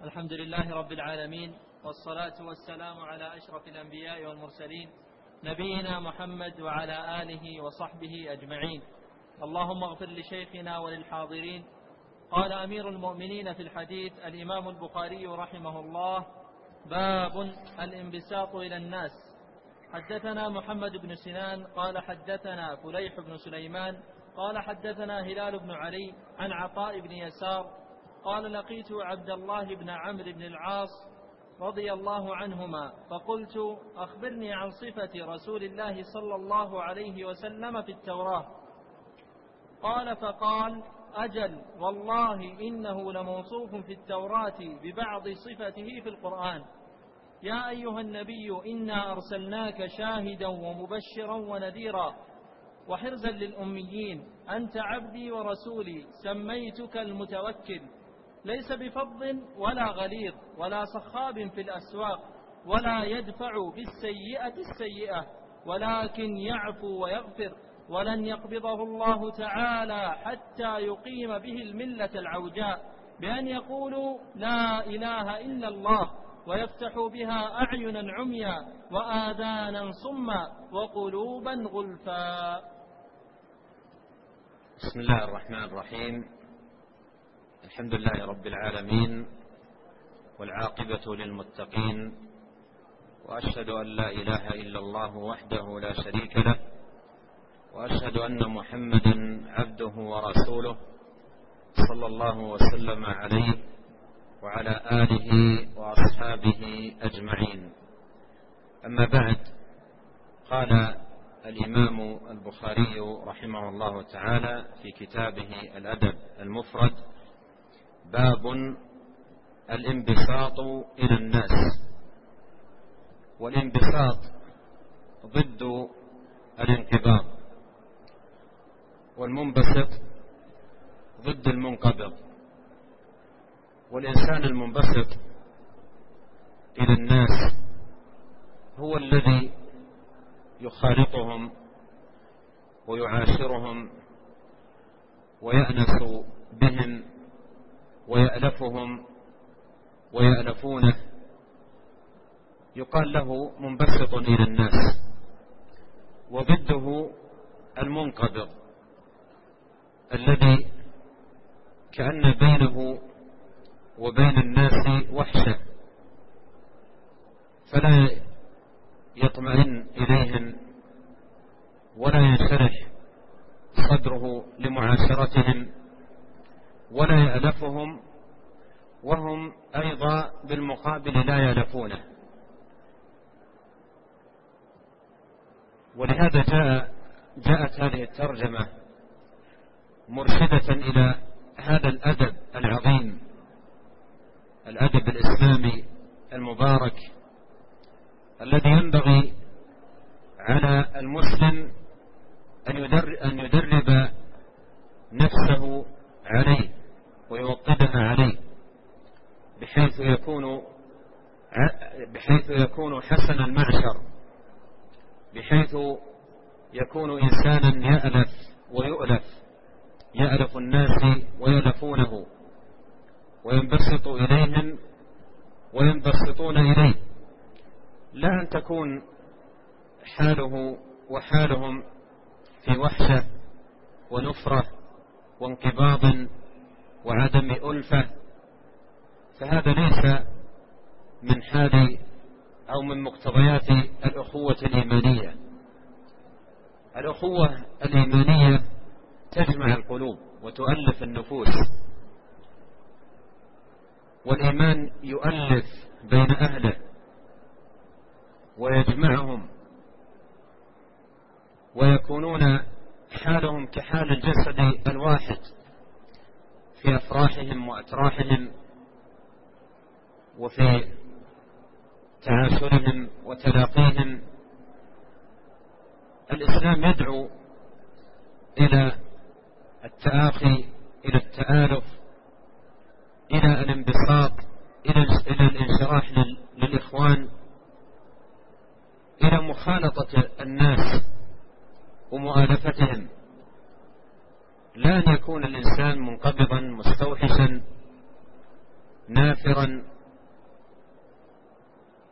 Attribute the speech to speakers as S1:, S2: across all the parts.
S1: الحمد لله رب العالمين، والصلاة والسلام على أشرف الأنبياء والمرسلين نبينا محمد وعلى آله وصحبه أجمعين. اللهم اغفر لشيخنا وللحاضرين. قال أمير المؤمنين في الحديث الإمام البخاري رحمه الله: باب الانبساط إلى الناس. حدثنا محمد بن سنان قال حدثنا فليح بن سليمان قال حدثنا هلال بن علي عن عطاء بن يسار قال: لقيت عبد الله بن عمرو بن العاص رضي الله عنهما فقلت: أخبرني عن صفة رسول الله صلى الله عليه وسلم في التوراة. فقال: أجل والله إنه لموصوف في التوراة ببعض صفته في القرآن. يا أيها النبي إنا أرسلناك شاهدا ومبشرا ونذيرا وحرزا للأميين، أنت عبدي ورسولي، سميتك المتوكل، ليس بفظ ولا غليظ ولا صخاب في الأسواق، ولا يدفع بالسيئة السيئة، ولكن يعفو ويغفر، ولن يقبضه الله تعالى حتى يقيم به الملة العوجاء بأن يقولوا لا إله إلا الله، ويفتح بها أعينا عميا وآذانا صما وقلوبا غلفا.
S2: بسم الله الرحمن الرحيم. الحمد لله رب العالمين، والعاقبة للمتقين، وأشهد أن لا إله إلا الله وحده لا شريك له، وأشهد أن محمدا عبده ورسوله صلى الله وسلم عليه وعلى آله وأصحابه أجمعين. أما بعد، قال الإمام البخاري رحمه الله تعالى في كتابه الأدب المفرد: باب الانبساط إلى الناس. والانبساط ضد الانقباض، والمنبسط ضد المنقبض. والإنسان المنبسط إلى الناس هو الذي يخالطهم ويعاشرهم ويأنس بهم ويألفهم ويألفونه، يقال له منبسط إلى الناس. وضده المنقبض الذي كأن بينه وبين الناس وحشة، فلا يطمئن إليهم ولا ينشرح صدره لمعاشرتهم ولا يألفهم، وهم أيضا بالمقابل لا يألفونه. ولهذا جاءت هذه الترجمة مرشدة إلى هذا الأدب العظيم، الأدب الإسلامي المبارك، الذي ينبغي على المسلم أن يدرب نفسه عليه ويوطدها عليه، بحيث يكون حسن المعشر، بحيث يكون إنسانا يألف ويؤلف، يألف الناس ويألفونه، وينبسط إليهم وينبسطون إليه، لا أن تكون حاله وحالهم في وحشة ونفرة وانقباض وعدم ألفة، فهذا ليس من حال أو من مقتضيات الأخوة الإيمانية. الأخوة الإيمانية تجمع القلوب وتؤلف النفوس، والإيمان يؤلف بين أهله ويجمعهم، ويكونون حالهم كحال الجسد الواحد في أفراحهم وأتراحهم وفي تعاشرهم وتلاقيهم. الإسلام يدعو إلى التآخي، إلى التآلف، إلى الانبساط، إلى الانشراح للإخوان، إلى مخالطة الناس ومؤالفتهم، لا أن يكون الإنسان منقبضا مستوحشا نافرا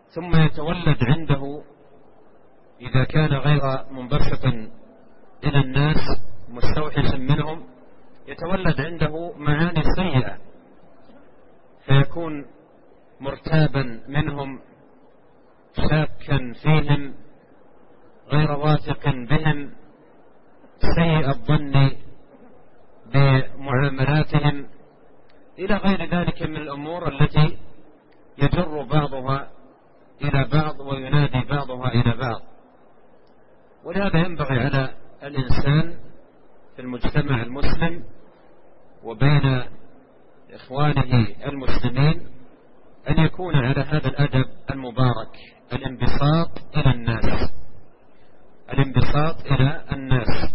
S2: ثم يتولد عنده إذا كان غير منبسط إلى الناس مستوحش منهم يتولد عنده معاني سيئة، فيكون مرتابا منهم، شاكا فيهم، غير واثق بهم، سيء الظن بمعاملاتهم، إلى غير ذلك من الأمور التي يجر بعضها إلى بعض وينادي بعضها إلى بعض. ولهذا ينبغي على الإنسان في المجتمع المسلم وبين إخوانه المسلمين أن يكون على هذا الأدب المبارك، الانبساط إلى الناس، الانبساط إلى الناس.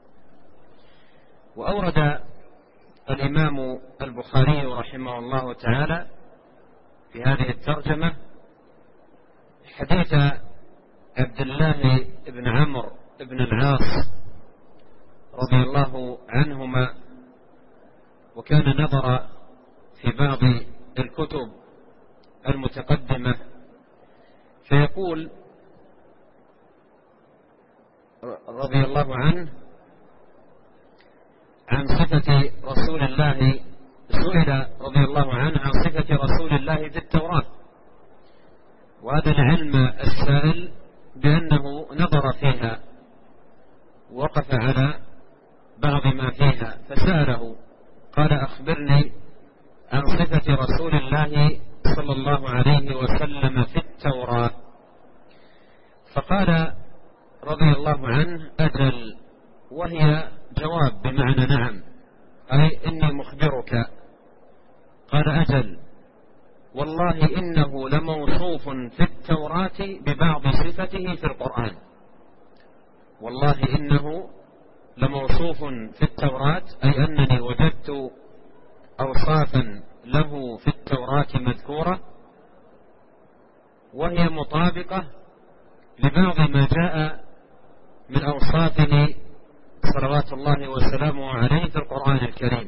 S2: وأورد الإمام البخاري رحمه الله تعالى في هذه الترجمة حديث عبد الله بن عمرو بن العاص رضي الله عنهما، وكان نظر في بعض الكتب المتقدمة فيقول رضي الله عنه عن صفة رسول الله، سئل رضي الله عنه عن صفة رسول الله في التوراة، وهذا العلم السائل بأنه نظر فيها وقف على بعض ما فيها فسأله قال أخبرني عن صفة رسول الله صلى الله عليه وسلم في التوراة. فقال رضي الله عنه أجل، وهي جواب بمعنى نعم، أي إني مخبرك. قال أجل، والله إنه لموصوف في التوراة ببعض صفته في القرآن. والله إنه لموصوف في التوراة، أي أنني وجدت أوصافا له في التوراة مذكورة وهي مطابقة لبعض ما جاء من أوصافه صلوات الله وسلامه عليه في القرآن الكريم،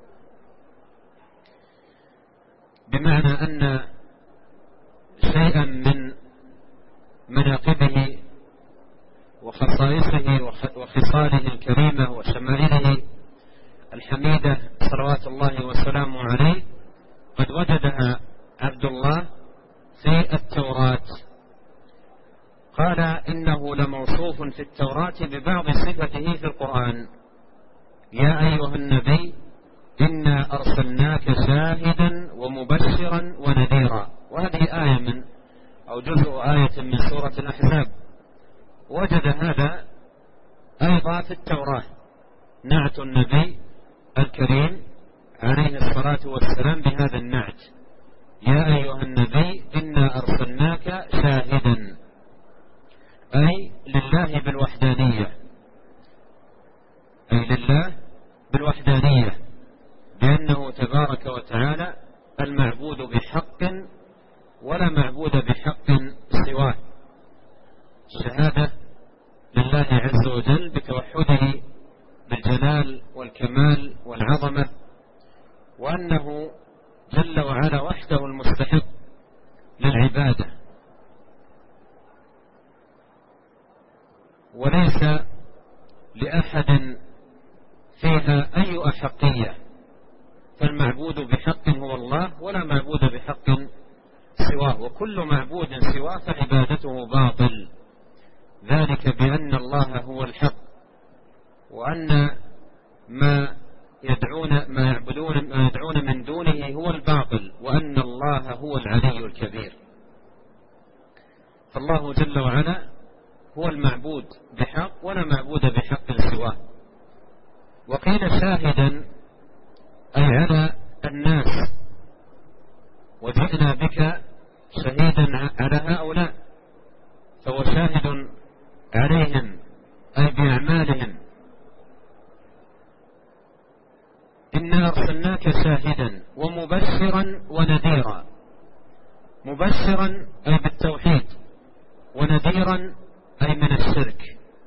S2: بمعنى أن شيئا من مناقبه وخصائصه وخصاله الكريمة وشمائله الحميدة صلوات الله وسلامه عليه قد وجدها عبد الله في التوراة. قال إنه لموصوف في التوراة ببعض صفته في القرآن. يا أيها النبي إنا أرسلناك شاهدا ومبشرا ونذيرا. وهذه آية من أو جزء آية من سورة الأحزاب، وجد هذا أيضا في التوراة، نعت النبي الكريم عليه الصلاة والسلام بهذا النعت: يا أيها النبي إنا أرسلناك شاهدا، أي لله بالوحدانية، أي لله بالوحدانية، بأنه تبارك وتعالى المعبود بحق ولا معبود بحق سواه. الشهادة لله عز وجل بتوحده بالجلال والكمال والعظمة، وأنه جل وعلا وحده المستحق للعبادة، وليس لأحد فيها أي أحقية، فالمعبود بحق هو الله ولا معبود بحق سواه، وكل معبود سواه فعبادته باطل، ذلك بأن الله هو الحق، وأن ما يدعون من دونه هو الباطل، وأن الله هو العلي الكبير. فالله جل وعلا هو المعبود بحق ولا معبود بحق سواه. وقيل شاهدا أي على الناس، وجئنا بك شهيدا على هؤلاء، فهو شاهد عليهم أي بأعمالهم. إنا أرسلناك شاهدا ومبشرا ونذيرا. مبشرا أي بالتوحيد، ونذيرا أي من الشرك،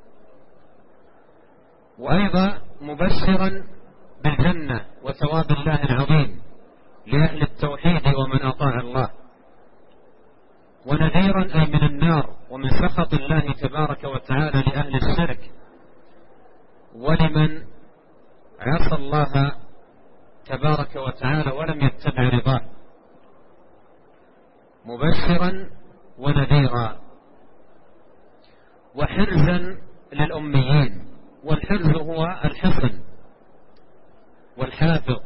S2: وأيضا مبشرا بالجنة وثواب الله العظيم لأهل التوحيد ومن أطاع الله، ونذيرا سخط الله تبارك وتعالى لأهل الشرك ولمن عصى الله تبارك وتعالى ولم يتبع رضاه، مبشرا ونذيرا وحرزا للأميين. والحرز هو الحصن والحافظ.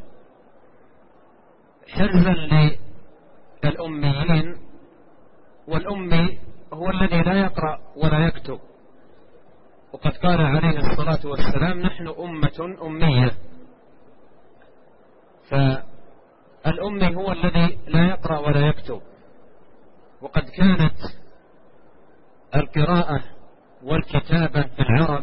S2: حرزا للأميين، والأمي هو الذي لا يقرأ ولا يكتب، وقد قال عليه الصلاة والسلام: نحن أمة أمية. فالأمي هو الذي لا يقرأ ولا يكتب. وقد كانت القراءة والكتابة في العرب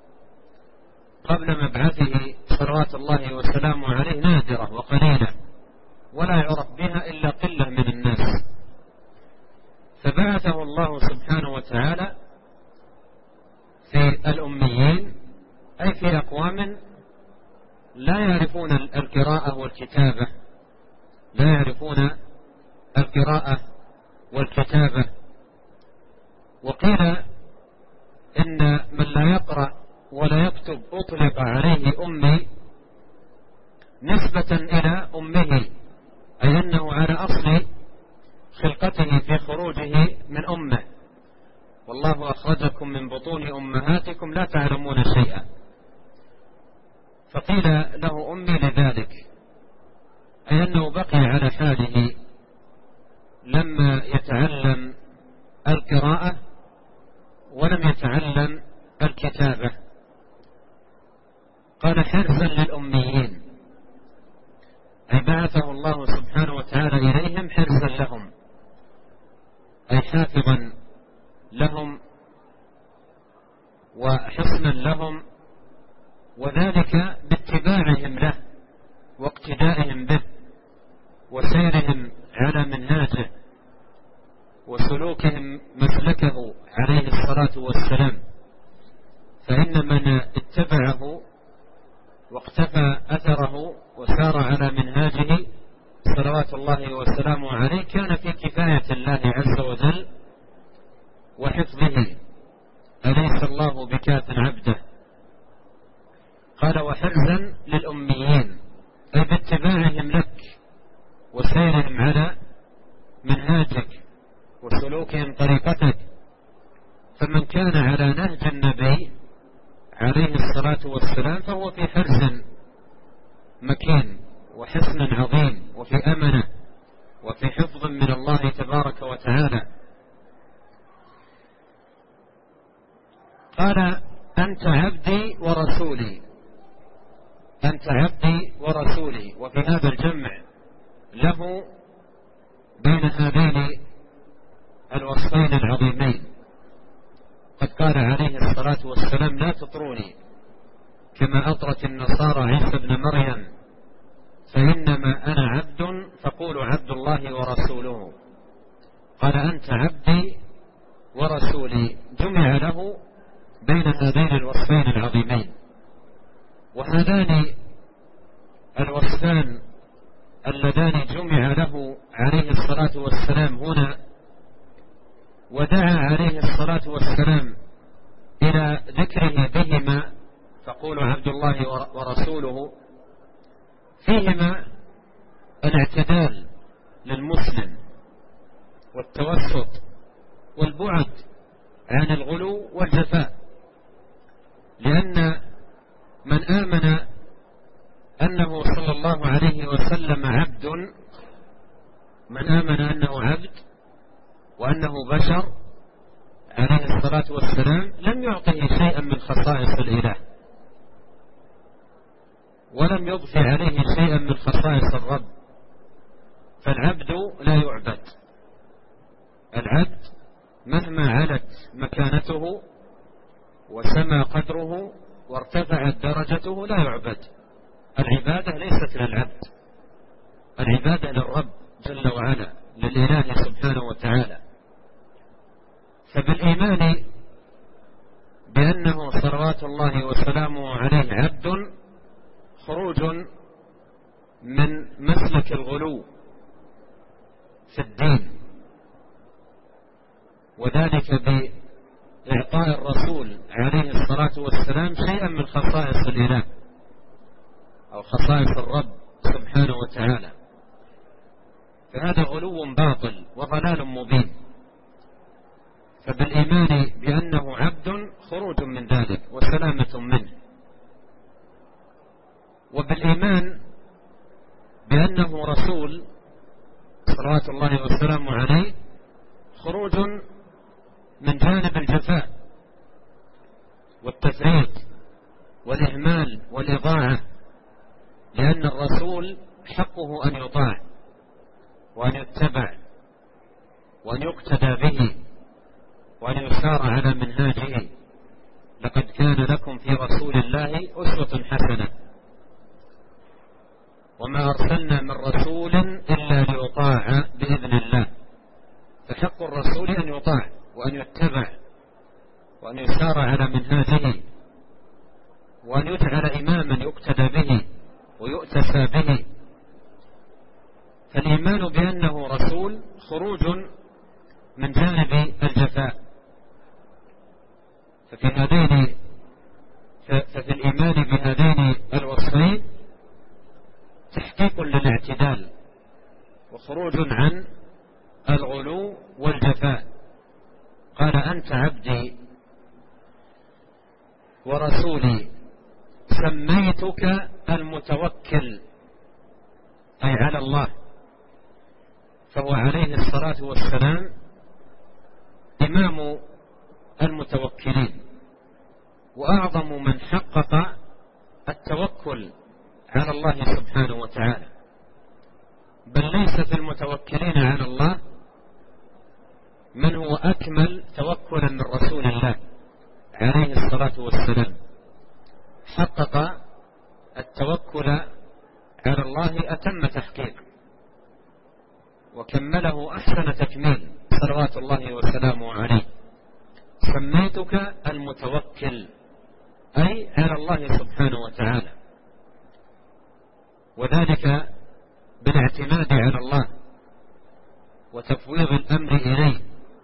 S2: قبل مبعثه صلوات الله وسلامه عليه نادرة وقليلة، ولا يعرف بها إلا قلة من الناس. فبعثه الله سبحانه وتعالى في الأميين، أي في أقوام لا يعرفون القراءة والكتابة، لا يعرفون القراءة والكتابة. وقيل إن من لا يقرأ ولا يكتب أطلق عليه أمي نسبة إلى أمه، أي أنه على أصل خلقته في خروجه من أمه. والله أخرجكم من بطون أمهاتكم لا تعلمون شيئا. فقيل له أمي لذلك، أي أنه بقي على حاله لما يتعلم القراءة ولم يتعلم الكتابة. قال: حرزا للأميين، أي بعثه الله سبحانه وتعالى إليهم حرزا لهم، أي حافظا لهم وحصنا لهم، وذلك باتباعهم له واقتدائهم به وسيرهم على منهاجه وسلوكهم مسلكه عليه الصلاة والسلام. فإن من اتبعه واقتفى أثره وسار على منهاجه صلوات الله وسلامه عليه كان في كفاية الله عز وجل وحفظه، أليس الله بكاف عبده. قال: وحرزا للأميين، أي باتباعهم لك وسيرهم على منهاجك وسلوكهم طريقتك. فمن كان على نهج النبي عليه الصلاة والسلام فهو في حرز مكين وحصن عظيم وفي أمنة وفي حفظ من الله تبارك وتعالى. قال: أنت عبدي ورسولي، أنت عبدي ورسولي. وفي هذا الجمع له بين هذين الوصفين العظيمين. قد قال عليه الصلاة والسلام: لا تطروني كما أطرت النصارى عيسى ابن مريم، فإنما أنا عبد فقولوا عبد الله ورسوله. قال: أنت عبدي ورسولي، جمع له بين هذين الوصفين العظيمين. وهذان الوصفان اللذان جمع له عليه الصلاة والسلام هنا ودعا عليه الصلاة والسلام إلى ذكره بهما، فقولوا عبد الله ورسوله، فيهما الاعتدال للمسلم والتوسط والبعد عن الغلو والجفاء. لأن من آمن أنه صلى الله عليه وسلم عبد، من آمن أنه عبد وأنه بشر عليه الصلاة والسلام لم يعطه شيئا من خصائص الإله، ولم يضفي عليه شيئا من خصائص الرب. فالعبد لا يعبد، العبد مهما علت مكانته وسمى قدره وارتفعت درجته لا يعبد. العبادة ليست للعبد، العبادة للرب جل وعلا، للإله سبحانه وتعالى. فبالإيمان بأنه صلوات الله وسلامه عليه عبد خروج من مسلك الغلو في الدين، وذلك إعطاء الرسول عليه الصلاة والسلام شيئا من خصائص الإله أو خصائص الرب سبحانه وتعالى، فهذا غلو باطل وضلال مبين. فبالإيمان بأنه عبد خروج من ذلك وسلامة منه، وبالإيمان بأنه رسول صلوات الله وسلامه عليه خروج من جانب الجفاء والتفريط والإهمال والإضاعة، لأن الرسول حقه أن يطاع وأن يتبع وأن يقتدى به وأن يسار على منهاجه. لقد كان لكم في رسول الله أسوة حسنة وما أرسلنا من رسول إلا ليطاع بإذن الله. فحق الرسول أن يطاع وأن يتبع وأن يسار على منهاجه وأن يجعل إماما يقتدى به ويؤتسى به. فالإيمان بأنه رسول خروج من جانب الجفاء. ففي الإيمان بهذين الوصفين تحقيق للاعتدال وخروج عن الغلو والجفاء. قال أنت عبدي ورسولي سميتك المتوكل، أي على الله. فهو عليه الصلاة والسلام إمام المتوكلين وأعظم من حقق التوكل على الله سبحانه وتعالى، بل ليس في المتوكلين على الله من هو أكمل توكلا من رسول الله عليه الصلاة والسلام. حقق التوكل على الله أتم تحقيق وكمله أحسن تكميل صلوات الله وسلامه عليه. سميتك المتوكل، أي على الله سبحانه وتعالى، وذلك بالاعتماد على الله وتفويض الأمر إليه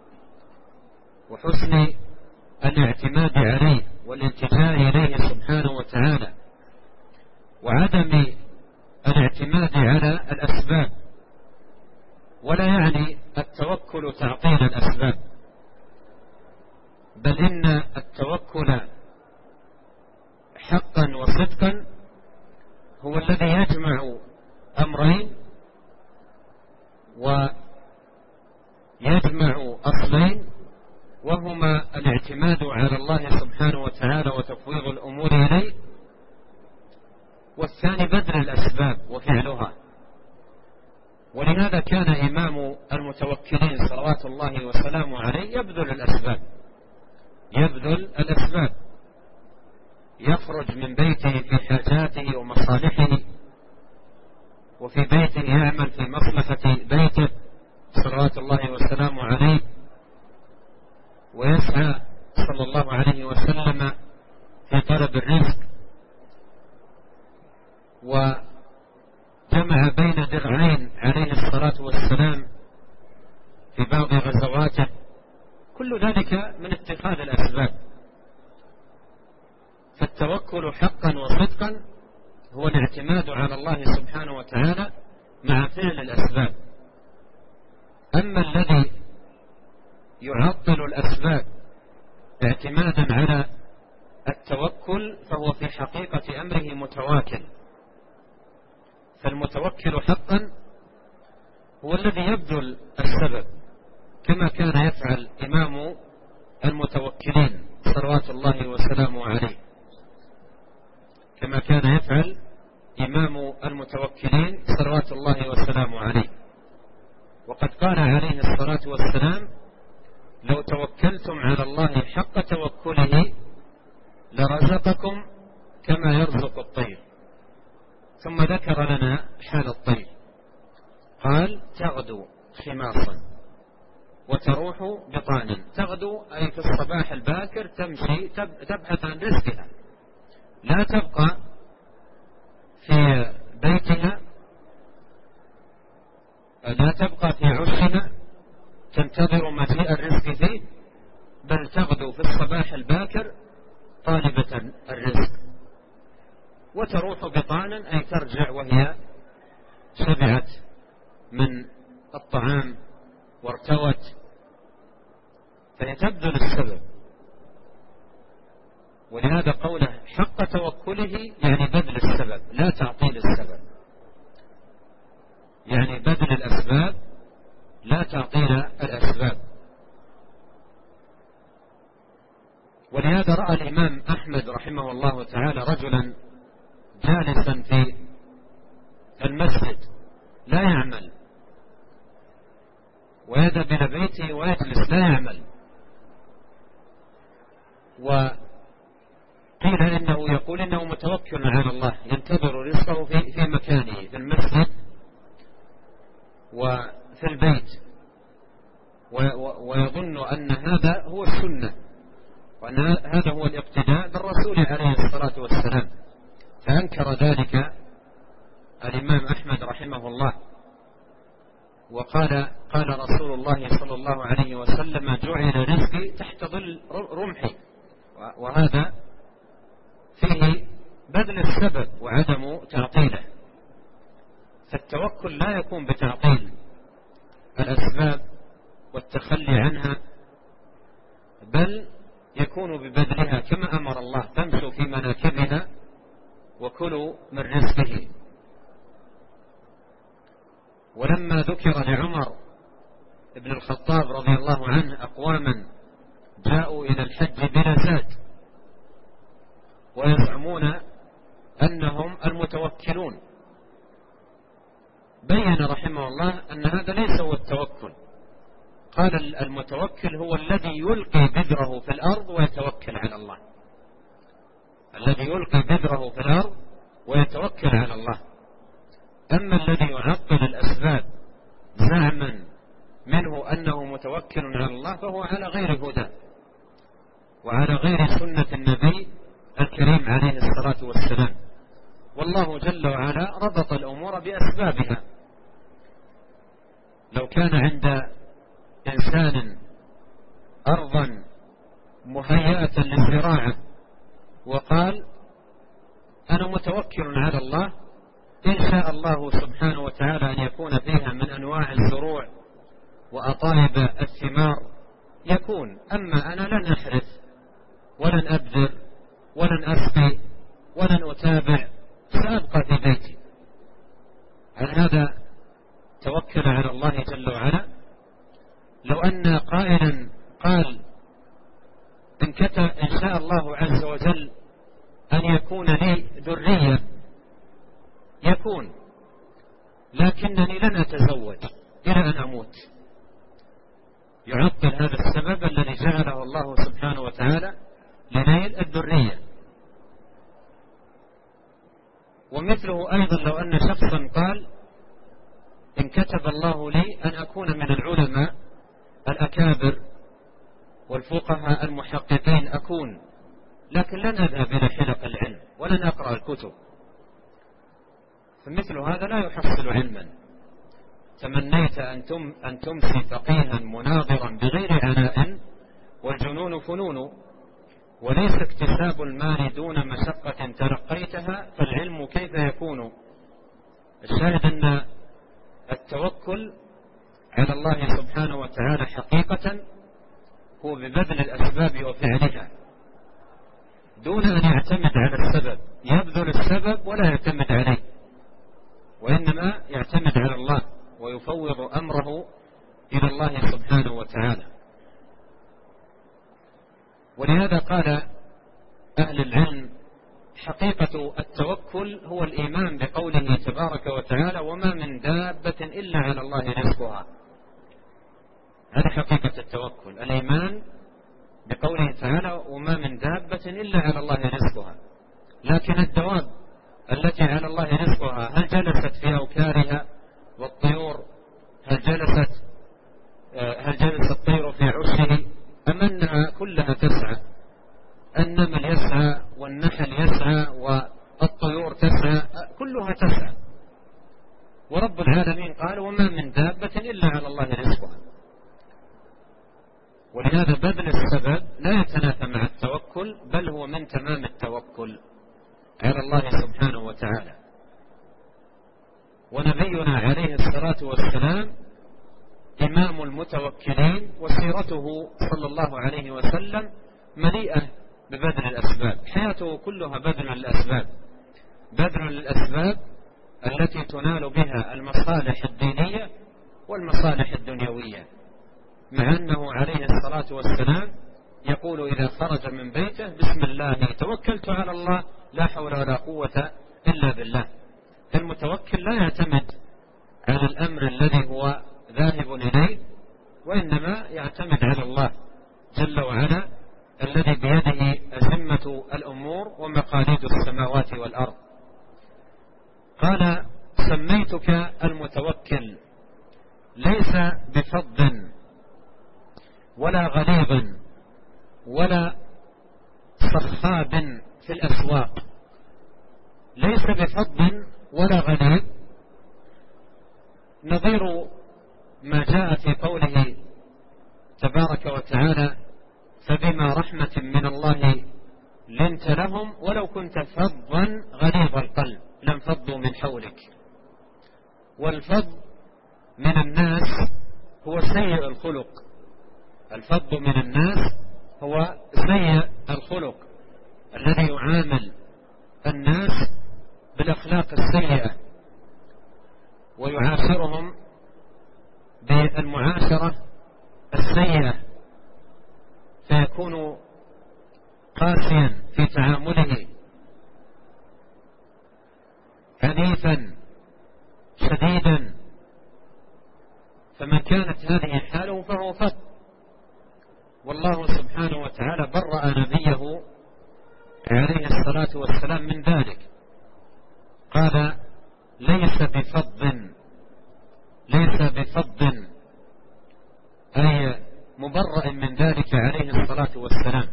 S2: وحسن الاعتماد عليه والالتجاء إليه سبحانه وتعالى، وعدم الاعتماد على الأسباب. ولا يعني التوكل تعطيل الأسباب، بل إن التوكل حقا وصدقا هو الذي يجمع أمرين ويجمع أصلين، وهما الاعتماد على الله سبحانه وتعالى وتفويض الأمور إليه، والثاني بذل الأسباب وفعلها. ولهذا كان إمام المتوكلين صلوات الله وسلامه عليه يبذل الأسباب، يخرج من بيته في حاجاته ومصالحه، وفي بيته يعمل في مصلحة بيته صلوات الله وسلامه عليه، ويسعى صلى الله عليه وسلم في طلب الرزق، وجمع بين درعين عليه الصلاة والسلام في بعض غزواته. كل ذلك من اتخاذ الأسباب. فالتوكل حقا وصدقا هو الاعتماد على الله سبحانه وتعالى مع فعل الأسباب. أما الذي يعطل الأسباب اعتمادا على التوكل فهو في حقيقة أمره متواكل. فالمتوكل حقا هو الذي يبذل السبب كما كان يفعل إمام المتوكلين صلوات الله وسلامه عليه، كما كان يفعل إمام المتوكلين صلوات الله وسلامه عليه. وقد قال عليه الصلاة والسلام: لو توكلتم على الله حق توكله لرزقكم كما يرزق الطير. ثم ذكر لنا حال الطير، قال: تغدو خماصا وتروح بطانا. تغدو أي في الصباح الباكر، تمشي تبحث عن رزقها، لا تبقى في بيتها، لا تبقى في عشها تنتظر مجيء الرزق فيه، بل تغدو في وتروح بطانا أي ترجع وهي شبعت من الطعام وارتوت، فهي تبذل السبب. ولهذا قوله حق توكله يعني بذل السبب لا تعطيل السبب، يعني بذل الأسباب لا تعطيل الأسباب. ولهذا رأى الإمام أحمد رحمه الله تعالى رجلا جالسا في المسجد لا يعمل، ويذهب إلى بيته ويجلس لا يعمل، وقيل إنه يقول إنه متوكل على الله ينتظر رزقه في مكانه في المسجد وفي البيت، ويظن أن هذا هو السنة وأن هذا هو الاقتداء بالرسول عليه الصلاة والسلام. فأنكر ذلك الإمام أحمد رحمه الله وقال قال رسول الله صلى الله عليه وسلم جعل رزقي تحت ظل رمحي، وهذا فيه بذل السبب وعدم تعطيله. فالتوكل لا يكون بتعطيل الأسباب والتخلي عنها، بل يكون ببذلها كما أمر الله تمشوا في مناكبها وكلوا من رزقه. ولما ذكر لعمر بن الخطاب رضي الله عنه أقواما جاءوا إلى الحج بلا زاد ويزعمون أنهم المتوكلون، بين رحمه الله أن هذا ليس هو التوكل. قال المتوكل هو الذي يلقي بذره في الأرض ويتوكل على الله، الذي يلقي بذره في الأرض ويتوكل على الله. أما الذي يعطل الأسباب زعما منه أنه متوكل على الله فهو على غير هدى وعلى غير سنة النبي الكريم عليه الصلاة والسلام. والله جل وعلا ربط الأمور بأسبابها. لو كان عند إنسان أرضا مهيئة للزراعة وقال أنا متوكل على الله إن شاء الله سبحانه وتعالى أن يكون فيها من أنواع الزروع وأطايب الثمار يكون، أما أنا لن أحرث ولن أبذر ولن أسقي ولن أتابع، سأبقى في بيتي. هل هذا توكل على الله جل وعلا؟ لو أن قائلا قال إن شاء الله عز وجل أن يكون لي ذرية يكون، لكنني لن أتزوج إلى أن أموت، يعطل هذا السبب الذي جعله الله سبحانه وتعالى لنيل الذرية. ومثله أيضا لو أن شخصا قال إن كتب الله لي أن أكون من العلماء الأكابر والفقهاء المحققين أكون، لكن لن أذهب إلى حلق العلم ولن أقرأ الكتب، فمثل هذا لا يحصل علما. تمنيت أن تمسي فقيها مناظرا بغير عناء، والجنون فنون، وليس اكتساب المال دون مشقة تلقيتها، فالعلم كيف يكون. الشاهد أن التوكل على الله سبحانه وتعالى حقيقة هو ببذل الأسباب وفعلها دون أن يعتمد على السبب، يبذل السبب ولا يعتمد عليه، وإنما يعتمد على الله ويفوض أمره إلى الله سبحانه وتعالى. ولهذا قال أهل العلم حقيقة التوكل هو الإيمان بقوله تبارك وتعالى وما من دابة إلا على الله رزقها. هذا حقيقة التوكل، الإيمان بقوله تعالى وما من دابة إلا على الله رزقها. لكن الدواب التي على الله رزقها هل جلست في أوكارها؟ والطيور هل جلس الطير في عشه؟ أم أنها كلها تسعى؟ النمل يسعى والنحل يسعى والطيور تسعى، كلها تسعى. ورب العالمين قال وما من دابة إلا على الله رزقها. ولهذا بذل السبب لا يتنافى مع التوكل، بل هو من تمام التوكل. على الله سبحانه وتعالى. ونبينا عليه الصلاة والسلام إمام المتوكلين، وسيرته صلى الله عليه وسلم مليئة ببذل الأسباب، حياته كلها بذل الأسباب، بذل الأسباب التي تنال بها المصالح الدينية والمصالح الدنيوية، مع أنه عليه الصلاة والسلام يقول إذا خرج من بيته: بسم الله توكلت على الله لا حول ولا قوة إلا بالله. المتوكل لا يعتمد على الأمر الذي هو ذاهب إليه، وإنما يعتمد على الله جل وعلا الذي بيده أزمة الأمور ومقاليد السماوات والأرض. قال: سميتك المتوكل، ليس بفظ ولا غليظ ولا صخاب في الأسواق. ليس بفظ ولا غليظ نظير ما جاء في قوله تبارك وتعالى: فبما رحمة من الله لنت لهم ولو كنت فظا غليظ القلب لانفضوا من حولك. والفظ من الناس هو سيء الخلق، الفظ من الناس هو سيء الخلق الذي يعامل الناس بالأخلاق السيئة ويعاشرهم بالمعاشرة السيئة، فيكون قاسيا في تعامله، عنيفا شديدا. فمن كانت هذه حاله فهو فظ. والله سبحانه وتعالى برأ نبيه عليه الصلاة والسلام من ذلك، قال: ليس بفظ، ليس بفظ، أي مبرأ من ذلك عليه الصلاة والسلام،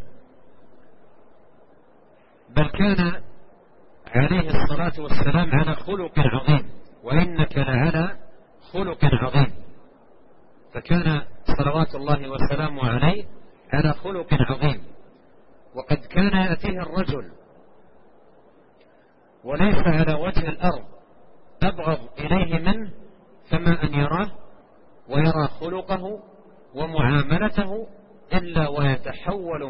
S2: بل كان عليه الصلاة والسلام على خلق عظيم، وإنك لعلى خلق عظيم. فكان صلوات الله وسلامه عليه على خلق عظيم. وقد كان يأتيه الرجل وليس على وجه الأرض أبغض إليه منه كما أن يراه ويرى خلقه ومعاملته إلا ويتحول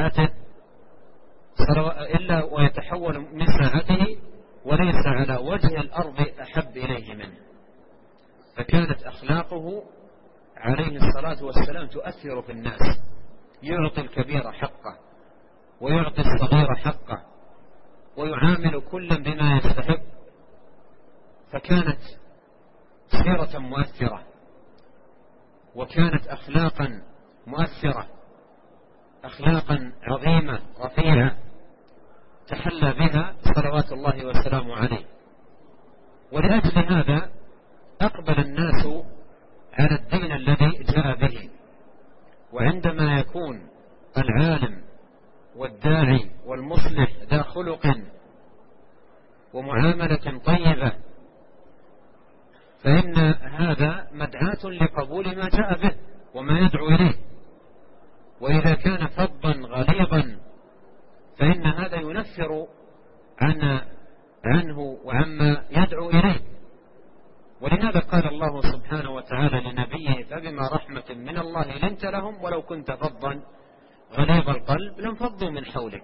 S2: من ساعته وليس على وجه الأرض أحب إليه منه. فكانت أخلاقه عليه الصلاة والسلام تؤثر في الناس، يعطي الكبير حقه ويعطي الصغير حقه ويعامل كلا بما يستحق. فكانت سيرة مؤثرة، وكانت أخلاقا مؤثرة، أخلاقا عظيمة رفيعة تحلى بها صلوات الله وسلامه عليه. ولأجل هذا أقبل الناس على الدين الذي جاء به. وعندما يكون العالم والداعي والمصلح ذا خلق ومعاملة طيبة فإن هذا مدعاة لقبول ما جاء به وما يدعو إليه. وإذا كان فظا غليظا فإن هذا ينفر عنه وعما يدعو إليه. ولهذا قال الله سبحانه وتعالى لنبيه: فبما رحمة من الله لنت لهم ولو كنت فظا غليظ القلب لانفضوا من حولك.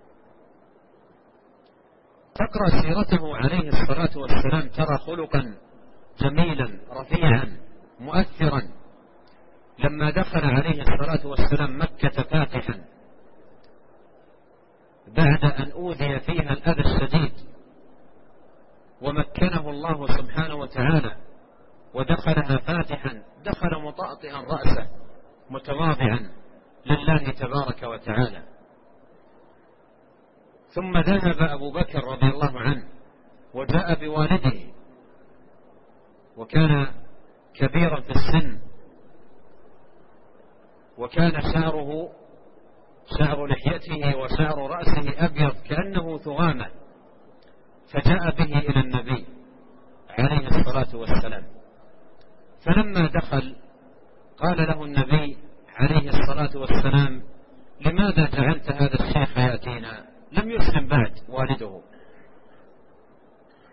S2: تقرأ سيرته عليه الصلاة والسلام ترى خلقا جميلا رفيعا مؤثرا. لما دخل عليه الصلاة والسلام مكة فاتحا بعد أن أوذي فيها الأذى الشديد ومكنه الله سبحانه وتعالى ودخلها فاتحا، دخل مطأطئا رأسه متواضعا لله تبارك وتعالى. ثم ذهب أبو بكر رضي الله عنه وجاء بوالده، وكان كبيرا في السن، وكان شعر لحيته وشعر رأسه أبيض كأنه ثغامة، فجاء به إلى النبي عليه الصلاة والسلام. فلما دخل قال له النبي عليه الصلاة والسلام: لماذا جعلت هذا الشيخ يأتينا؟ لم يسلم بعد والده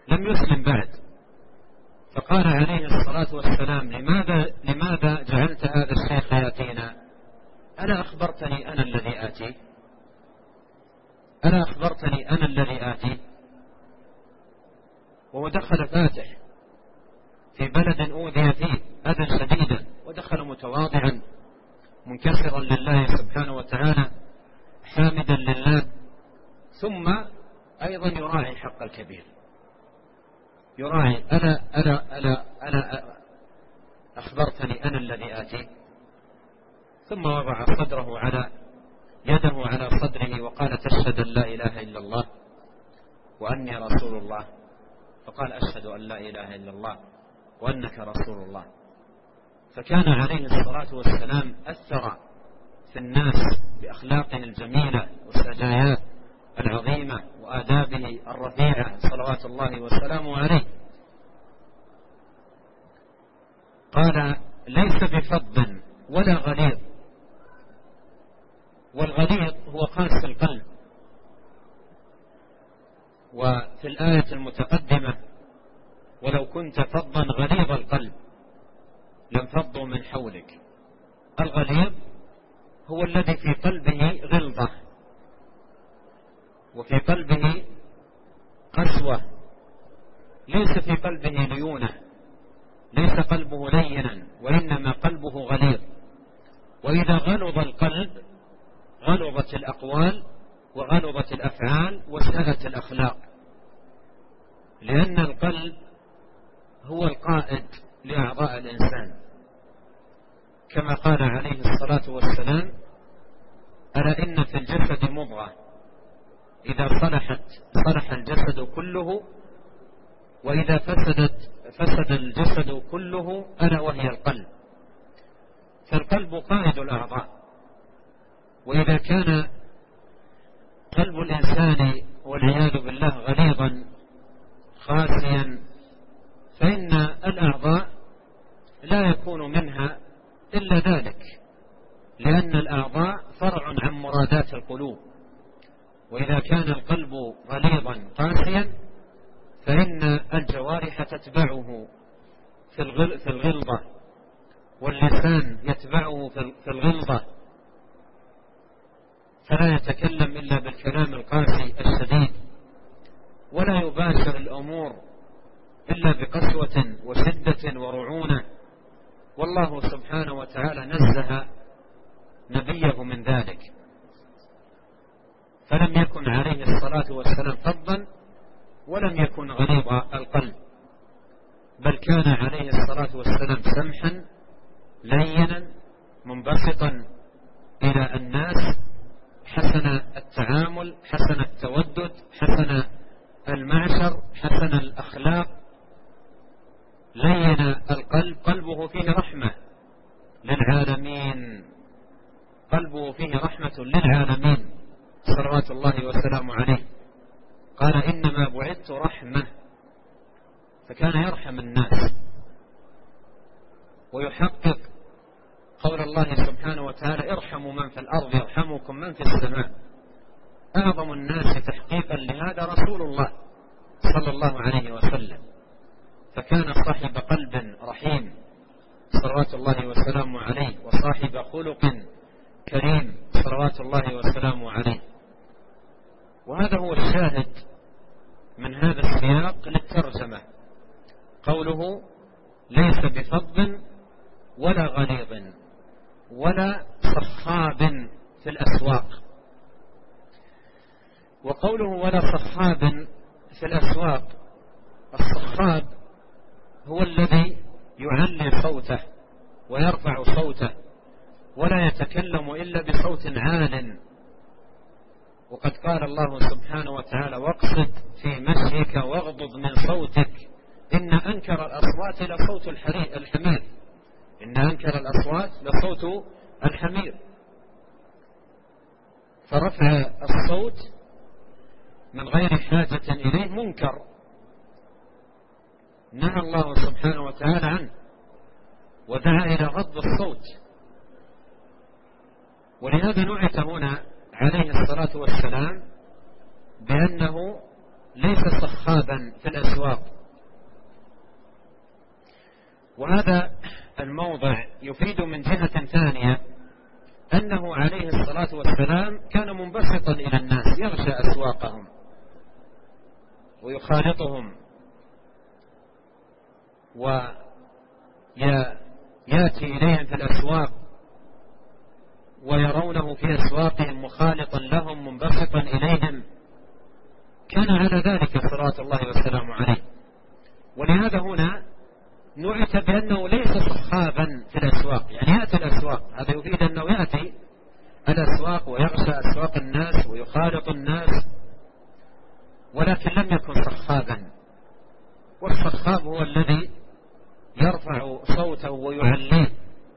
S2: لم يسلم بعد، فقال عليه الصلاة والسلام: لماذا جعلت هذا الشيخ يأتينا؟ ألا أخبرتني أنا الذي آتي؟ ألا أخبرتني أنا الذي آتي؟ وهو دخل فاتح في بلد أوذي فيه أذى شديدا، ودخل متواضعا منكسرا لله سبحانه وتعالى حامدا لله، ثم أيضا يراعي حق الكبير، يراعي ألا أخبرتني أنا الذي آتي؟ ثم وضع يده على صدره وقال: تشهد أن لا إله إلا الله وأني رسول الله؟ فقال: أشهد أن لا إله إلا الله وأنك رسول الله. فكان عليه الصلاة والسلام أثر في الناس بأخلاقه الجميلة والسجايات العظيمة وآدابه الرفيعة صلوات الله وسلامه عليه. قال: ليس بفظ ولا غليظ، والغليظ هو قاسي القلب. وفي الآية المتقدمة: ولو كنت فظا غليظ القلب لانفضوا من حولك. الغليظ هو الذي في قلبه غلظة وفي قلبه قسوة، ليس في قلبه ليونة، ليس قلبه لينا، وإنما قلبه غليظ. وإذا غلظ القلب غلظت الأقوال وغلظت الأفعال وساءت الأخلاق، لأن القلب هو القائد لأعضاء الإنسان، كما قال عليه الصلاة والسلام: ألا إن في الجسد مضغة إذا صلحت صلح الجسد كله، وإذا فسد الجسد كله، ألا وهي القلب. فالقلب قائد الأعضاء، وإذا كان قلب الإنسان والعياذ بالله غليظا قاسيا، فإن الأعضاء لا يكون منها إلا ذلك، لأن الأعضاء فرع عن مرادات القلوب. وإذا كان القلب غليظا قاسيا فإن الجوارح تتبعه في الغلظة، واللسان يتبعه في الغلظة، فلا يتكلم إلا بالكلام القاسي الشديد، ولا يباشر الأمور إلا بقسوة وشدة ورعونة. والله سبحانه وتعالى نزه نبيه من ذلك، فلم يكن عليه الصلاة والسلام فظا ولم يكن غليظ القلب، بل كان عليه الصلاة والسلام سمحا لينا منبسطا إلى الناس، حسن التعامل، حسن التودد، حسن المعشر، حسن الأخلاق، لين القلب، قلبه فيه رحمة للعالمين، قلبه فيه رحمة للعالمين صلوات الله وسلامه عليه. قال: إنما بعثت رحمة، فكان يرحم الناس ويحقق قول الله سبحانه وتعالى: ارحموا من في الأرض يرحمكم من في السماء. أعظم الناس تحقيقا لهذا رسول الله صلى الله عليه وسلم، فكان صاحب قلب رحيم صلوات الله وسلامه عليه، وصاحب خلق كريم صلوات الله وسلامه عليه. وهذا هو الشاهد من هذا السياق للترجمة، قوله: ليس بفظ ولا غليظ ولا صخاب في الأسواق. وقوله ولا صخاب في الأسواق، الصخاب هو الذي يعلي صوته ويرفع صوته ولا يتكلم إلا بصوت عال. وقد قال الله سبحانه وتعالى: واقصد في مشيك واغضض من صوتك إن أنكر الأصوات لصوت الحمير، إن أنكر الأصوات لصوت الحمير. فرفع الصوت من غير حاجة إليه منكر، نهى الله سبحانه وتعالى عنه ودعا إلى غض الصوت. ولهذا نعت هنا عليه الصلاة والسلام بأنه ليس صخابا صخابا في الأسواق. وهذا الموضع يفيد من جهة ثانية أنه عليه الصلاة والسلام كان منبسطا إلى الناس، يغشى أسواقهم ويخالطهم ويأتي إليهم في الأسواق ويرونه في أسواقهم مخالطا لهم منبسطا إليهم، كان على ذلك صلوات الله والسلام عليه. ولهذا هنا نعت بأنه ليس صخابا في الأسواق، يعني يأتي الأسواق، هذا يفيد أنه يأتي الأسواق ويغشى أسواق الناس ويخالط الناس، ولكن لم يكن صخابا. والصخاب هو الذي يرفع صوته ويعليه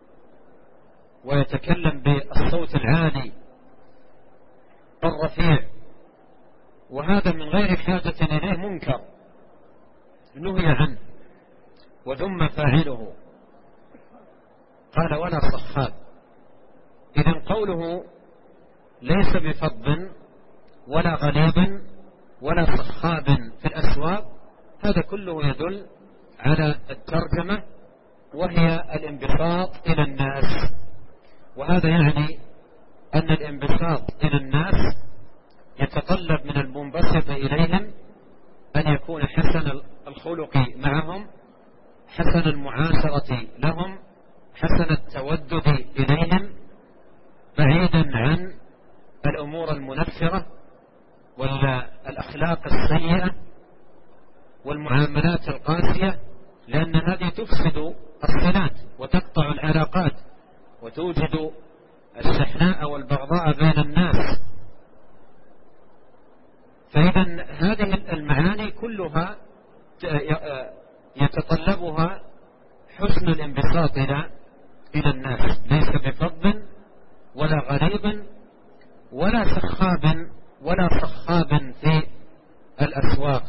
S2: ويتكلم بالصوت العالي الرفيع، وهذا من غير حاجة إليه منكر نهي عنه وذم فاعله. قال ولا صخاب. إذن قوله ليس بفض ولا غليظ ولا صخاب في الأسواق، هذا كله يدل على الترجمة، وهي الانبساط إلى الناس. وهذا يعني أن الانبساط إلى الناس يتطلب من المنبسط إليهم أن يكون حسن الخلق معهم، حسن المعاشرة لهم، حسن التودد إليهم، بعيدا عن الأمور المنفرة والأخلاق السيئة والمعاملات القاسية، لأن هذه تفسد الصلات وتقطع العلاقات وتوجد الشحناء والبغضاء بين الناس. فإذا هذه المعاني كلها يتطلبها حسن الانبساط إلى الناس، ليس بفض ولا غليظ ولا صخاب في الأسواق،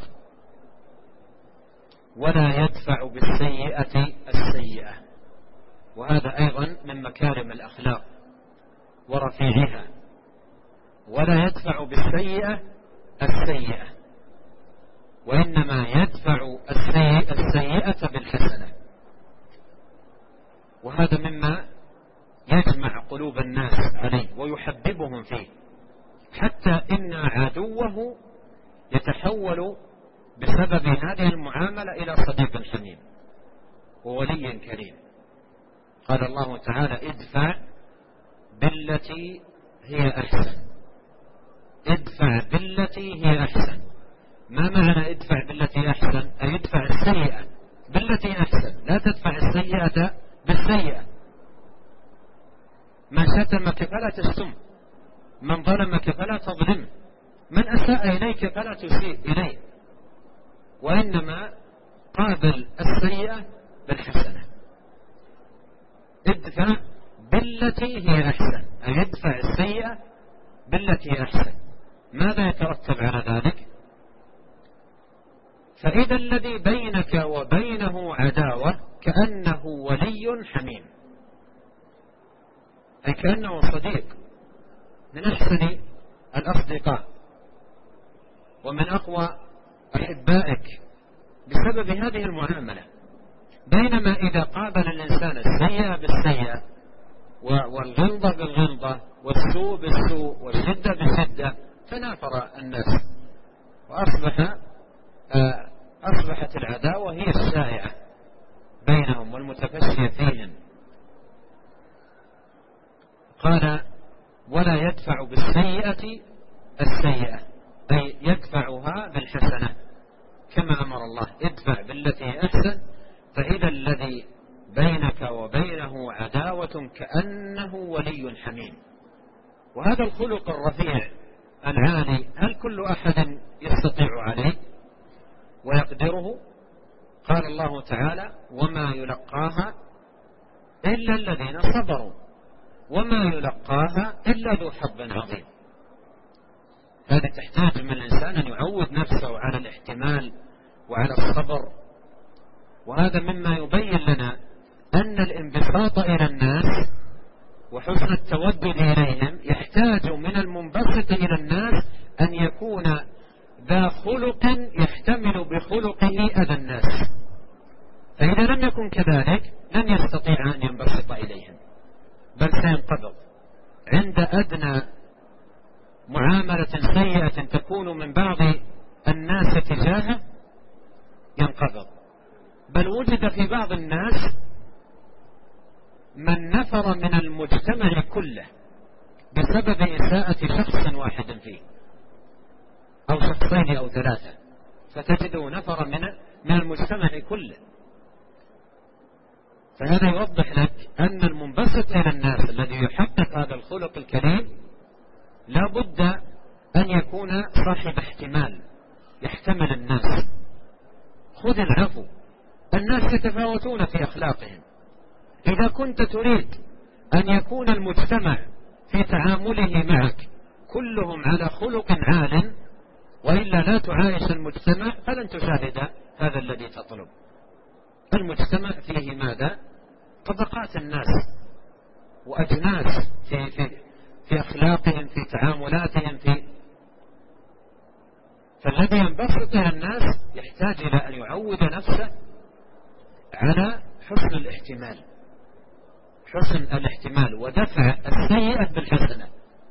S2: ولا يدفع بالسيئة السيئة. وهذا أيضا من مكارم الأخلاق ورفيعها. ولا يدفع بالسيئة السيئة، وإنما يدفع السيئة بالحسنة. وهذا مما يجمع قلوب الناس عليه ويحببهم فيه، حتى إن عدوه يتحول بسبب هذه المعاملة إلى صديق حميم وولي كريم. قال الله تعالى ادفع بالتي هي أحسن. ادفع بالتي هي أحسن. ما معنى ادفع بالتي أحسن؟ أي ادفع السيئة بالتي أحسن، لا تدفع السيئة بالسيئة. من شتمك فلا تشتم، من ظلمك فلا تظلم، من أساء إليك فلا تسيء إليه، وإنما قابل السيئة بالحسنة. ادفع بالتي هي أحسن، أي ادفع السيئة بالتي هي أحسن. ماذا يترتب على ذلك؟ فإذا الذي بينك وبينه عداوة كأنه ولي حميم، أي كأنه صديق من أحسن الأصدقاء ومن أقوى أحبائك بسبب هذه المعاملة. بينما إذا قابل الإنسان السيئة بالسيئة والغلظة بالغلظة والسوء بالسوء والشدة بالشدة تنافر الناس، وأصبحت العداوة هي الشائعة بينهم والمتفشية فيهم. قال ولا يدفع بالسيئة السيئة، أي يدفعها بالحسنة كما أمر الله ادفع بالتي هي أحسن. فإذا الذي بينك وبينه عداوة كأنه ولي حميم. وهذا الخلق الرفيع العالي هل كل أحد يستطيع عليه ويقدره؟ قال الله تعالى وما يلقاها إلا الذين صبروا وما يلقاها إلا ذو حظ عظيم. هذا تحتاج من الإنسان أن يعود نفسه على الاحتمال وعلى الصبر. وهذا مما يبين لنا أن الانبساط إلى الناس وحسن التودد إليهم يحتاج من المنبسط إلى الناس أن يكون ذا خلق يحتمل بخلقه أذى الناس، فإذا لم يكن كذلك لن يستطيع أن ينبسط إليهم، بل سينقبض عند أدنى معاملة سيئة تكون من بعض الناس تجاهه، ينقبض. بل وجد في بعض الناس من نفر من المجتمع كله بسبب إساءة شخص واحد فيه أو شخصين أو ثلاثة، فتجده نفر من المجتمع كله. فهذا يوضح لك أن المنبسط إلى الناس الذي يحقق هذا الخلق الكريم لا بد أن يكون صاحب احتمال، يحتمل الناس. خذ العفو، الناس يتفاوتون في أخلاقهم. إذا كنت تريد أن يكون المجتمع في تعامله معك كلهم على خلق عال، وإلا لا تعايش المجتمع، فلن تشاهد هذا الذي تطلب. المجتمع فيه ماذا؟ طبقات الناس وأجناس في أخلاقهم، في تعاملاتهم، فالذي ينبسط إلى الناس يحتاج إلى أن يعود نفسه على حسن الاحتمال، حسن الاحتمال ودفع السيئة بالحسنة.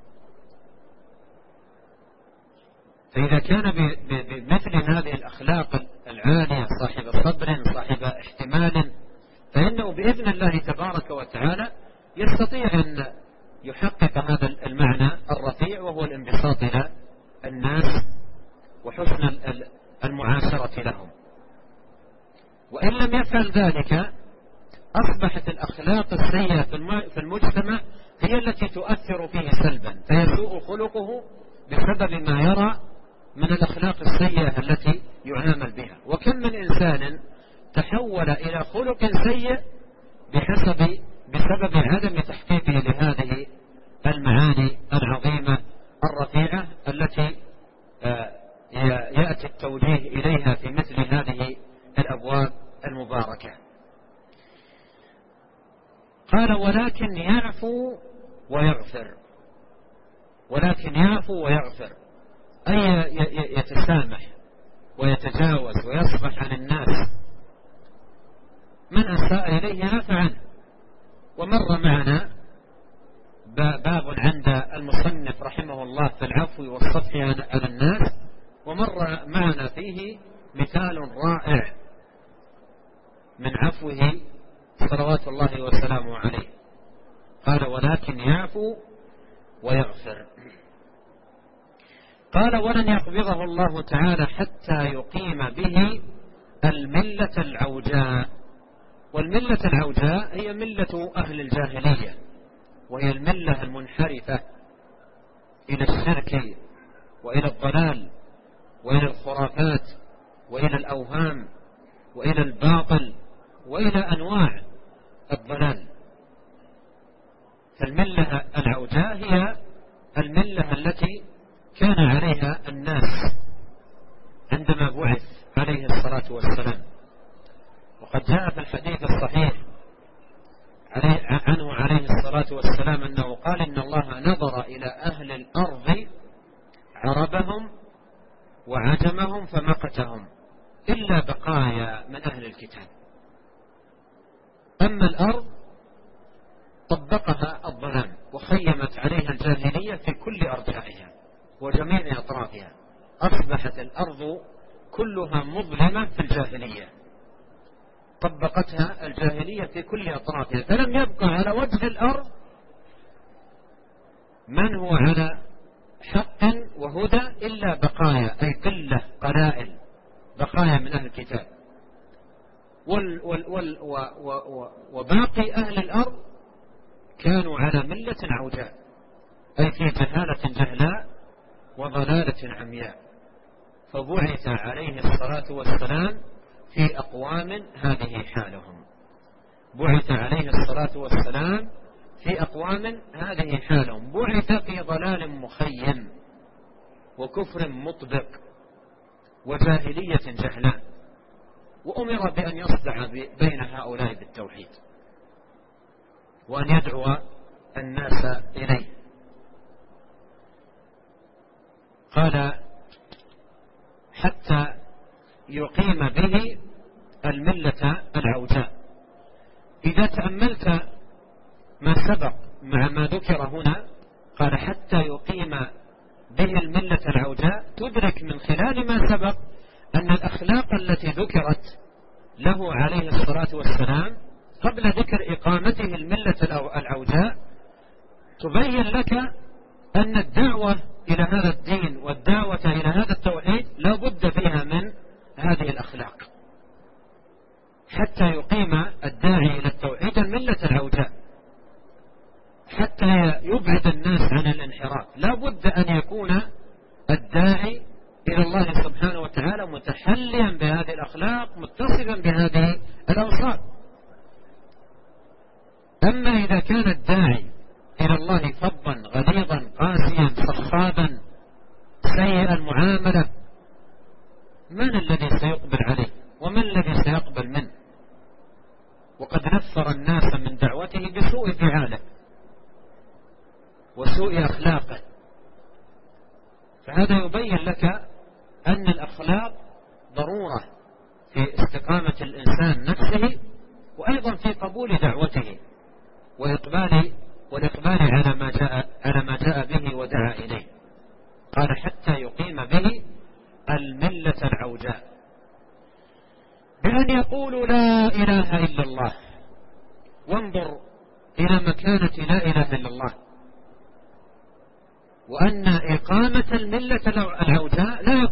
S2: فإذا كان بمثل هذه الأخلاق العالية، صاحب صبر، صاحب احتمال، فإنه بإذن الله تبارك وتعالى يستطيع أن يحقق هذا المعنى الرفيع، وهو الانبساط إلى الناس وحسن المعاشرة لهم. وإن لم يفعل ذلك أصبحت الأخلاق السيئة في المجتمع هي التي تؤثر فيه سلبا، فيسوء خلقه بسبب ما يرى من الأخلاق السيئة التي يعامل بها. وكم من إنسان تحول إلى خلق سيء بسبب عدم تحقيقه لهذه المعاني العظيمة الرفيعة التي يأتي التوجيه إليها في مثل هذه الأبواب المباركة. قال ولكن يعفو ويغفر، ولكن يعفو ويغفر أي يتسامح ويتجاوز ويصفح عن الناس، من أساء إليه يعفو عنه. ومر معنا باب عند المصنف رحمه الله في العفو والصفح عن الناس، ومر معنا فيه مثال رائع من عفوه صلوات الله وسلامه عليه. قال ولكن يعفو ويغفر. قال ولن يقبضه الله تعالى حتى يقيم به الملة العوجاء. والملة العوجاء هي ملة أهل الجاهلية، وهي الملة المنحرفة إلى الشرك وإلى الضلال وإلى الخرافات وإلى الأوهام وإلى الباطل وإلى أنواع الضلال. فالملة العوجاء هي الملة التي كان عليها الناس عندما بعث عليه الصلاة والسلام. وقد جاء في الحديث الصحيح عنه عليه الصلاة والسلام أنه قال إن الله نظر إلى أهل الأرض عربهم وعجمهم فمقتهم إلا بقايا من أهل الكتاب. أما الأرض طبقها الظلام وخيمت عليها الجاهلية في كل أرجائها وجميع أطرافها، أصبحت الأرض كلها مظلمة في الجاهلية، طبقتها الجاهلية في كل أطرافها، فلم يبقى على وجه الأرض من هو على حق وهدى إلا بقايا، أي قلة قلائل بقايا من أهل الكتاب. وباقي أهل الأرض كانوا على ملة عوجاء، أي في جهالة جهلاء وضلالة عمياء. فبعث عليه الصلاة والسلام في أقوام هذه حالهم، بعث عليه الصلاة والسلام في أقوام هذه حالهم، بعث في ضلال مخيم وكفر مطبق وجاهلية جهلاء، وأمر بأن يصدع بين هؤلاء بالتوحيد وأن يدعو الناس إليه. قال يقيم به الملة العوجاء. إذا تأملت ما سبق مع ما ذكر هنا، قال حتى يقيم به الملة العوجاء، تدرك من خلال ما سبق أن الأخلاق التي ذكرت له عليه الصلاة والسلام قبل ذكر إقامته الملة العوجاء تبين لك أن الدعوة إلى هذا الدين والدعوة إلى هذا التوحيد لا بد فيها من هذه الأخلاق حتى يقيم الداعي إلى التوحيد الملة العوجاء، حتى يبعد الناس عن الانحراف. لا بد أن يكون الداعي إلى الله سبحانه وتعالى متحليا بهذه الأخلاق، متصفا بهذه الأوصاف. أما إذا كان الداعي إلى الله فظا غليظا قاسيا صخابا سيء المعاملة، من الذي سيقبل عليه ومن الذي سيقبل منه؟ وقد نفر الناس من دعوته بسوء فعاله وسوء أخلاقه. فهذا يبين لك أن الأخلاق ضرورة في استقامة الإنسان نفسه، وأيضا في قبول دعوته والإقبال على ما جاء به ودعا إليه. قال حتى يقيم به الملة العوجاء بأن يقولوا لا إله إلا الله. وانظر إلى مكانة لا إله إلا الله، وأن إقامة الملة العوجاء لا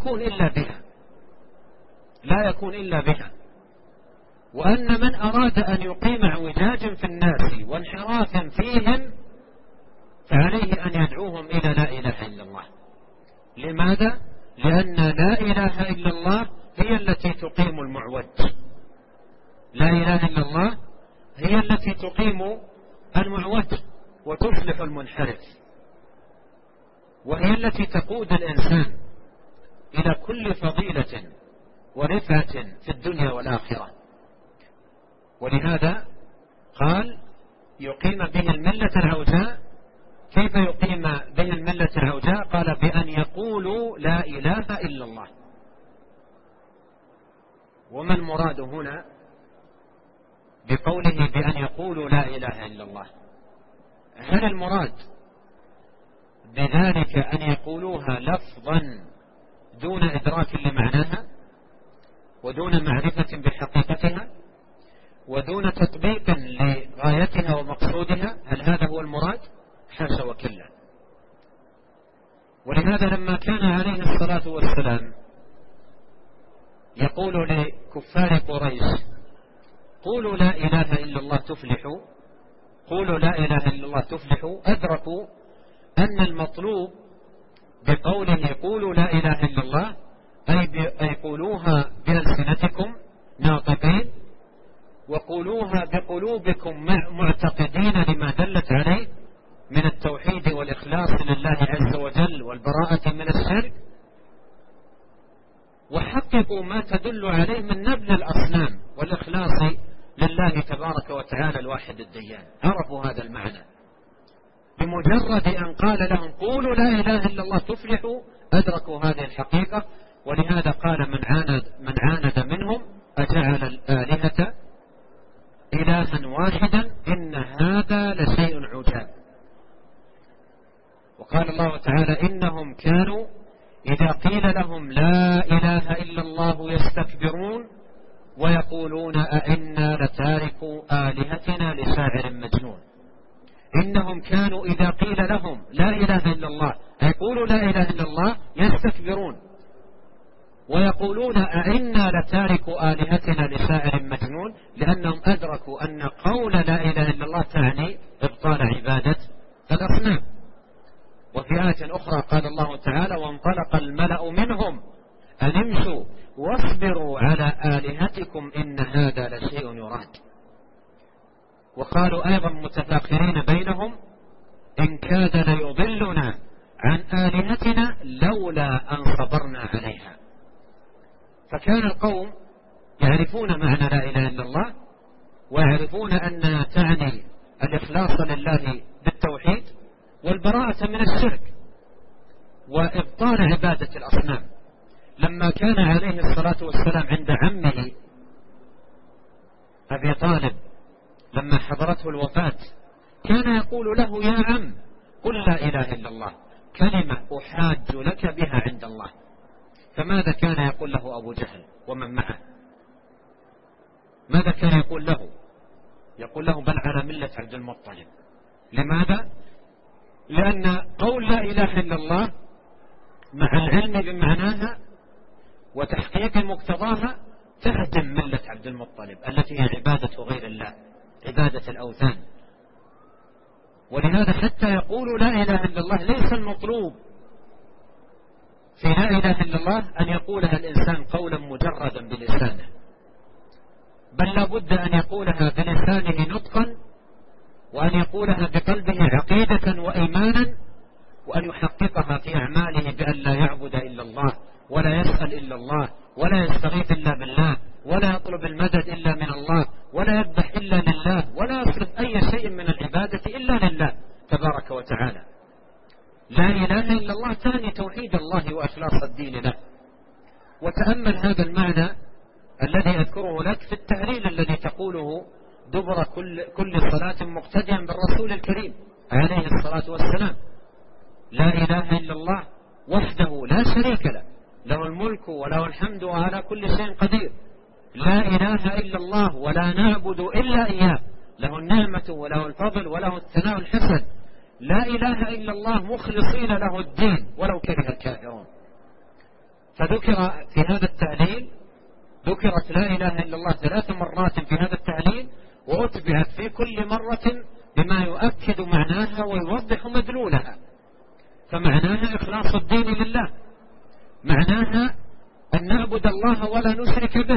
S2: يكون إلا بها، وأن من أراد أن يقيم اعوجاج في الناس وانحراف فيهم فعليه أن يدعوهم إلى لا إله إلا الله. لماذا؟ لأن لا إله إلا الله هي التي تقيم المعوج، لا إله إلا الله هي التي تقيم المعوج وتصلح المنحرف، وهي التي تقود الإنسان إلى كل فضيلة ورفعة في الدنيا والآخرة. ولهذا قال يقيم به الملة العوجاء. كيف يقيم به الملة العوجاء؟ قال بأن يقولوا لا إله إلا الله. وما المراد هنا بقوله بأن يقولوا لا إله إلا الله؟ هل المراد بذلك أن يقولوها لفظا دون إدراك لمعناها ودون معرفة بحقيقتها ودون تطبيق لغايتها ومقصودها؟ هل هذا هو المراد؟ حاشا وكلا. ولهذا لما كان عليه الصلاة والسلام يقول لكفار قريش قولوا لا إله إلا الله تفلحوا، قولوا لا إله إلا الله تفلحوا، أدركوا أن المطلوب بقوله قولوا لا إله إلا الله أي قولوها بألسنتكم ناطقين، وقولوها بقلوبكم معتقدين لما دلت عليه من التوحيد والإخلاص لله عز وجل والبراءة من الشرك، وحققوا ما تدل عليه من نبذ الأصنام والإخلاص لله تبارك وتعالى الواحد الديان. عرفوا هذا المعنى بمجرد أن قال لهم قولوا لا إله إلا الله تفلحوا، أدركوا هذه الحقيقة. ولهذا قال من عاند منهم أجعل الآلهة إلها واحدا إن هذا لشيء عجاب. وقال الله تعالى إنهم كانوا إذا قيل لهم لا إله إلا الله يستكبرون ويقولون أئنا لتاركوا آلهتنا لشاعر مجنون. إنهم كانوا إذا قيل لهم لا إله إلا الله يقولوا لا إله إلا الله يستكبرون ويقولون أئنا لتاركوا آلهتنا لشاعر مجنون، لأنهم أدركوا أن قول لا إله إلا الله تعني إبطال عبادة الأصنام. وفي آية أخرى قال الله تعالى وانطلق الملأ منهم أن امشوا واصبروا على آلهتكم إن هذا لشيء يراد. وقالوا أيضا متفاخرين بينهم إن كاد ليضلنا عن آلهتنا لولا أن صبرنا عليها. فكان القوم يعرفون معنى لا إله إلا الله، ويعرفون أنها تعني الإخلاص لله بالتوحيد والبراءة من الشرك وإبطال عبادة الأصنام، لما كان عليه الصلاة والسلام عند عمه أبي طالب لما حضرته الوفاة كان يقول له: يا عم قل لا إله إلا الله، كلمة أحاج لك بها عند الله. فماذا كان يقول له أبو جهل ومن معه؟ ماذا كان يقول له؟ يقول له: بل على ملة عبد المطلب. لماذا؟ لأن قول لا إله إلا الله مع العلم بمعناها وتحقيق مقتضاها تهدم ملة عبد المطلب التي هي عبادة غير الله، عبادة الأوثان. ولهذا حتى يقول لا إله إلا الله ليس المطلوب في لا إله إلا الله أن يقولها الإنسان قولا مجردا بلسانه، بل لابد أن يقولها بلسانه نطقا، وأن يقولها بقلبه عقيدة وإيمانا، وأن يحققها في أعماله بأن لا يعبد إلا الله، ولا يسأل إلا الله، ولا يستغيث إلا بالله، ولا يطلب المدد إلا من الله، ولا يذبح إلا لله، ولا يصرف أي شيء من العبادة إلا لله تبارك وتعالى. لا إله إلا الله تعني توحيد الله وإخلاص الدين له. وتأمل هذا المعنى الذي أذكره لك في التهليل الذي تقوله دبر كل صلاة مقتديا بالرسول الكريم عليه الصلاة والسلام: لا إله إلا الله وحده لا شريك له، له الملك وله الحمد وعلى كل شيء قدير. لا إله إلا الله ولا نعبد إلا إياه، له النعمة وله الفضل وله الثناء الحسن. لا إله إلا الله مخلصين له الدين ولو كره الكافرون. فذكر في هذا التهليل ذكرت لا إله إلا الله 3 مرات في هذا التهليل، وأتبعت في كل مرة بما يؤكد معناها ويوضح مدلولها. فمعناها إخلاص الدين لله، معناها أن نعبد الله ولا نشرك به،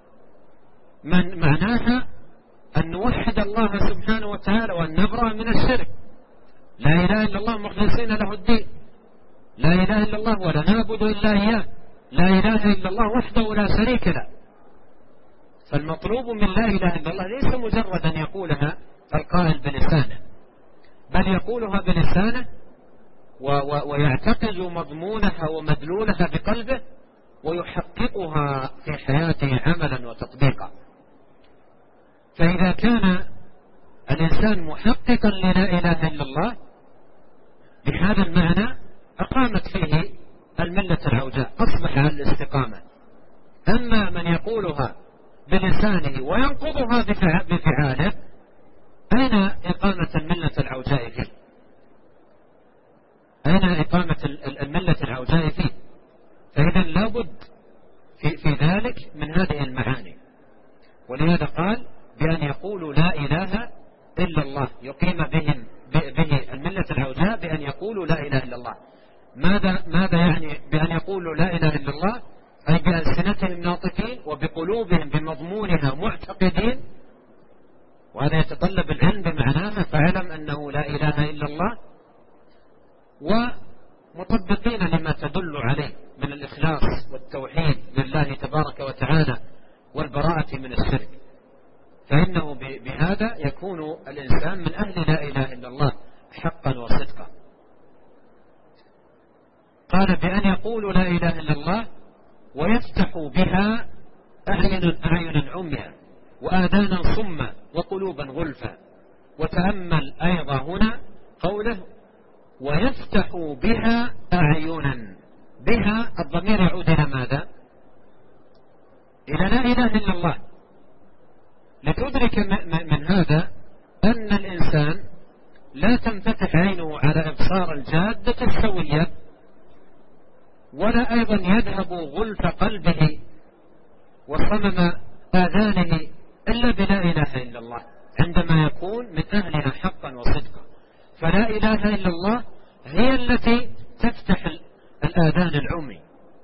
S2: معناها أن نوحد الله سبحانه وتعالى وأن نبرأ من الشرك. لا إله إلا الله مخلصين له الدين، لا إله إلا الله ولا نعبد إلا إياه، لا إله إلا الله وحده لا شريك له. فالمطلوب من لا إله إلا الله ليس مجرد أن يقولها القائل بلسانه، بل يقولها بلسانه ويعتقد مضمونها ومدلولها بقلبه، ويحققها في حياته عملا وتطبيقا. فإذا كان الإنسان محققا للا إله إلا الله بهذا المعنى أقامت فيه الملة العوجاء، أصبح على الاستقامة. أما من يقولها بلسانه وينقضها بفعاله، أين إقامة الملة العوجاء فيه؟ أين إقامة الملة العوجاء فيه؟ فإذا لابد في ذلك من هذه المعاني. ولهذا قال بأن يقولوا لا إله إلا الله، يقيم به الملة العوجاء بأن يقولوا لا إله إلا الله. ماذا يعني بأن يقولوا لا إله إلا الله؟ أي بألسنتهم ناطقين وبقلوبهم بمضمونها معتقدين، وهذا يتطلب العلم بمعناها، فاعلم أنه لا إله إلا الله، ومطبقين لما تدل عليه من الإخلاص والتوحيد لله تبارك وتعالى والبراءة من الشرك. فإنه بهذا يكون الإنسان من أهل لا إله إلا الله حقا وصدقا. قال بأن يقولوا لا إله إلا الله ويفتحوا بها أعين عميا وآذانا صما وقلوبا غلفا. وتأمل أيضا هنا قوله ويفتحوا بها أعينا، بها الضمير يعود إلى ماذا؟ إلى لا إله إلا الله. لتدرك من هذا أن الإنسان لا تنفتح عينه على إبصار الجادة السوية، ولا أيضا يذهب غلف قلبه وصمم آذانه إلا بلا إله إلا الله عندما يكون من أهلها حقا وصدقا. فلا إله إلا الله هي التي تفتح الآذان العمي،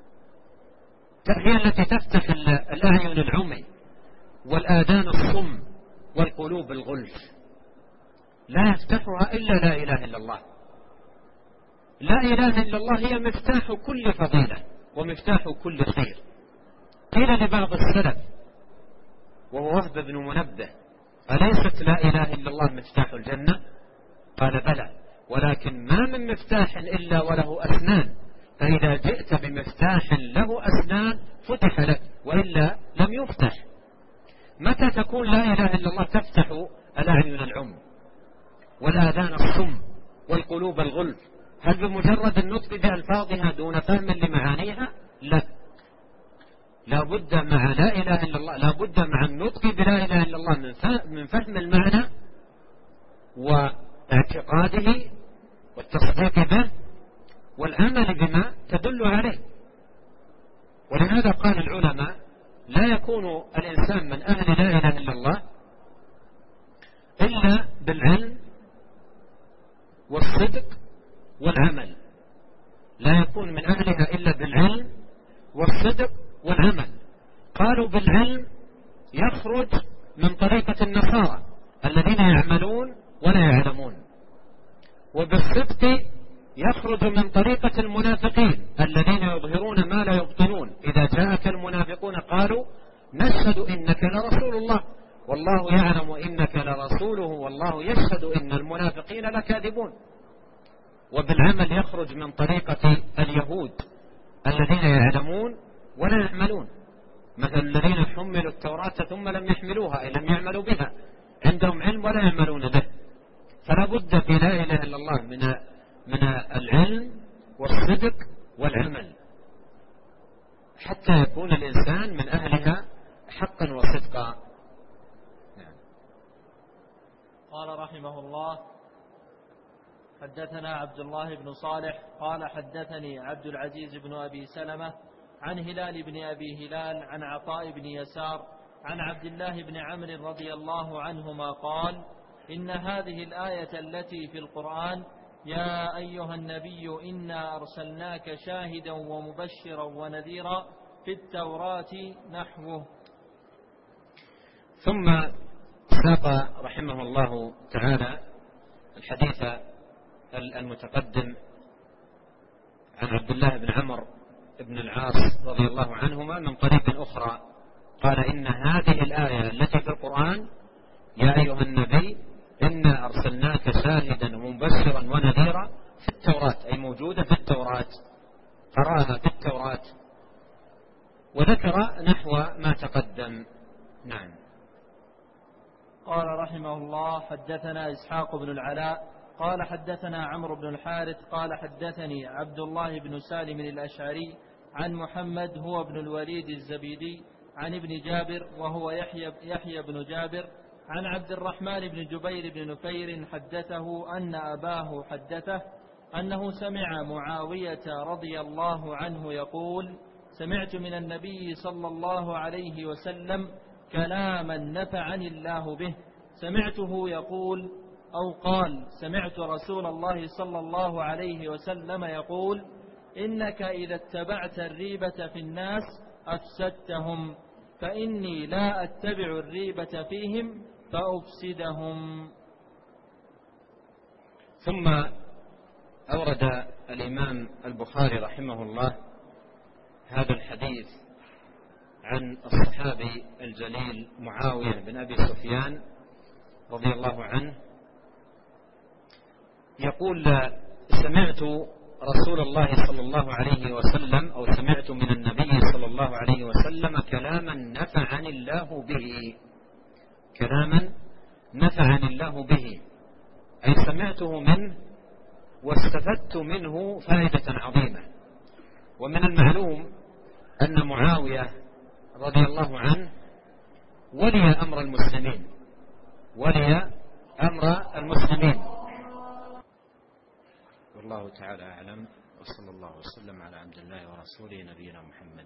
S2: هي التي تفتح الأعين العمي والآذان الصم والقلوب الغلف. لا يفتحها إلا لا إله إلا الله. لا إله إلا الله هي مفتاح كل فضيلة ومفتاح كل خير. قيل لبعض السلف وهو وهب بن منبه أليست لا إله إلا الله مفتاح الجنة؟ قال بلى، ولكن ما من مفتاح إلا وله أسنان، فإذا جئت بمفتاح له أسنان فتح لك، وإلا لم يفتح. متى تكون لا إله إلا الله تفتح الأعين العمي والآذان الصم والقلوب الغلف؟ هل بمجرد النطق بألفاظها دون فهم لمعانيها؟ لا، لا بد مع لا إله إلا الله، لا بد مع النطق بلا إله إلا الله من فهم المعنى واعتقاده والتصديق به والعمل بما تدل عليه. ولهذا قال العلماء: لا يكون الإنسان من أهل لا إله إلا الله إلا بالعلم والصدق والعمل، لا يكون من أهلها إلا بالعلم والصدق والعمل. قالوا بالعلم يخرج من طريقة النصارى الذين يعملون ولا يعلمون، وبالصدق يخرج من طريقة المنافقين الذين يظهرون ما لا يبطنون. إذا جاءك المنافقون قالوا: نشهد إنك لرسول الله والله يعلم إنك لرسوله والله يشهد إن المنافقين لكاذبون. وبالعمل يخرج من طريقة اليهود الذين يعلمون ولا يعملون، مثل الذين حملوا التوراة ثم لم يحملوها أي لم يعملوا بها، عندهم علم ولا يعملون به. فلا بد في لا إله إلا الله من العلم والصدق والعمل حتى يكون الإنسان من أهلها حقا وصدقا.
S1: قال رحمه الله: حدثنا عبد الله بن صالح قال حدثني عبد العزيز بن أبي سلمة عن هلال بن أبي هلال عن عطاء بن يسار عن عبد الله بن عمرو رضي الله عنهما قال: إن هذه الآية التي في القرآن: يا أيها النبي إنا أرسلناك شاهدا ومبشرا ونذيرا، في التوراة نحوه.
S2: ثم ساق رحمه الله تعالى الحديث المتقدم عن عبد الله بن عمرو بن العاص رضي الله عنهما من طريق أخرى، قال: إن هذه الآية التي في القرآن: يا أيها النبي إنا أرسلناك شاهدا ومبشرا ونذيرا، في التوراة، أي موجودة في التوراة، قرأها في التوراة، وذكر نحو ما تقدم. نعم.
S1: قال رحمه الله: حدثنا إسحاق بن العلاء قال حدثنا عمرو بن الحارث قال حدثني عبد الله بن سالم الأشعري عن محمد هو ابن الوليد الزبيدي عن ابن جابر وهو يحيى بن جابر عن عبد الرحمن بن جبير بن نفير حدثه أن أباه حدثه أنه سمع معاوية رضي الله عنه يقول: سمعت من النبي صلى الله عليه وسلم كلاما نفعني الله به، سمعته يقول أو قال: سمعت رسول الله صلى الله عليه وسلم يقول: إنك إذا اتبعت الريبة في الناس أفسدتهم، فإني لا أتبع الريبة فيهم فأفسدهم.
S2: ثم أورد الإمام البخاري رحمه الله هذا الحديث عن الصحابي الجليل معاوية بن أبي سفيان رضي الله عنه يقول: سمعت رسول الله صلى الله عليه وسلم، أو سمعت من النبي صلى الله عليه وسلم كلاما نفعني الله به، كلاما نفعني الله به، أي سمعته منه واستفدت منه فائدة عظيمة. ومن المعلوم أن معاوية رضي الله عنه ولي أمر المسلمين، ولي أمر المسلمين. والله تعالى أعلم، وصلى الله وسلم على عبد الله ورسوله نبينا محمد.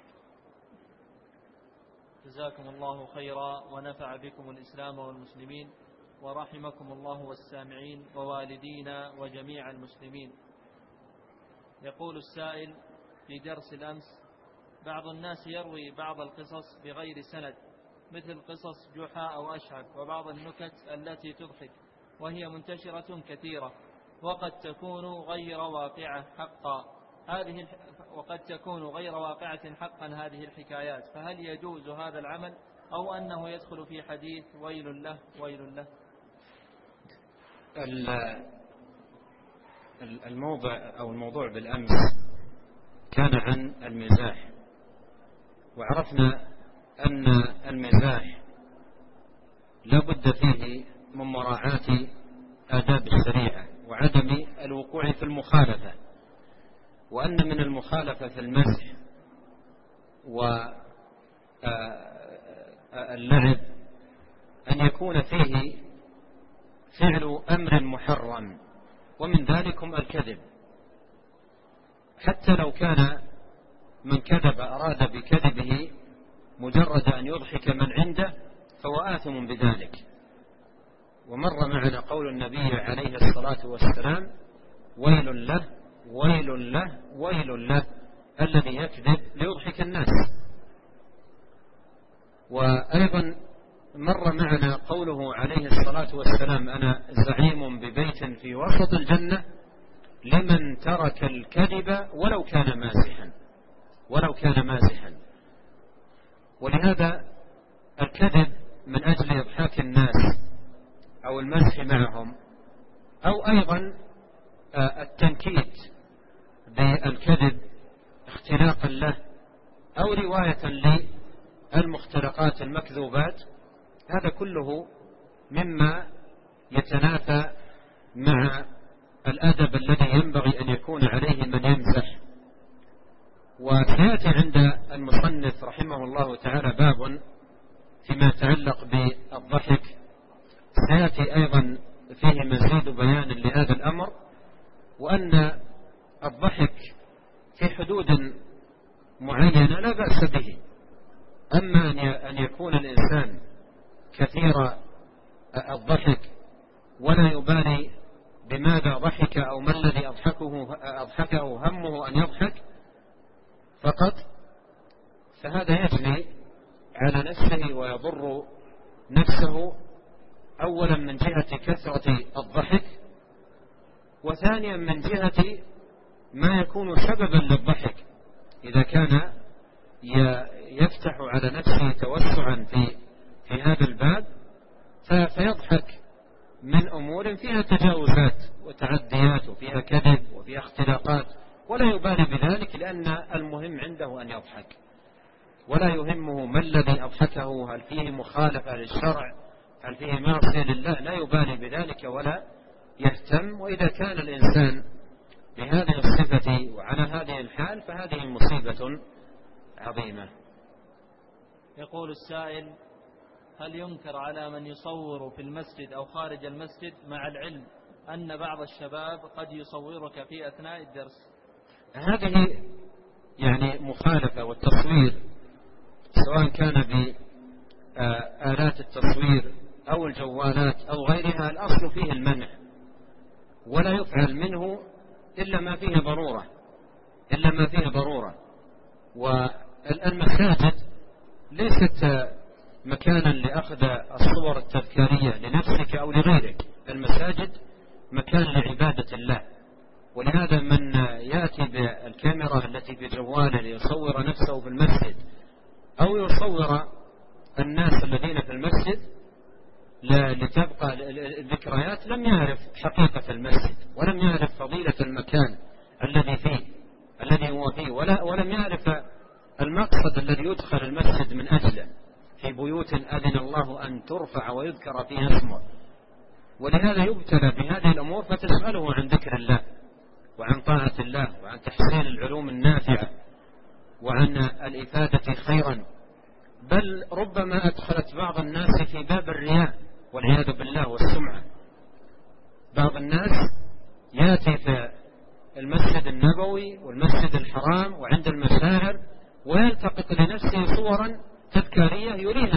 S1: جزاكم الله خيرا ونفع بكم الإسلام والمسلمين، ورحمكم الله والسامعين ووالدينا وجميع المسلمين. يقول السائل: في درس الأمس بعض الناس يروي بعض القصص بغير سند، مثل قصص جحا أو أشعب، وبعض النكت التي تضحك، وهي منتشرة كثيرة، وقد تكون غير واقعة حقا هذه الحكايات، فهل يجوز هذا العمل أو أنه يدخل في حديث ويل له ويل له؟
S2: الموضوع بالأمس كان عن المزاح، وعرفنا أن المزاح لا بد فيه من مراعاة آداب الشريعة وعدم الوقوع في المخالفة، وأن من المخالفة في المزح واللعب أن يكون فيه فعل أمر محرم، ومن ذلكم الكذب، حتى لو كان من كذب أراد بكذبه مجرد أن يضحك من عنده فهو آثم بذلك. ومر معنا قول النبي عليه الصلاة والسلام: ويل له ويل له ويل له الذي يكذب ليضحك الناس. وأيضا مر معنا قوله عليه الصلاة والسلام: أنا زعيم ببيت في وسط الجنة لمن ترك الكذب ولو كان مازحا. ولهذا الكذب من أجل إضحاك الناس أو المزح معهم، أو أيضا التنكيت بالكذب اختلاقا له، أو رواية للمختلقات المكذوبات، هذا كله مما يتنافى مع الأدب الذي ينبغي أن يكون عليه من يمزح. وسيأتي عند المصنف رحمه الله تعالى باب فيما يتعلق بالضحك، سيأتي أيضا فيه مزيد بيان لهذا الأمر، وأن الضحك في حدود معينة لا بأس به. أما أن يكون الإنسان كثير الضحك ولا يبالي بماذا ضحك أو ما الذي أضحكه همه أن يضحك فقط، فهذا يجني على نفسه ويضر نفسه، أولا من جهة كثرة الضحك، وثانيا من جهة ما يكون سببا للضحك إذا كان يفتح على نفسه توسعا في هذا الباب فيضحك من أمور فيها تجاوزات وتعديات وفيها كذب وفيها اختلاقات، ولا يبالي بذلك، لأن المهم عنده أن يضحك، ولا يهمه ما الذي أضحكه، هل فيه مخالفة للشرع، هل فيه معصية لله، لا يبالي بذلك ولا يهتم. وإذا كان الإنسان بهذه الصفة وعلى هذه الحال فهذه مصيبة عظيمة.
S1: يقول السائل: هل ينكر على من يصور في المسجد أو خارج المسجد مع العلم أن بعض الشباب قد يصورك في أثناء الدرس؟
S2: هذه يعني مخالفة، والتصوير سواء كان بآلات التصوير أو الجوالات أو غيرها الأصل فيه المنع، ولا يفعل منه إلا ما فيه ضرورة. والمساجد ليست مكانا لأخذ الصور التذكارية لنفسك أو لغيرك، المساجد مكان لعبادة الله. ولهذا من يأتي بالكاميرا التي في جواله ليصور نفسه في المسجد أو يصور الناس الذين في المسجد لتبقى الذكريات لم يعرف حقيقة المسجد، ولم يعرف فضيلة المكان الذي هو فيه، ولم يعرف المقصد الذي يدخل المسجد من أجله، في بيوت أذن الله أن ترفع ويذكر فيها اسمه. ولهذا يبتلى بهذه الأمور، فتسأله عن ذكر الله وعن طاعة الله وعن تحصيل العلوم النافعة وعن الإفادة خيرا، بل ربما أدخلت بعض الناس في باب الرياء والعياذ بالله والسمعة. بعض الناس يأتي في المسجد النبوي والمسجد الحرام وعند المشاعر ويلتقط لنفسه صورا تذكارية يريها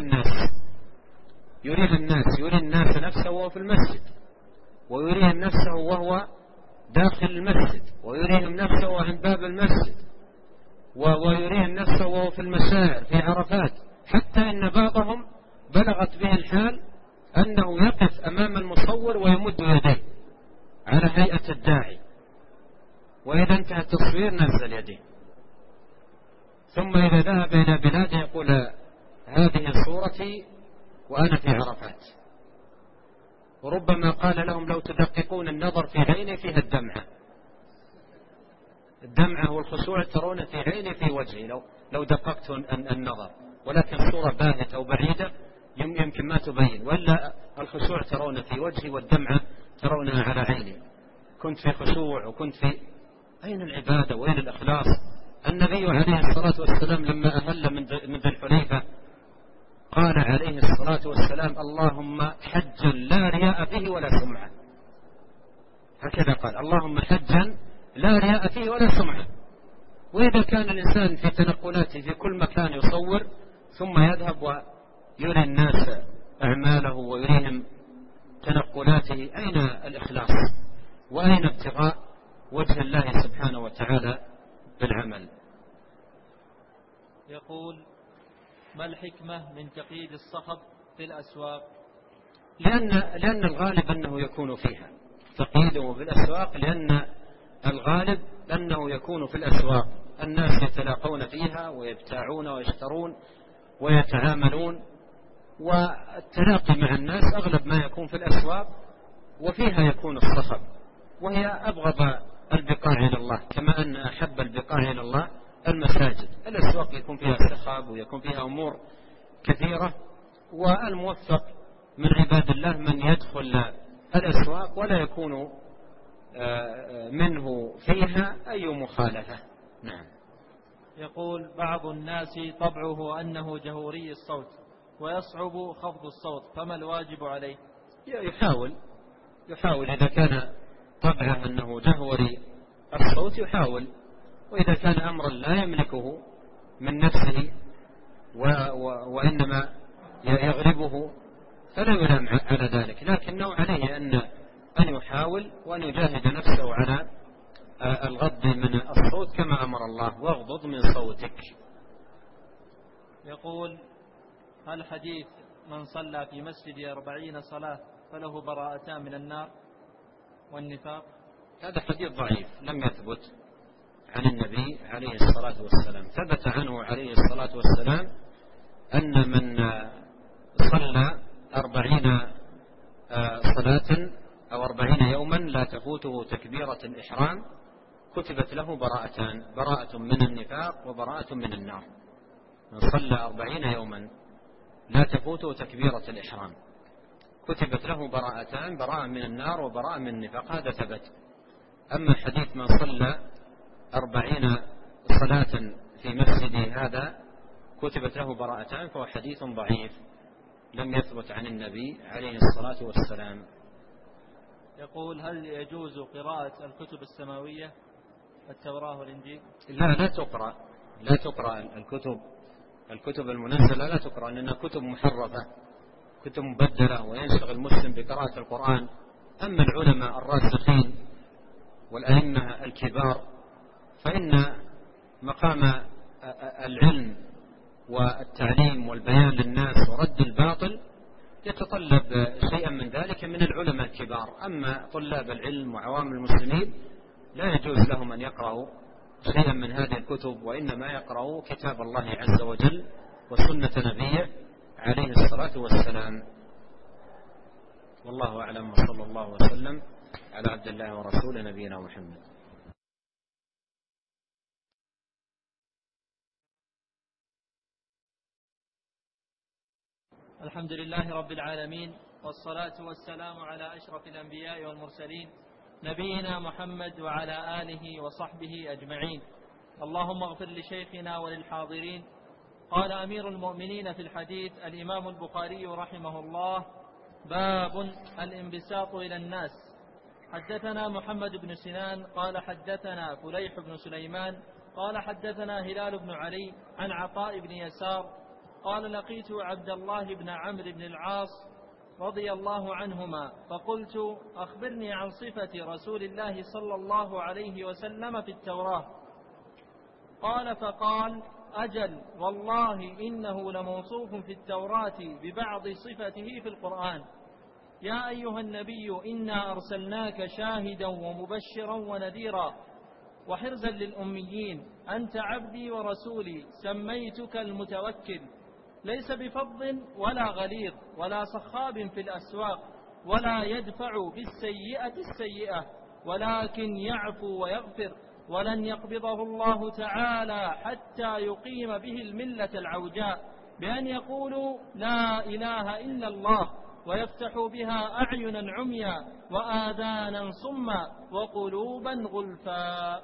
S2: الناس نفسه وهو في المسجد، ويريهم نفسه وهو داخل المسجد، ويريهم نفسه عند باب المسجد، ويريهم نفسه وهو في المشاعر في عرفات، حتى إن بعضهم بلغت به الحال أنه يقف أمام المصور ويمد يديه على هيئة الداعي، وإذا انتهى التصوير نزل يديه، ثم إذا ذهب إلى بلاده يقول: هذه صورتي وأنا في عرفات. وربما قال لهم: لو تدققون النظر في عيني فيها الدمعة. الدمعة والخشوع ترون في عيني في وجهي لو دققت النظر، ولكن صورة باهتة أو بعيدة يمكن ما تبين، وإلا الخشوع ترون في وجهي والدمعة ترونها على عيني. كنت في خشوع وكنت في أين العبادة وأين الإخلاص؟ النبي عليه الصلاة والسلام لما أهل من ذي الحليفة قال عليه الصلاة والسلام: اللهم حجا لا رياء فيه ولا سمعة. هكذا قال: اللهم حجا لا رياء فيه ولا سمعة. وإذا كان الإنسان في تنقلاته في كل مكان يصور ثم يذهب ويري الناس أعماله ويريهم تنقلاته، أين الإخلاص وأين ابتغاء وجه الله سبحانه وتعالى بالعمل؟
S1: يقول: ما الحكمة من تقييد الصخب في الأسواق؟
S2: لأن الغالب أنه يكون فيها تقييده في الأسواق، لأن الغالب أنه يكون في الأسواق، الناس يتلاقون فيها ويبتاعون ويشترون ويتعاملون، والتلاقي مع الناس أغلب ما يكون في الأسواق، وفيها يكون الصخب، وهي أبغض البقاع إلى الله، كما أن أحب البقاع إلى الله المساجد. الأسواق يكون فيها صخب ويكون فيها أمور كثيرة، والموفق من عباد الله من يدخل الأسواق ولا يكون منه فيها أي مخالفة. نعم.
S1: يقول: بعض الناس طبعه أنه جهوري الصوت ويصعب خفض الصوت، فما الواجب عليه؟
S2: يحاول إذا كان طبعه أنه جهوري الصوت يحاول، وإذا كان أمرا لا يملكه من نفسه وإنما يغلبه فلا يلام على ذلك، لكنه عليه أن يحاول وأن يجاهد نفسه على الغض من الصوت كما أمر الله: واغضض من صوتك.
S1: يقول: هل حديث من صلى في مسجد 40 صلاة فله براءتان من النار والنفاق؟
S2: هذا حديث ضعيف لم يثبت عن النبي عليه الصلاة والسلام. ثبت عنه عليه الصلاة والسلام أن من صلى 40 صلاة أو 40 يوما لا تفوته تكبيرة الإحرام كتبت له براءتان: براءة من النفاق وبراءة من النار. من صلى 40 يوما لا تفوته تكبيرة الإحرام كتبت له براءتان: براءة من النار وبراءة من النفاق. هذا ثبت. أما حديث من صلى 40 صلاة في مسجد هذا كتبت له براءتان فهو حديث ضعيف لم يثبت عن النبي عليه الصلاة والسلام.
S1: يقول: هل يجوز قراءة الكتب السماوية التوراة والإنجيل؟
S2: لا تقرأ الكتب المنزلة، لا تقرأ، لأنها كتب محرفة، كتب مبدلة، وينشغل المسلم بقراءة القرآن. أما العلماء الراسخين والأئمة الكبار فإن مقام العلم والتعليم والبيان للناس ورد الباطل يتطلب شيئا من ذلك من العلماء الكبار. أما طلاب العلم وعوام المسلمين لا يجوز لهم أن يقرأوا شيئا من هذه الكتب، وإنما يقرأوا كتاب الله عز وجل وسنة نبيه عليه الصلاة والسلام. والله أعلم، وصلى الله وسلم على عبد الله ورسوله نبينا محمد.
S1: الحمد لله رب العالمين، والصلاة والسلام على أشرف الأنبياء والمرسلين نبينا محمد وعلى آله وصحبه أجمعين. اللهم اغفر لشيخنا وللحاضرين. قال أمير المؤمنين في الحديث الإمام البخاري رحمه الله: باب الانبساط إلى الناس. حدثنا محمد بن سنان قال حدثنا فليح بن سليمان قال حدثنا هلال بن علي عن عطاء بن يسار قال: لقيت عبد الله بن عمرو بن العاص رضي الله عنهما فقلت: أخبرني عن صفة رسول الله صلى الله عليه وسلم في التوراة. قال: فقال: أجل والله إنه لموصوف في التوراة ببعض صفته في القرآن. يا أيها النبي إنا أرسلناك شاهدا ومبشرا ونذيرا وحرزا للأميين، أنت عبدي ورسولي، سميتك المتوكل، ليس بفظ ولا غليظ ولا صخاب في الأسواق، ولا يدفع بالسيئة السيئة، ولكن يعفو ويغفر، ولن يقبضه الله تعالى حتى يقيم به الملة العوجاء بأن يقولوا لا إله إلا الله ويفتحوا بها أعينا عميا وآذانا صما وقلوبا غلفا.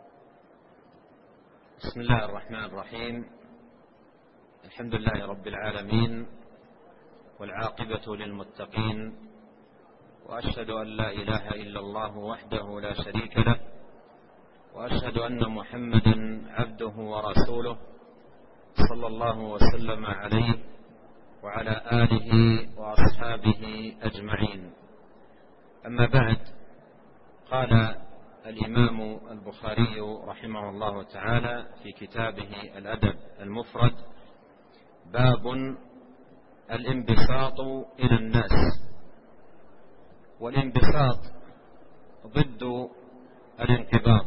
S2: بسم الله الرحمن الرحيم. الحمد لله رب العالمين، والعاقبة للمتقين، وأشهد أن لا إله إلا الله وحده لا شريك له، وأشهد أن محمدا عبده ورسوله صلى الله وسلم عليه وعلى آله وأصحابه أجمعين. أما بعد، قال الإمام البخاري رحمه الله تعالى في كتابه الأدب المفرد: باب الانبساط إلى الناس. والانبساط ضد الانقباض،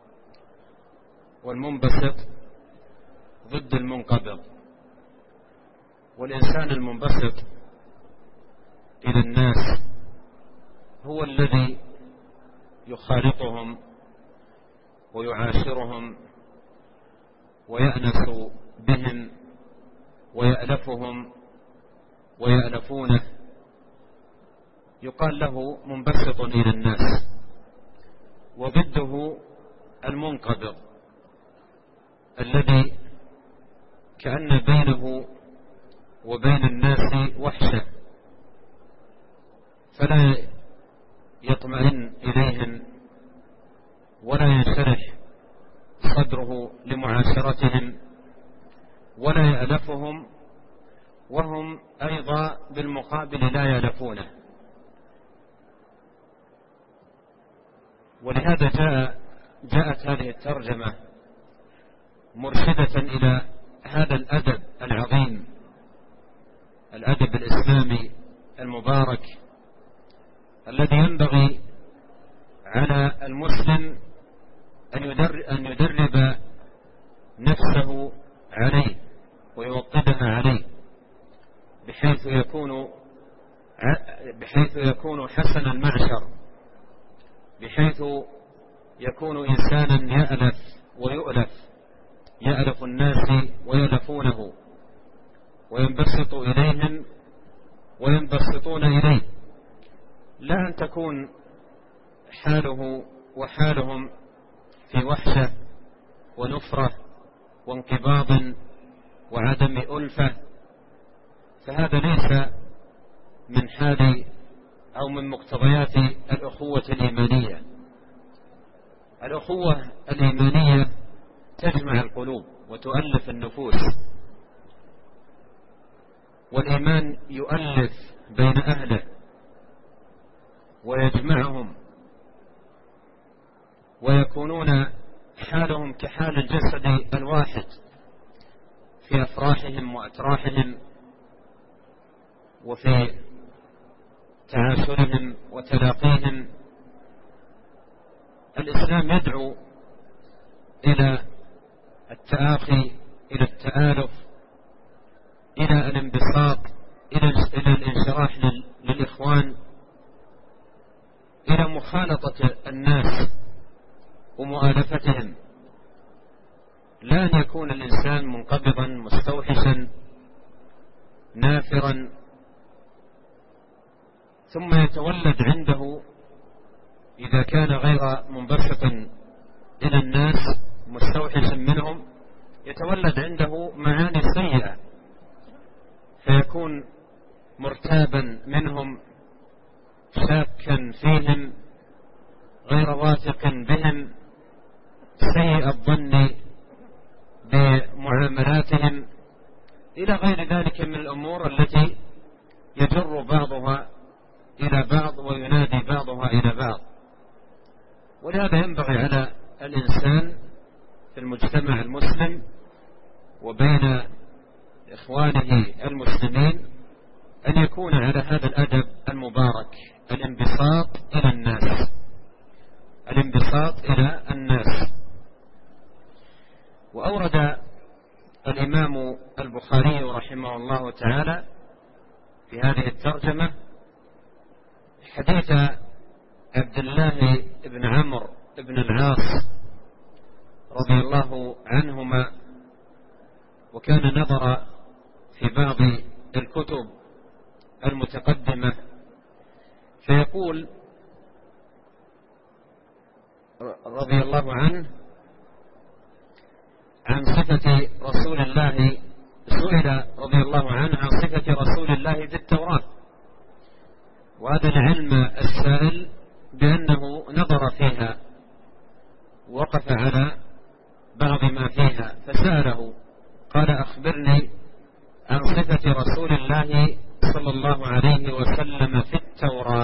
S2: والمنبسط ضد المنقبض. والإنسان المنبسط إلى الناس هو الذي يخالطهم ويعاشرهم ويأنس بهم ويألفهم ويألفونه، يقال له منبسط إلى الناس. وضده المنقبض الذي كأن بينه وبين الناس وحشة، فلا يطمئن إليهم ولا ينشرح صدره لمعاشرتهم ولا يألفهم، وهم أيضا بالمقابل لا يألفونه. ولهذا جاءت هذه الترجمة مرشدة إلى هذا الأدب العظيم، الأدب الإسلامي المبارك، الذي ينبغي على المسلم أن يدرب نفسه عليه ويوطدها عليه، بحيث يكون حسن المعشر، بحيث يكون إنسانا يألف ويؤلف، يألف الناس ويألفونه، وينبسط إليهم وينبسطون إليه، لا أن تكون حاله وحالهم في وحشة ونفرة وانقباض وعدم ألفة، فهذا ليس من حال أو من مقتضيات الأخوة الإيمانية. الأخوة الإيمانية تجمع القلوب وتؤلف النفوس، والإيمان يؤلف بين أهله ويجمعهم، ويكونون حالهم كحال الجسد الواحد في أفراحهم وأتراحهم وفي تعاشرهم وتلاقيهم. الإسلام يدعو إلى التآخي، إلى التآلف، إلى الانبساط، إلى الانشراح للإخوان، إلى مخالطة الناس ومؤالفتهم، لا أن يكون الإنسان منقبضا مستوحشا نافرا، ثم يتولد عنده إذا كان غير منبسط إلى الناس مستوحشا منهم، يتولد عنده معاني سيئة، فيكون مرتابا منهم، شاكا فيهم، غير واثق بهم، سيء الظن بمعاملاتهم، إلى غير ذلك من الأمور التي يجر بعضها إلى بعض وينادي بعضها إلى بعض. ولهذا ينبغي على الإنسان في المجتمع المسلم وبين إخوانه المسلمين أن يكون على هذا الأدب المبارك، الانبساط إلى الناس، الانبساط إلى الناس. وأورد الإمام البخاري رحمه الله تعالى في هذه الترجمة حديث عبد الله بن عمرو بن العاص رضي الله عنهما، وكان نظر في بعض الكتب المتقدمة، فيقول رضي الله عنه عن صفة رسول الله، سئل رضي الله عنه عن صفة رسول الله في التوراة، وهذا العلم السائل بأنه نظر فيها وقف على بعض ما فيها، فسأله قال أخبرني عن صفة رسول الله صلى الله عليه وسلم في التوراة.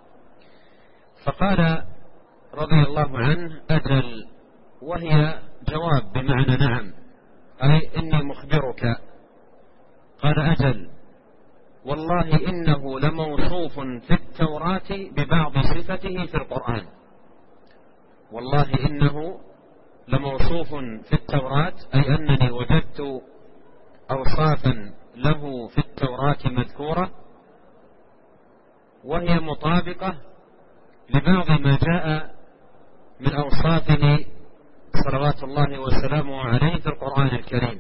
S2: فقال رضي الله عنه أجل، وهي جواب بمعنى نعم، أي إني مخبرك. قال أجل، والله إنه لموصوف في التوراة ببعض صفته في القرآن. والله إنه لموصوف في التوراة، أي أنني وجدت أوصافا له في التوراة مذكورة، وهي مطابقة لبعض ما جاء من أوصافه صلوات الله وسلامه عليه في القرآن الكريم،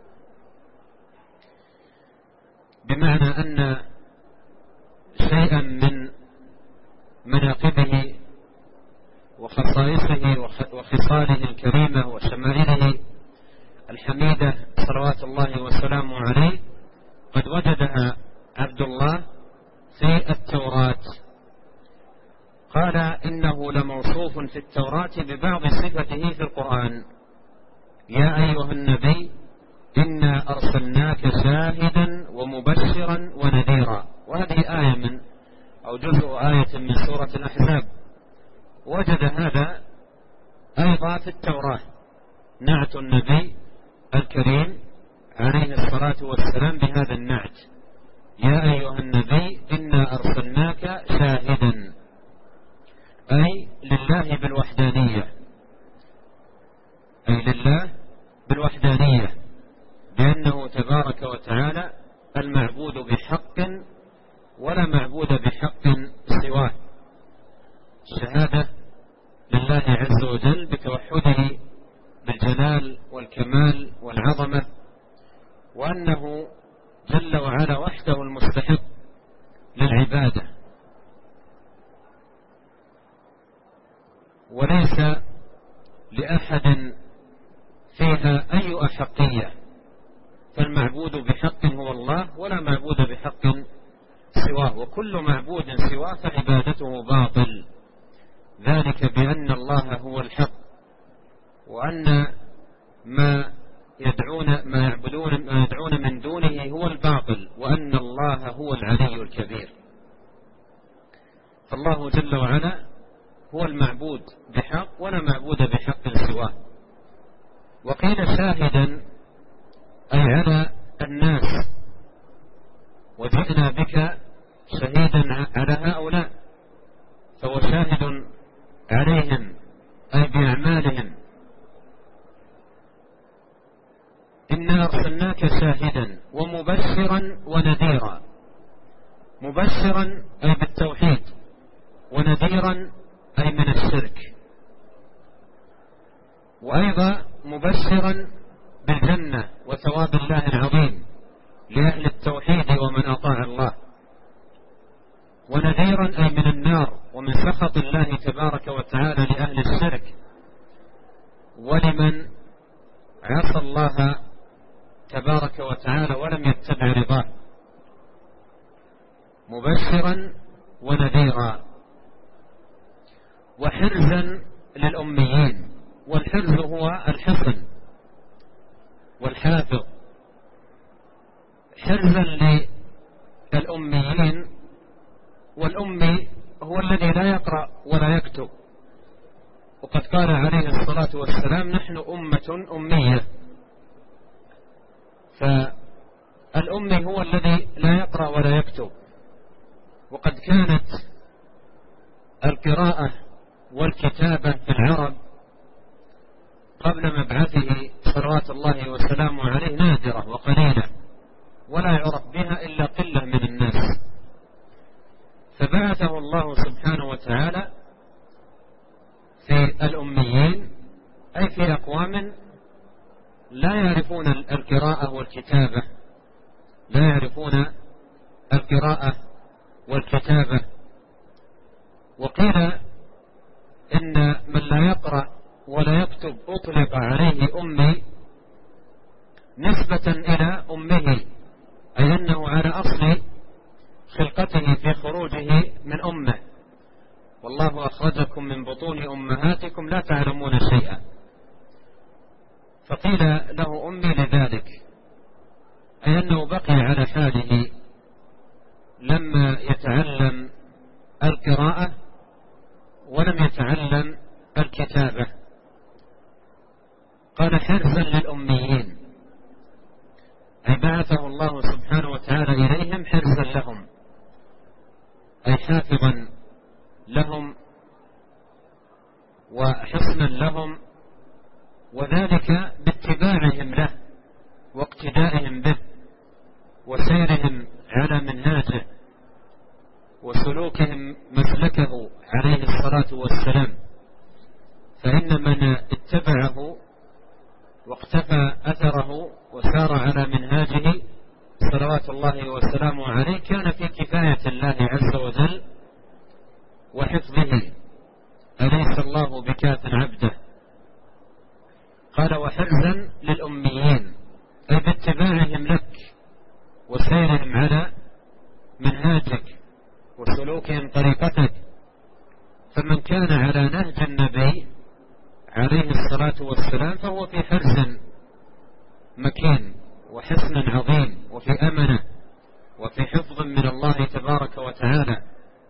S2: بمعنى أن شيئا من مناقبه وخصائصه وخصاله الكريمة وشمائله الحميدة صلوات الله وسلامه عليه قد وجدها عبد الله في التوراة. قال إنه لموصوف في التوراة ببعض صفته في القرآن. يا أيها النبي إنا أرسلناك شاهدا ومبشرا ونذيرا. وهذه آية من أو جزء آية من سورة الأحزاب، وجد هذا أيضا في التوراة، نعت النبي الكريم عليه الصلاة والسلام بهذا النعت: يا أيها النبي إنا أرسلناك شاهدا، أي لله بالوحدانية، أي لله بالوحدانية، بأنه تبارك وتعالى المعبود بحق ولا معبود بحق سواه. الشهادة لله عز وجل بتوحده بالجلال والكمال والعظمة، وأنه جل وعلا وحده المستحق للعبادة، وليس لأحد فيها أي أحقية، فالمعبود بحق هو الله ولا معبود بحق سواه، وكل معبود سواه فعبادته باطل، ذلك بأن الله هو الحق، وأن ما يدعون من دونه هو الباطل، وأن الله هو العلي الكبير. فالله جل وعلا هو المعبود بحق ولا معبود بحق سواه. وقيل شاهدا أي على الناس، وجئنا بك شهيدا على هؤلاء، فهو شاهد عليهم أي بأعمالهم. إنا أرسلناك شاهدا ومبشرا ونذيرا. مبشرا أي بالتوحيد، ونذيرا أي من الشرك، وأيضا مبشرا بالجنة وثواب الله العظيم لأهل التوحيد ومن أطاع الله، ونذيرا أي من النار ومن سخط الله تبارك وتعالى لأهل الشرك ولمن عصى الله تبارك وتعالى ولم يتبع رضاه. مبشرا ونذيرا. وحرزا للأميين، والحرز هو الحصن والحافظ. حرزا للأميين، والأمي هو الذي لا يقرأ ولا يكتب، وقد قال عليه الصلاة والسلام: نحن أمة أمية. فالأمي هو الذي لا يقرأ ولا يكتب، وقد كانت القراءة والكتابة في العرب قبل مبعثه صلوات الله وسلامه عليه نادرة وقليلة، ولا يعرف بها إلا قلة من الناس، فبعثه الله سبحانه وتعالى في الأميين أي في أقوام لا يعرفون القراءة والكتابة، لا يعرفون القراءة والكتابة. وقيل إن من لا يقرأ ولا يكتب أطلق عليه أمي نسبة إلى أمه، أي أنه على أصل خلقته في خروجه من أمه. والله أخرجكم من بطون أمهاتكم لا تعلمون شيئا، فقيل له أمي لذلك، أي أنه بقي على حاله لما يتعلم القراءة ولم يتعلم الكتابة. قال حرزا للأميين، أي بعثه الله سبحانه وتعالى إليهم حرزا لهم، أي حافظا لهم وحصنا لهم، وذلك باتباعهم له واقتدائهم به وسيرهم على منهاجه وسلوكهم مسلكه عليه الصلاة والسلام. فإن من اتبعه واقتفى أثره وسار على منهاجه صلوات الله وسلامه عليه كان في كفاية الله عز وجل وحفظه، أليس الله بكاف عبده. قال وحرزا للأميين، أي باتباعهم لك وسيرهم على منهاجك وسلوكهم طريقتك. فمن كان على نهج النبي عليه الصلاة والسلام فهو في حرز مكين وحصن عظيم وفي أمنة وفي حفظ من الله تبارك وتعالى.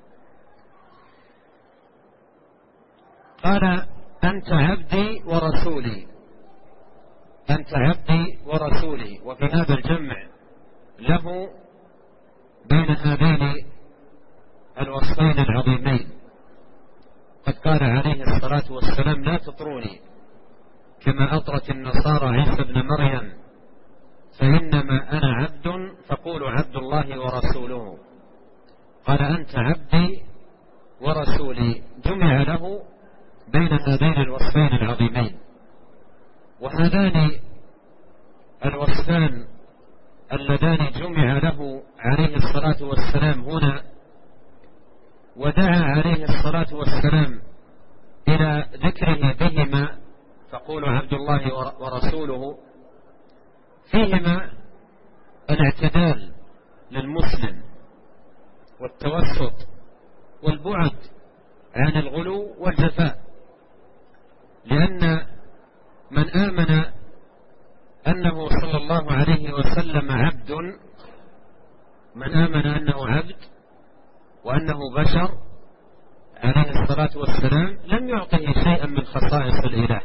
S2: قال أنت عبدي ورسولي، أنت عبدي ورسولي، وفي هذا الجمع له بين هذين الوصفين العظيمين. قد قال عليه الصلاة والسلام لا تطروني كما أطرت النصارى عيسى ابن مريم، فإنما أنا عبد فقولوا عبد الله ورسوله. قال أنت عبدي ورسولي، جمع له بين هذين الوصفين العظيمين. وهذان الوصفان اللذان جمع له عليه الصلاة والسلام هنا ودعا عليه الصلاة والسلام إلى ذكره بهما، فقولوا عبد الله ورسوله، فيهما الاعتدال للمسلم والتوسط والبعد عن الغلو والجفاء. لأن من آمن أنه صلى الله عليه وسلم عبد، من آمن أنه عبد وأنه بشر عليه الصلاة والسلام لم يعطه شيئا من خصائص الإله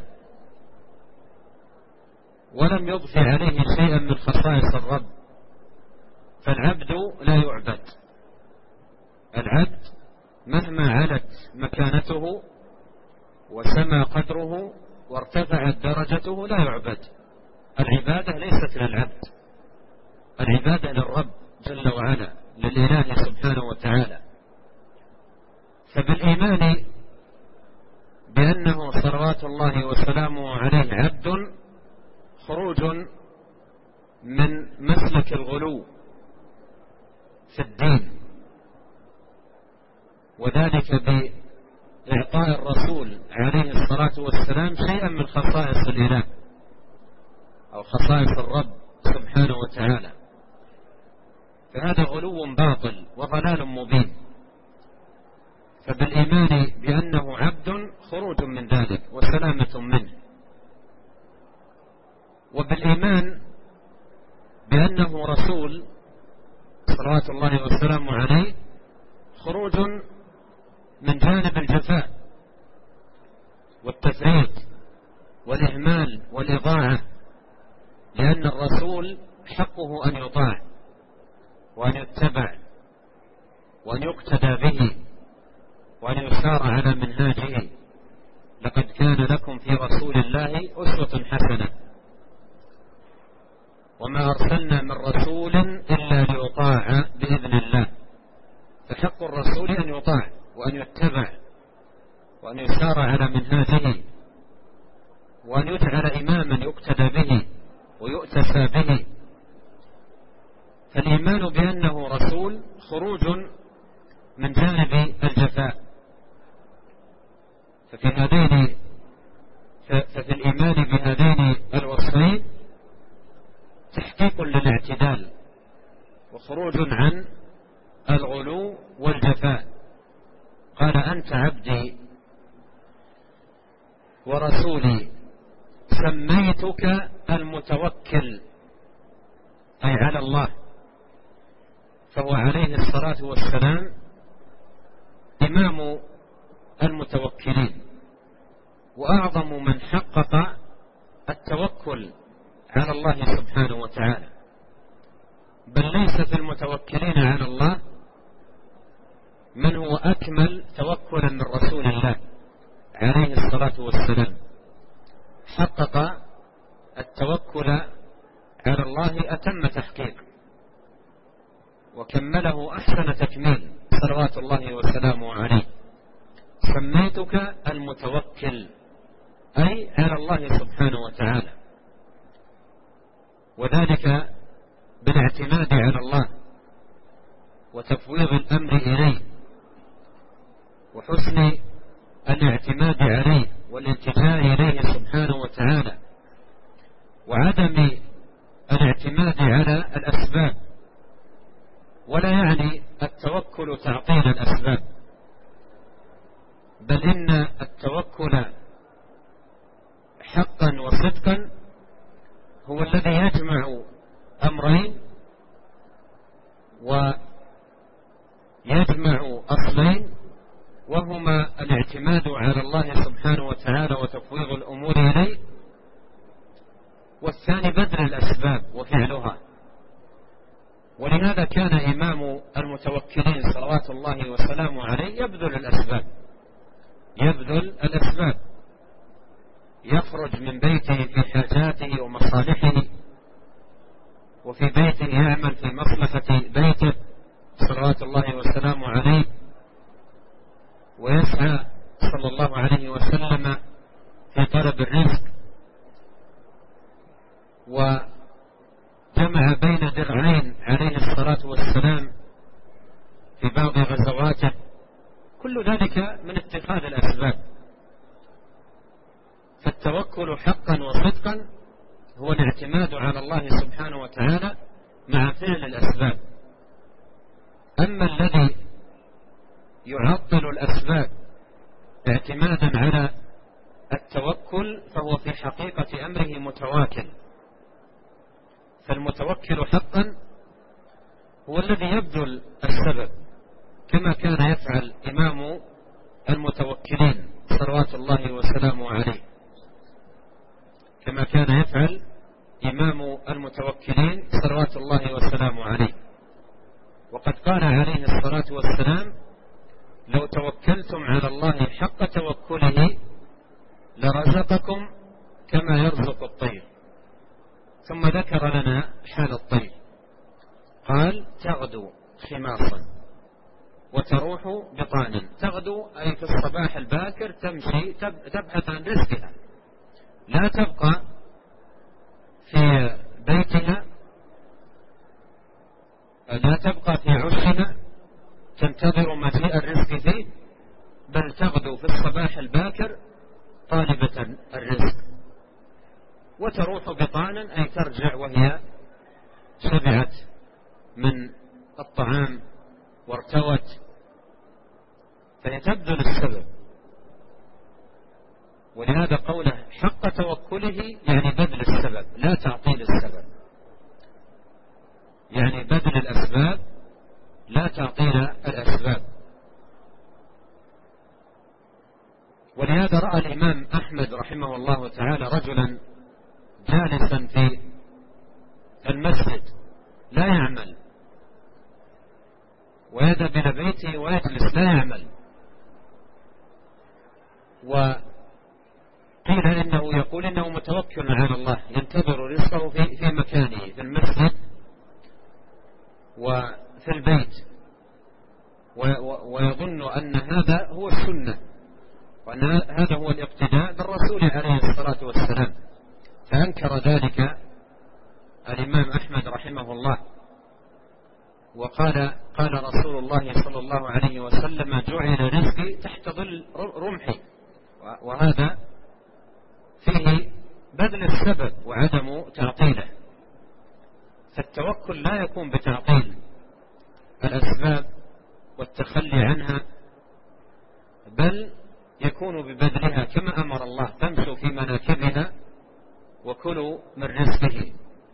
S2: ولم يضفي عليه شيئا من خصائص الرب. فالعبد لا يعبد، العبد مهما علت مكانته وسمى قدره وارتفعت درجته لا يعبد. العبادة ليست للعبد، العبادة للرب جل وعلا، للإله سبحانه وتعالى. فبالإيمان بأنه صلوات الله وسلامه عليه عبد خروج من مسلك الغلو في الدين، وذلك بإعطاء الرسول عليه الصلاة والسلام شيئا من خصائص الإله أو خصائص الرب سبحانه وتعالى. فهذا غلو باطل وضلال مبين. فبالإيمان بأنه عبد خروج من ذلك وسلامة منه، وبالإيمان بأنه رسول صلوات الله وسلامه عليه خروج من جانب الجفاء والتفريط والإهمال والإضاعة، لأن الرسول حقه أن يطاع وأن يتبع وأن يقتدى به وأن يسار على منهاجه. لقد كان لكم في رسول الله أسوة حسنة وما أرسلنا من رسول إلا ليطاع بإذن الله. فحق الرسول أن يطاع وأن يتبع وأن يسار على منهاجه. وأن يجعل إماما يقتدى به ويؤتسى به. فالإيمان بأنه رسول خروج من جانب الجفاء. ففي الإيمان بهذين الوصفين تحقيق للاعتدال وخروج عن الغلو والجفاء. قال أنت عبدي ورسولي سميتك المتوكل، أي على الله. فهو عليه الصلاة والسلام إمام المتوكلين وأعظم من حقق التوكل على الله سبحانه وتعالى، بل ليس في المتوكلين على الله من هو أكمل توكلا من رسول الله عليه الصلاة والسلام. حقق التوكل على الله أتم تحقيق وكمله أحسن تكميل صلوات الله وسلامه عليه. سميتك المتوكل، أي على الله سبحانه وتعالى، وذلك بالاعتماد على الله وتفويض الأمر إليه وحسن الاعتماد عليه والالتجاء إليه سبحانه وتعالى، وعدم الاعتماد على الأسباب. ولا يعني التوكل تعطيل الأسباب، بل إن التوكل حقا وصدقا هو الذي يجمع أمرين ويجمع أصلين، وهما الاعتماد على الله سبحانه وتعالى وتفويض الأمور إليه، والثاني بذل الأسباب وفعلها. ولهذا كان إمام المتوكلين صلوات الله وسلامه عليه يبذل الأسباب، يخرج من بيته في حاجاته ومصالحه، وفي بيته يعمل في مصلحة بيته صلوات الله وسلامه عليه، ويسعى صلى الله عليه وسلم في طلب الرزق، وجمع بين درعين عليه الصلاة والسلام في بعض غزواته. كل ذلك من اتخاذ الأسباب. فالتوكل حقا وصدقا هو الاعتماد على الله سبحانه وتعالى مع فعل الأسباب. أما الذي يعطل الأسباب اعتمادا على التوكل فهو في حقيقة أمره متواكل. فالمتوكل حقا هو الذي يبذل السبب، كما كان يفعل إمام المتوكلين صلوات الله وسلامه عليه، كما كان يفعل إمام المتوكلين صلوات الله وسلامه عليه. وقد قال عليه الصلاة والسلام: لو توكلتم على الله حق توكله لرزقكم كما يرزق الطير. ثم ذكر لنا حال الطير، قال: تغدو خماصا وتروح بطانا. تغدو أي في الصباح الباكر، تمشي تبحث عن رزقها، لا تبقى في بيتها، لا تبقى في عشها تنتظر مجيء الرزق فيه، بل تغدو في الصباح الباكر طالبة الرزق. وتروح بطانا أي ترجع وهي شبعت من الطعام وارتوت، فهي تبذل السبب. ولهذا قوله حق توكله يعني بذل السبب لا تعطيل السبب، يعني بذل الأسباب لا تعطيل الأسباب. ولهذا رأى الإمام أحمد رحمه الله تعالى رجلا جالسا في المسجد لا يعمل، ويذهب إلى بيته ويجلس لا يعمل، وقيل إنه يقول إنه متوكل على الله ينتظر رزقه في مكانه في المسجد وفي البيت، ويظن أن هذا هو السنة، وأن هذا هو الاقتداء بالرسول عليه الصلاة والسلام. فأنكر ذلك الإمام أحمد رحمه الله، وقال: قال رسول الله صلى الله عليه وسلم: جعل رزقي تحت ظل رمحي. وهذا فيه بذل السبب وعدم تعطيله. فالتوكل لا يكون بتعطيل الأسباب والتخلي عنها، بل يكون ببذلها كما أمر الله: فامشوا في مناكبها وكلوا من رزقه.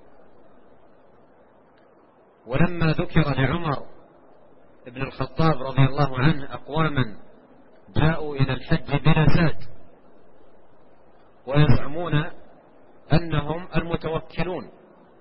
S2: ولما ذكر لعمر بن الخطاب رضي الله عنه أقواما جاءوا إلى الحج بلا زاد ويزعمون أنهم المتوكلون،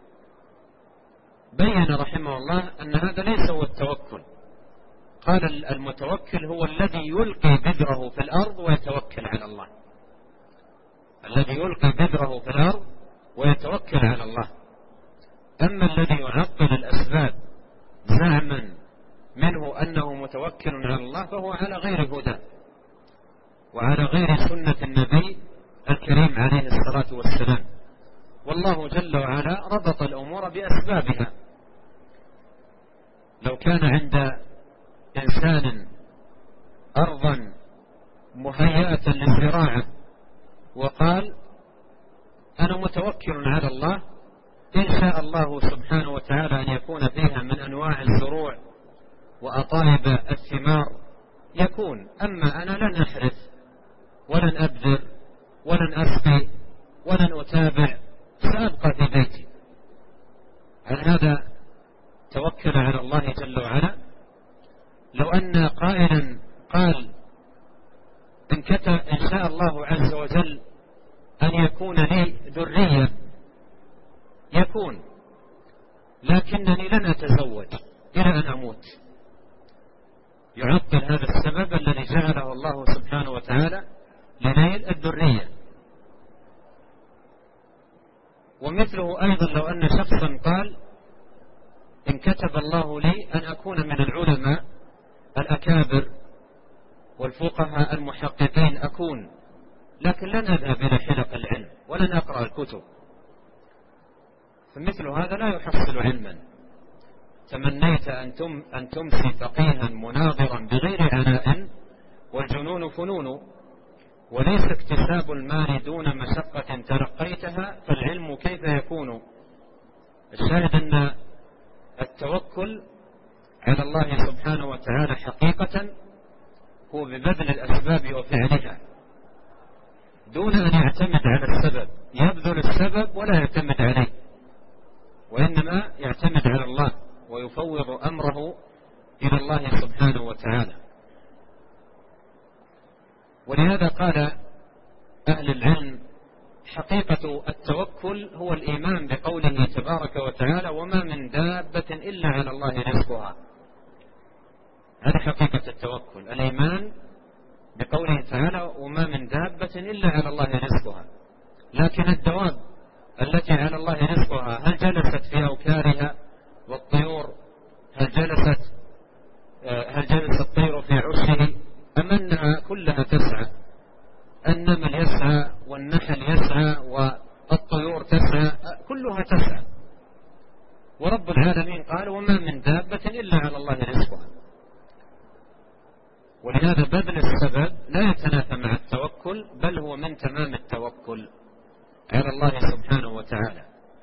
S2: بين رحمه الله أن هذا ليس هو التوكل. قال: المتوكل هو الذي يلقي بذره في الأرض ويتوكل على الله، الذي يلقي بذره في الأرض ويتوكل على الله. أما الذي يعطل الأسباب زعما منه أنه متوكل على الله فهو على غير هدى وعلى غير سنة النبي الكريم عليه الصلاة والسلام. والله جل وعلا ربط الأمور بأسبابها. لو كان عند إنسان أرضا مهيئة للزراعة وقال: أنا متوكل على الله، إن شاء الله سبحانه وتعالى أن يكون فيها من أنواع الزروع وأطايب الثمار يكون، أما أنا لن أحرث ولن أبذر ولن أسقي ولن أتابع، سأبقى في بيتي. هل هذا توكل على الله جل وعلا؟ لو أن قائلا قال: إن شاء الله عز وجل أن يكون لي ذرية يكون، لكنني لن أتزوج إلى أن أموت، يعطل هذا السبب الذي جعله الله سبحانه وتعالى لنيل الذرية. ومثله أيضا لو أن شخصا قال: إن كتب الله لي أن أكون من العلماء الأكابر والفقهاء المحققين أكون، لكن لن أذهب إلى حلق العلم ولن أقرأ الكتب، فمثل هذا لا يحصل علما. تمنيت أن تمسي فقيها مناظرا بغير عناء، والجنون فنون، وليس اكتساب المال دون مشقة تلقيتها، فالعلم كيف يكون. الشاهد أن التوكل على الله سبحانه وتعالى حقيقة هو ببذل الأسباب وفعلها، دون أن يعتمد على السبب، يبذل السبب ولا يعتمد عليه، وإنما يعتمد على الله ويفوض أمره إلى الله سبحانه وتعالى. ولهذا قال أهل العلم: حقيقة التوكل هو الإيمان بقوله تبارك وتعالى: وما من دابة إلا على الله رزقها. هذا حقيقة التوكل، الإيمان بقوله تعالى: وما من دابة إلا على الله رزقها. لكن الدواب التي على الله رزقها هل جلست في أوكارها؟ والطيور هل جلس الطير في عشه؟ أم أنها كلها تسعى؟ النمل يسعى والنحل يسعى والطيور تسعى، كلها تسعى. ورب العالمين قال: وما من دابة إلا على الله رزقها. ولهذا بذل السبب لا يتنافى مع التوكل، بل هو من تمام التوكل على الله سبحانه وتعالى.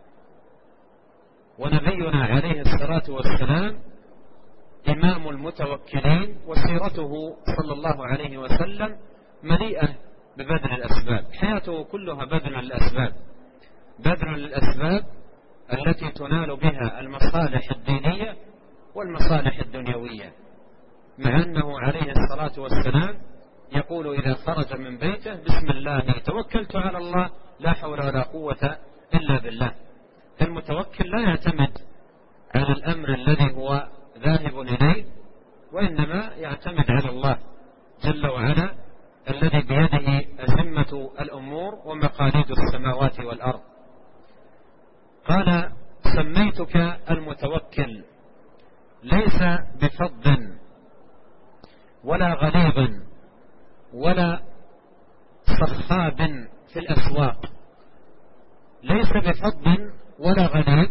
S2: ونبينا عليه الصلاة والسلام إمام المتوكلين، وسيرته صلى الله عليه وسلم مليئة ببذل الأسباب، حياته كلها بذل الأسباب، بذل الأسباب التي تنال بها المصالح الدينية والمصالح الدنيوية، مع أنه عليه الصلاة والسلام يقول إذا خرج من بيته: بسم الله توكلت على الله لا حول ولا قوة إلا بالله. المتوكل لا يعتمد على الأمر الذي هو ذاهب إليه، وإنما يعتمد على الله جل وعلا الذي بيده أزمة الأمور ومقاليد السماوات والأرض. قال: سميتك المتوكل، ليس بفظ ولا غليظ ولا صخاب في الأسواق، ليس بفظ ولا غليظ،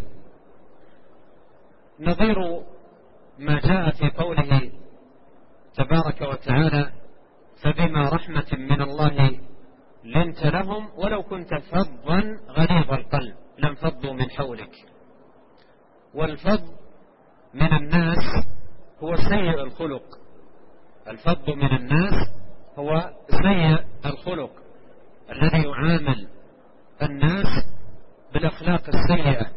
S2: نظير ما جاء في قوله تبارك وتعالى: فبما رحمة من الله لنت لهم ولو كنت فظا غليظ القلب لانفضوا من حولك. والفظ من الناس هو سيء الخلق، الفظ من الناس هو سيء الخلق الذي يعامل الناس بالأخلاق السيئة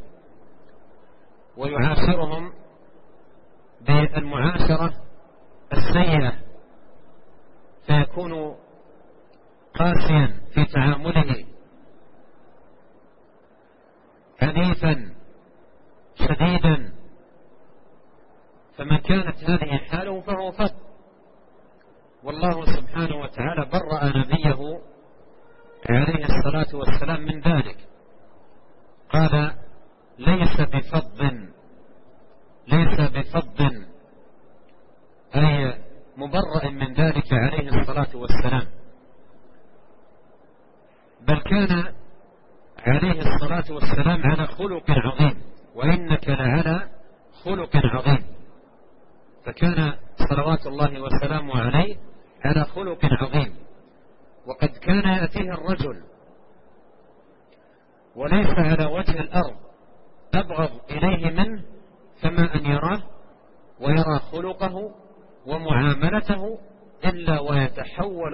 S2: ويعاشرهم بالمعاشرة السيئة، فيكون قاسيا في تعامله، عنيفا شديدا. فمن كانت هذه حاله فهو فظ. والله سبحانه وتعالى برأ نبيه عليه الصلاة والسلام من ذلك، قال: ليس بفظ، أي مبرأ من ذلك عليه الصلاة والسلام، بل كان عليه الصلاة والسلام على خلق عظيم، وإنك لعلى خلق عظيم. فكان صلوات الله وسلامه عليه على خلق عظيم. وقد كان يأتيه الرجل وليس على وجه الأرض أبغض إليه منه، فما أن يراه ويرى خلقه ومعاملته إلا ويتحول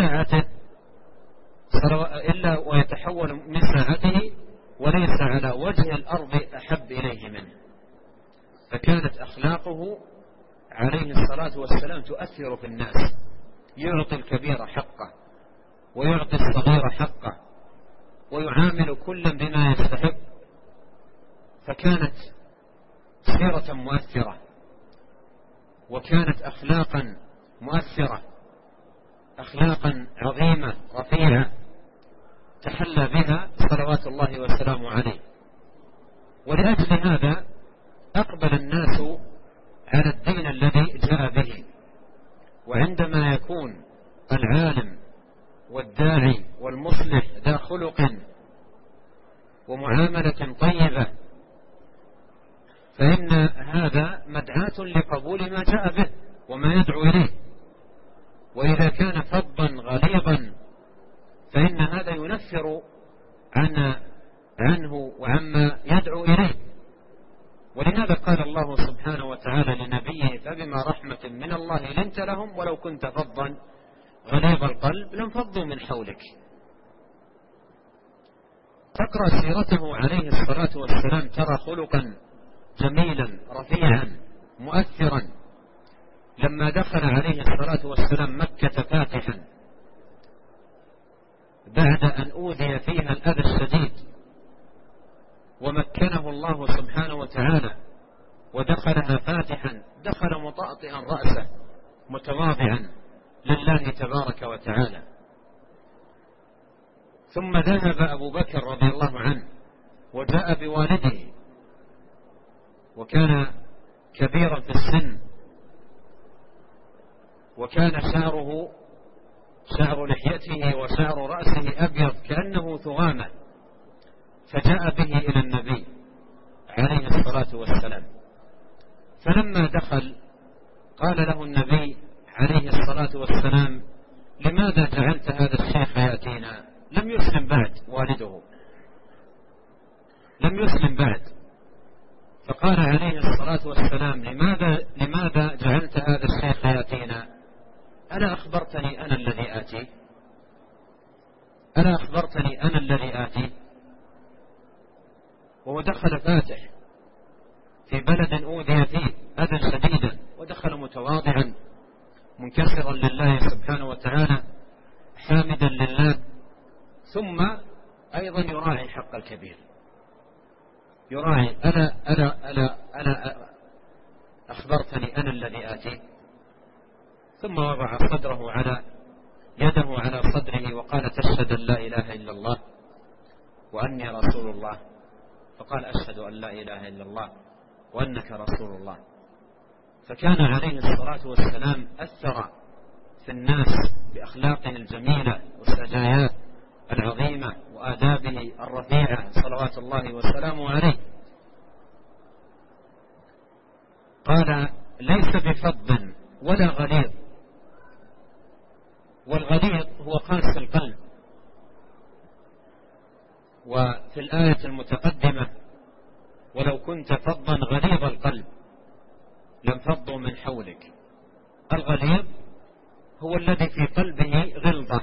S2: من ساعته وليس على وجه الأرض أحب إليه منه. فكانت أخلاقه عليه الصلاة والسلام تؤثر في الناس، يعطي الكبير حقه ويعطي الصغير حقه ويعامل كلا بما يستحق. فكانت سيرة مؤثرة، وكانت أخلاقا مؤثرة، أخلاقا عظيمة رفيعة تحلى بها صلوات الله وسلامه عليه. ولأجل هذا أقبل الناس على الدين الذي جاء به. وعندما يكون العالم والداعي والمصلح ذا خلق ومعاملة طيبة، فإن هذا مدعاة لقبول ما جاء به وما يدعو إليه. وإذا كان فظا غليظا فإن هذا ينفر عنه وعما يدعو إليه. ولهذا قال الله سبحانه وتعالى لنبيه: فبما رحمة من الله لنت لهم ولو كنت فظا غليظ القلب لانفضوا من حولك. تقرأ سيرته عليه الصلاة والسلام ترى خلقا جميلا رفيعا مؤثرا. لما دخل عليه الصلاة والسلام مكة فاتحا بعد أن أوذي فيها الأذى الشديد، ومكنه الله سبحانه وتعالى ودخلها فاتحا، دخل مطأطئا رأسه متواضعا لله تبارك وتعالى. ثم ذهب أبو بكر رضي الله عنه وجاء بوالده، وكان كبيرا في السن، وكان شعر لحيته وشعر رأسه أبيض كأنه ثغامة، فجاء به إلى النبي عليه الصلاة والسلام. فلما دخل قال له النبي عليه الصلاة والسلام: لماذا جعلت هذا الشيخ يأتينا؟ لم يسلم بعد والده، لم يسلم بعد. فقال عليه الصلاة والسلام: لماذا جعلت هذا الشيخ يأتينا؟ ألا أخبرتني أنا الذي آتي؟ ألا أخبرتني أنا الذي آتي؟ وهو دخل فاتح في بلد أوذي فيه أذى شديدا، ودخل متواضعا منكسرا لله سبحانه وتعالى حامدا لله، ثم أيضا يراعي حق الكبير، يراعي ألا أخبرتني أنا الذي آتي؟ ثم وضع يده على صدره وقال: تشهد أن لا إله إلا الله وأني رسول الله. فقال: أشهد أن لا إله إلا الله وأنك رسول الله. فكان عليه الصلاة والسلام أثر في الناس بأخلاقه الجميلة والسجايات الله وسلامه عليه. قال ليس بفظ ولا غليظ، والغليظ هو قاسي القلب. وفي الآية المتقدمة ولو كنت فظا غليظ القلب لانفضوا من حولك. الغليظ هو الذي في قلبه غلظة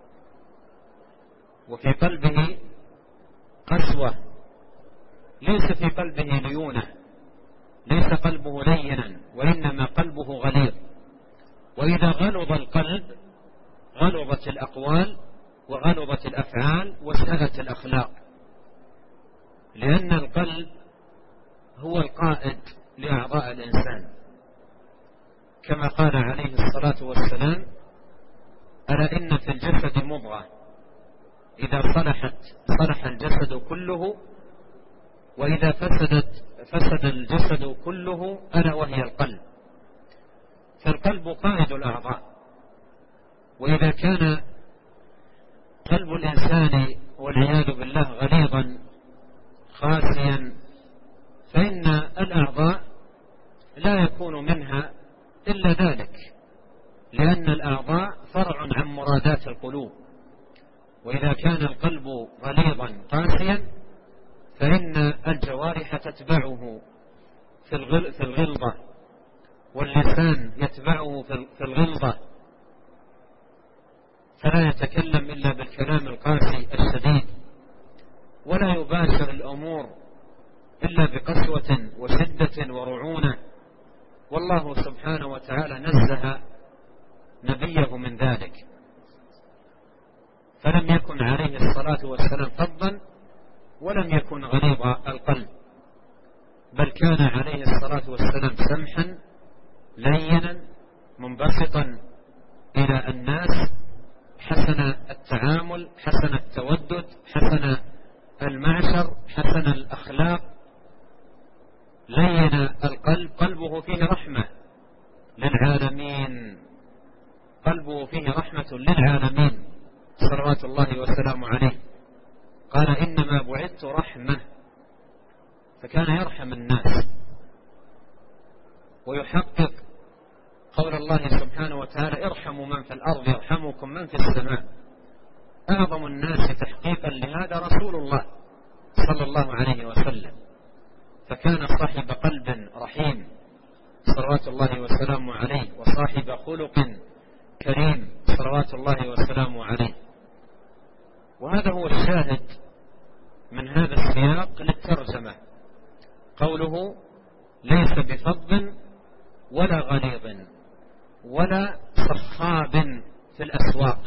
S2: وفي قلبه قسوة، ليس في قلبه ليونة، ليس قلبه لينا، وإنما قلبه غليظ. وإذا غلظ القلب غلظت الأقوال وغلظت الأفعال وساءت الأخلاق، لأن القلب هو القائد لأعضاء الإنسان، كما قال عليه الصلاة والسلام: ألا إن في الجسد مضغة إذا صلحت صلح الجسد كله، وإذا فسد الجسد كله، ألا وهي القلب. فالقلب قائد الأعضاء، وإذا كان قلب الإنسان والعياذ بالله غليظا قاسيا فإن الأعضاء لا يكون منها إلا ذلك، لأن الأعضاء فرع عن مرادات القلوب. وإذا كان القلب غليظا قاسيا فإن الجوارح تتبعه في الغلظة، واللسان يتبعه في الغلظة، فلا يتكلم إلا بالكلام القاسي الشديد، ولا يباشر الأمور إلا بقسوة وشدة ورعونة. والله سبحانه وتعالى نزه نبيه من ذلك، فلم يكن عليه الصلاة والسلام فظا ولم يكن غليظ القلب، بل كان عليه الصلاة والسلام سمحا لينا منبسطا إلى الناس، حسن التعامل، حسن التودد، حسن المعشر، حسن الأخلاق، لين القلب، قلبه فيه رحمة للعالمين، قلبه فيه رحمة للعالمين صلوات الله وسلامه عليه. قال: إنما بعثت رحمة، فكان يرحم الناس ويحقق قول الله سبحانه وتعالى: ارحموا من في الأرض يرحمكم من في السماء. أعظم الناس تحقيقا لهذا رسول الله صلى الله عليه وسلم، فكان صاحب قلب رحيم صلوات الله وسلامه عليه، وصاحب خلق كريم صلوات الله وسلامه عليه. وهذا هو الشاهد من هذا السياق للترجمة، قوله: ليس بفظ ولا غليظ ولا صخاب في الأسواق.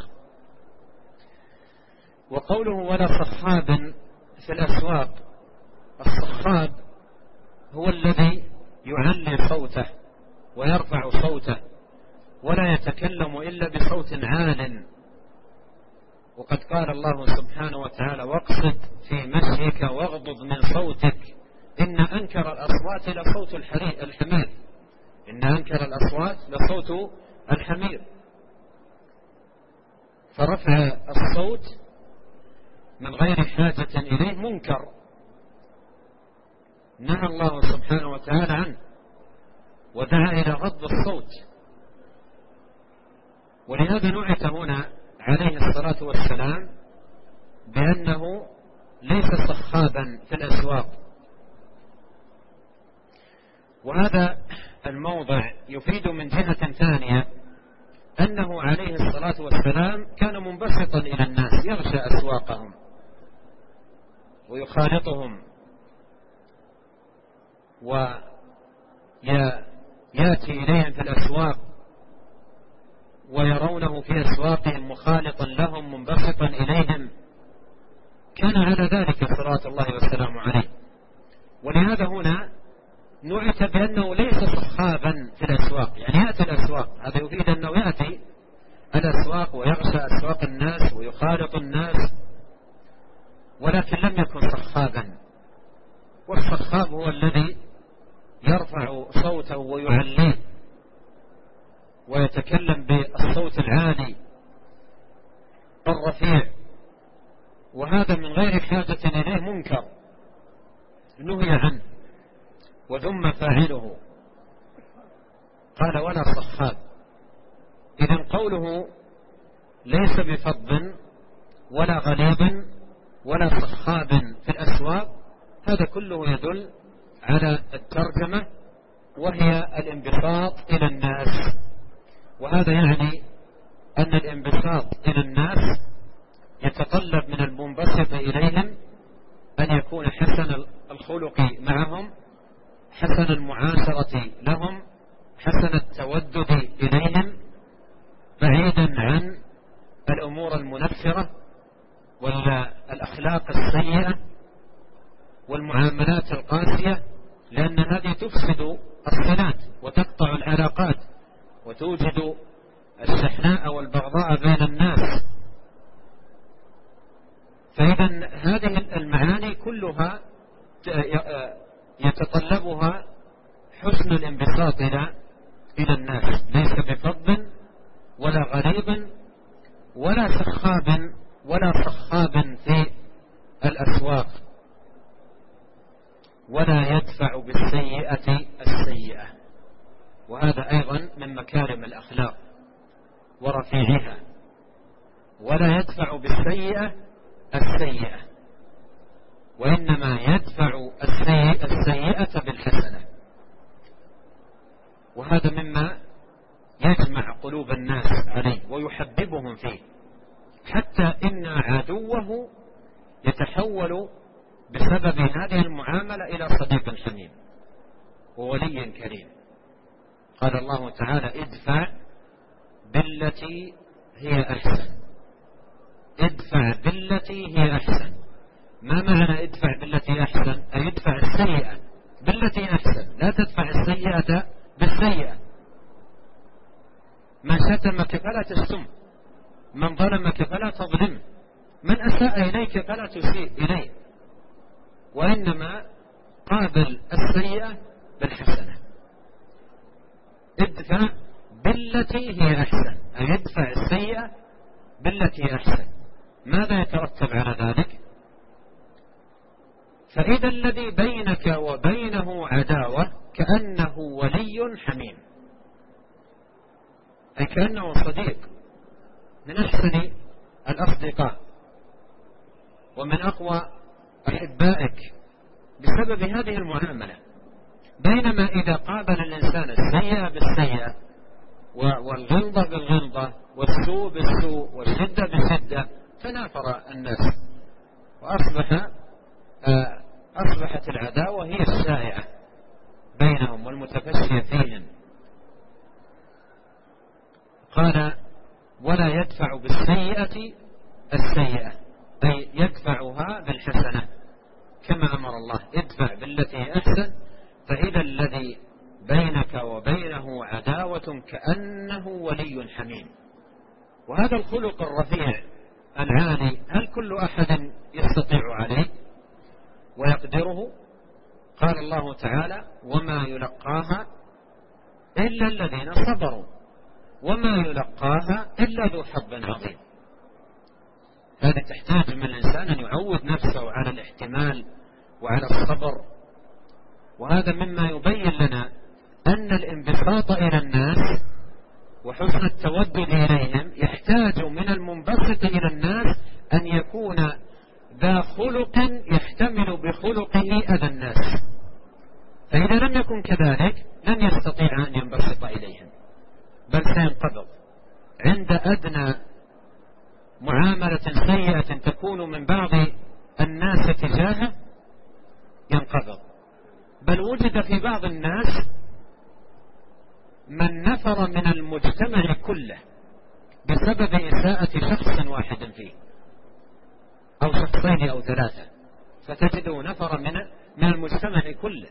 S2: وقوله ولا صخاب في الأسواق، الصخاب هو الذي يعلي صوته ويرفع صوته ولا يتكلم إلا بصوت عال. وقد قال الله سبحانه وتعالى: واقصد في مشيك واغضض من صوتك إن أنكر الأصوات لصوت الحمير، إن أنكر الأصوات لصوت الحمير. فرفع الصوت من غير حاجة إليه منكر، نهى الله سبحانه وتعالى عنه ودعا إلى غض الصوت. ولهذا نعت هنا عليه الصلاة والسلام بأنه ليس صخابا في الأسواق. وهذا الموضع يفيد من جهة ثانية أنه عليه الصلاة والسلام كان منبسطا إلى الناس، يغشى أسواقهم ويخالطهم ويأتي إليهم في الأسواق ويرونه في أسواقهم مخالطا لهم منبسطا إليهم، كان على ذلك صلوات الله والسلام عليه. ولهذا هنا نعت بأنه ليس صخابا في الأسواق، يعني يأتي الأسواق، هذا يفيد أنه يأتي الأسواق ويغشى أسواق الناس ويخالط الناس، ولكن لم يكن صخابا. والصخاب هو الذي يرفع صوته ويعليه ويتكلم بالصوت العالي الرفيع، وهذا من غير حاجة إليه منكر، نهي عنه وذم فاعله. قال ولا صخاب. إذن قوله ليس بفض ولا غليظ ولا صخاب في الأسواق، هذا كله يدل على الترجمة، وهي الانبساط إلى الناس. وهذا يعني أن الانبساط إلى الناس يتطلب من المنبسط إليهم أن يكون حسن الخلق معهم، حسن المعاشرة لهم، حسن التودد إليهم، بعيدا عن الأمور المنفرة والأخلاق السيئة والمعاملات القاسية، لأن هذه تفسد الصلات وتقطع العلاقات وتوجد الشحناء والبغضاء بين الناس. فإذا هذه المعاني كلها يتطلبها حسن الانبساط إلى الناس، ليس بفض ولا غليظ ولا صخاب في الأسواق، ولا يدفع بالسيئة السيئة. وهذا أيضا من مكارم الأخلاق ورفيعها. ولا يدفع بالسيئة السيئة، وإنما يدفع السيئة بالحسنة. وهذا مما يجمع قلوب الناس عليه ويحببهم فيه، حتى إن عدوه يتحول بسبب هذه المعاملة إلى صديق حميم وولي كريم. قال الله تعالى ادفع بالتي هي أحسن. ادفع بالتي هي أحسن. ما معنى ادفع بالتي أحسن؟ أي ادفع السيئة بالتي أحسن، لا تدفع السيئة بالسيئة. من شتمك فلا تشتم، من ظلمك فلا تظلم، من أساء إليك فلا تسيء إليه، وإنما قابل السيئة بالحسنة. ادفع بالتي هي أحسن، أي ادفع السيئة بالتي هي أحسن. ماذا يترتب على ذلك؟ فإذا الذي بينك وبينه عداوة كأنه ولي حميم، أي كأنه صديق من أحسن الأصدقاء ومن أقوى أحبائك بسبب هذه المعاملة. بينما إذا قابل الإنسان السيئة بالسيئة والغلظة بالغلظة والسوء بالسوء والشدة بالشدة تنافر الناس، وأصبحت العداوة هي الشائعة بينهم والمتفشية فيهم. قال ولا يدفع بالسيئة السيئة، أي يدفعها بالحسنة كما أمر الله ادفع بالتي أحسن. فإذا الذي بينك وبينه عداوة كأنه ولي حميم. وهذا الخلق الرفيع العالي هل كل أحد يستطيع عليه ويقدره؟ قال الله تعالى وما يلقاها إلا الذين صبروا وما يلقاها إلا ذو حظ عظيم. هذا تحتاج من الإنسان أن يعود نفسه على الاحتمال وعلى الصبر. وهذا مما يبين لنا أن الانبساط إلى الناس وحسن التودد إليهم يحتاج من المنبسط إلى الناس أن يكون ذا خلق يحتمل بخلقه أذى الناس. فإذا لم يكن كذلك لن يستطيع أن ينبسط إليهم، بل سينقبض عند أدنى معاملة سيئة تكون من بعض الناس تجاهه ينقبض. بل وجد في بعض الناس من نفر من المجتمع كله بسبب إساءة شخص واحد فيه أو شخصين أو ثلاثة، فتجده نفر من المجتمع كله.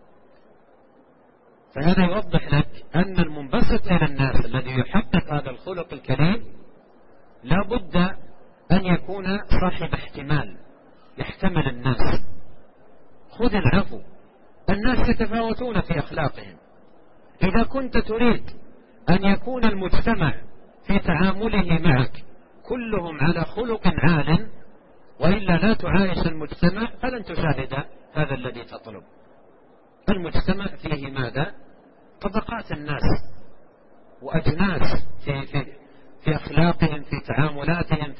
S2: فهذا يوضح لك أن المنبسط إلى الناس الذي يحقق هذا الخلق الكريم لا بد أن يكون صاحب احتمال، يحتمل الناس. خذ العفو، الناس يتفاوتون في أخلاقهم. إذا كنت تريد أن يكون المجتمع في تعامله معك كلهم على خلق عال وإلا لا تعايش المجتمع فلن تشاهد هذا الذي تطلب. المجتمع فيه ماذا؟ طبقات الناس وأجناس في أخلاقهم، في تعاملاتهم،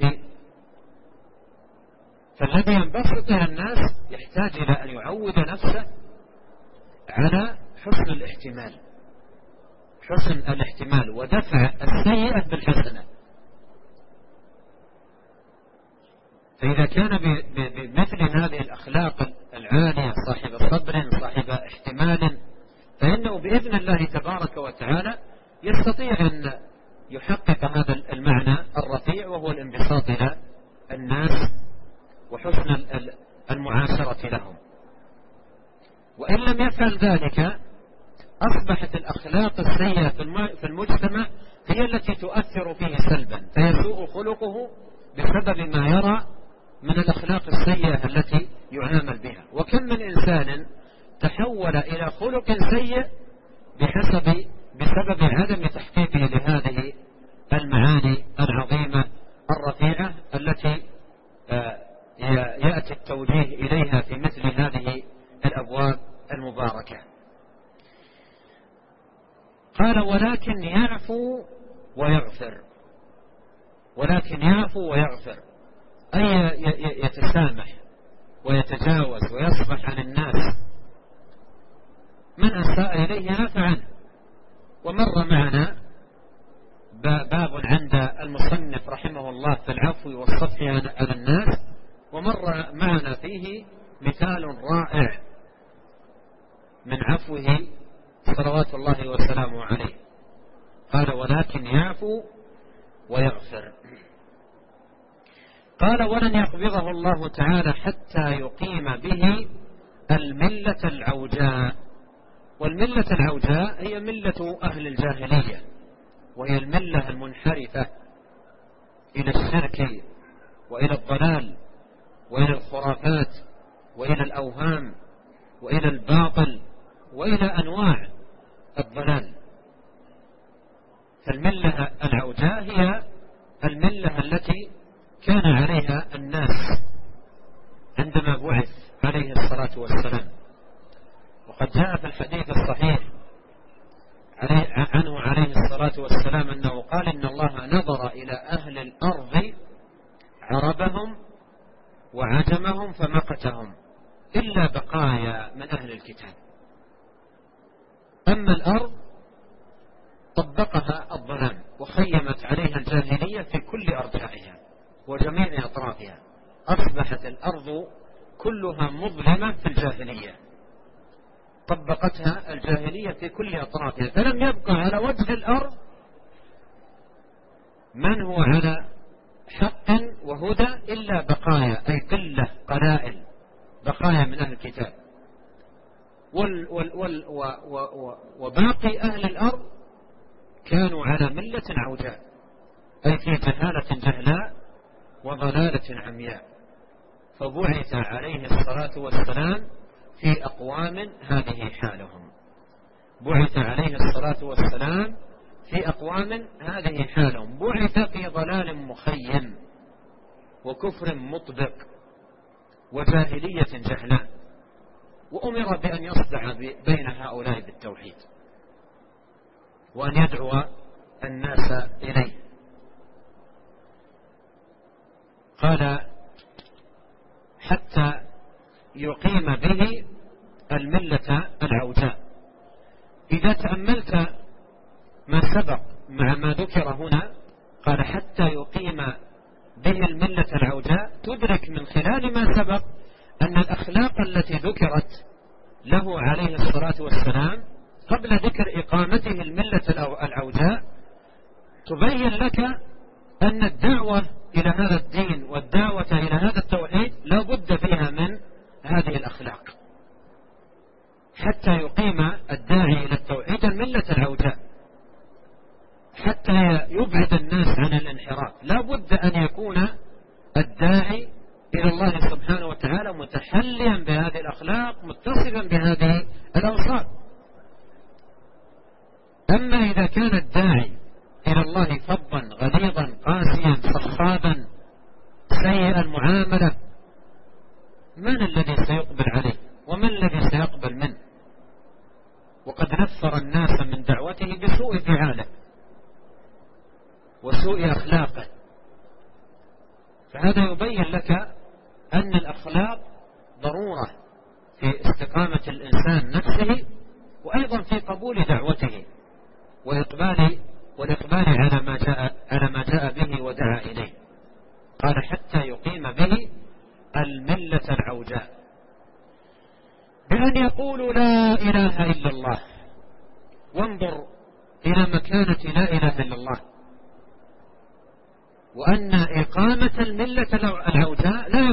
S2: فالذي ينبسط إلى الناس يحتاج إلى أن يعود نفسه على حسن الاحتمال ودفع السيئة بالحسنة. فإذا كان بمثل هذه الأخلاق العالية، صاحب صبر، صاحب احتمال، فإنه بإذن الله تبارك وتعالى يستطيع أن يحقق هذا المعنى الرفيع، وهو الانبساط إلى الناس وحسن المعاشرة لهم. وإن لم يفعل ذلك أصبحت الأخلاق السيئة في المجتمع هي التي تؤثر فيه سلبا، فيسوء خلقه بسبب ما يرى من الأخلاق السيئة التي يعامل بها. وكم من إنسان تحول إلى خلق سيء بسبب عدم تحقيقه لهذه المعاني العظيمة الرفيعة التي يأتي التوجيه إليها في مثل هذه الأبواب المباركة. قال ولكن يعفو ويغفر، أي يتسامح ويتجاوز ويصفح عن الناس، من أساء إليه عفى عنه. ومر معنا باب عند المصنف رحمه الله في العفو والصفح عن الناس، ومر معنا فيه مثال رائع من عفوه صلوات الله وسلامه عليه. قال ولكن يعفو ويغفر. قال ولن يقبضه الله تعالى حتى يقيم به الملة العوجاء. والملة العوجاء هي ملة أهل الجاهلية، وهي الملة المنحرفة إلى الشرك وإلى الضلال وإلى الخرافات وإلى الأوهام وإلى الباطل وإلى أنواع الضلال. فالملة العوجاء هي الملة التي كان عليها الناس عندما بعث عليه الصلاة والسلام. وقد جاء في الحديث الصحيح عنه عليه الصلاة والسلام أنه قال إن الله نظر إلى أهل الأرض عربهم وعجمهم فمقتهم إلا بقايا من أهل الكتاب. أما الأرض طبقها الظلام وخيمت عليها الجاهلية في كل أرجائها وجميع أطرافها، أصبحت الأرض كلها مظلمة في الجاهلية، طبقتها الجاهلية في كل أطرافها، فلم يبقى على وجه الأرض من هو على حق وهدى إلا بقايا، أي قلة قلائل بقايا من أهل الكتاب. وباقي أهل الأرض كانوا على ملة عوجاء، أي في جهالة جهلاء وضلالة عمياء. فبعث عليه الصلاة والسلام في أقوام هذه حالهم، بعث عليه الصلاة والسلام في أقوام هذه حالهم، بعث في ضلال مخيم وكفر مطبق وجاهلية جهلاء، وأمر بأن يصدع بين هؤلاء بالتوحيد وأن يدعو الناس إليه. قال حتى يقيم به الملة العوجاء. إذا تأملت ما سبق مع ما ذكر هنا، قال حتى يقيم به الملة العوجاء، تدرك من خلال ما سبق أن الأخلاق التي ذكرت له عليه الصلاة والسلام قبل ذكر إقامته الملة العوجاء تبين لك أن الدعوة إلى هذا الدين والدعوة إلى هذا التوحيد لا بد فيها من هذه الأخلاق، حتى يقيم الداعي إلى التوحيد الملة العوجاء، حتى يبعد الناس عن الانحراف. لا بد أن يكون الداعي إلى الله سبحانه وتعالى متحليا بهذه الأخلاق، متصفا بهذه الأوصاف. أما إذا كان الداعي إلى الله فظا غليظا قاسيا صخابا سيء المعاملة، من الذي سيقبل عليه سوء أخلاقه. فهذا يبين لك أن الأخلاق ضرورة في استقامة الإنسان نفسه، وأيضا في قبول دعوته والإقبال على ما جاء به ودعا إليه. قال حتى يقيم به الملة العوجاء، بأن يقولوا لا إله إلا الله. وانظر إلى مكانة لا إله إلا الله، وأن إقامة الملة العوجاء لا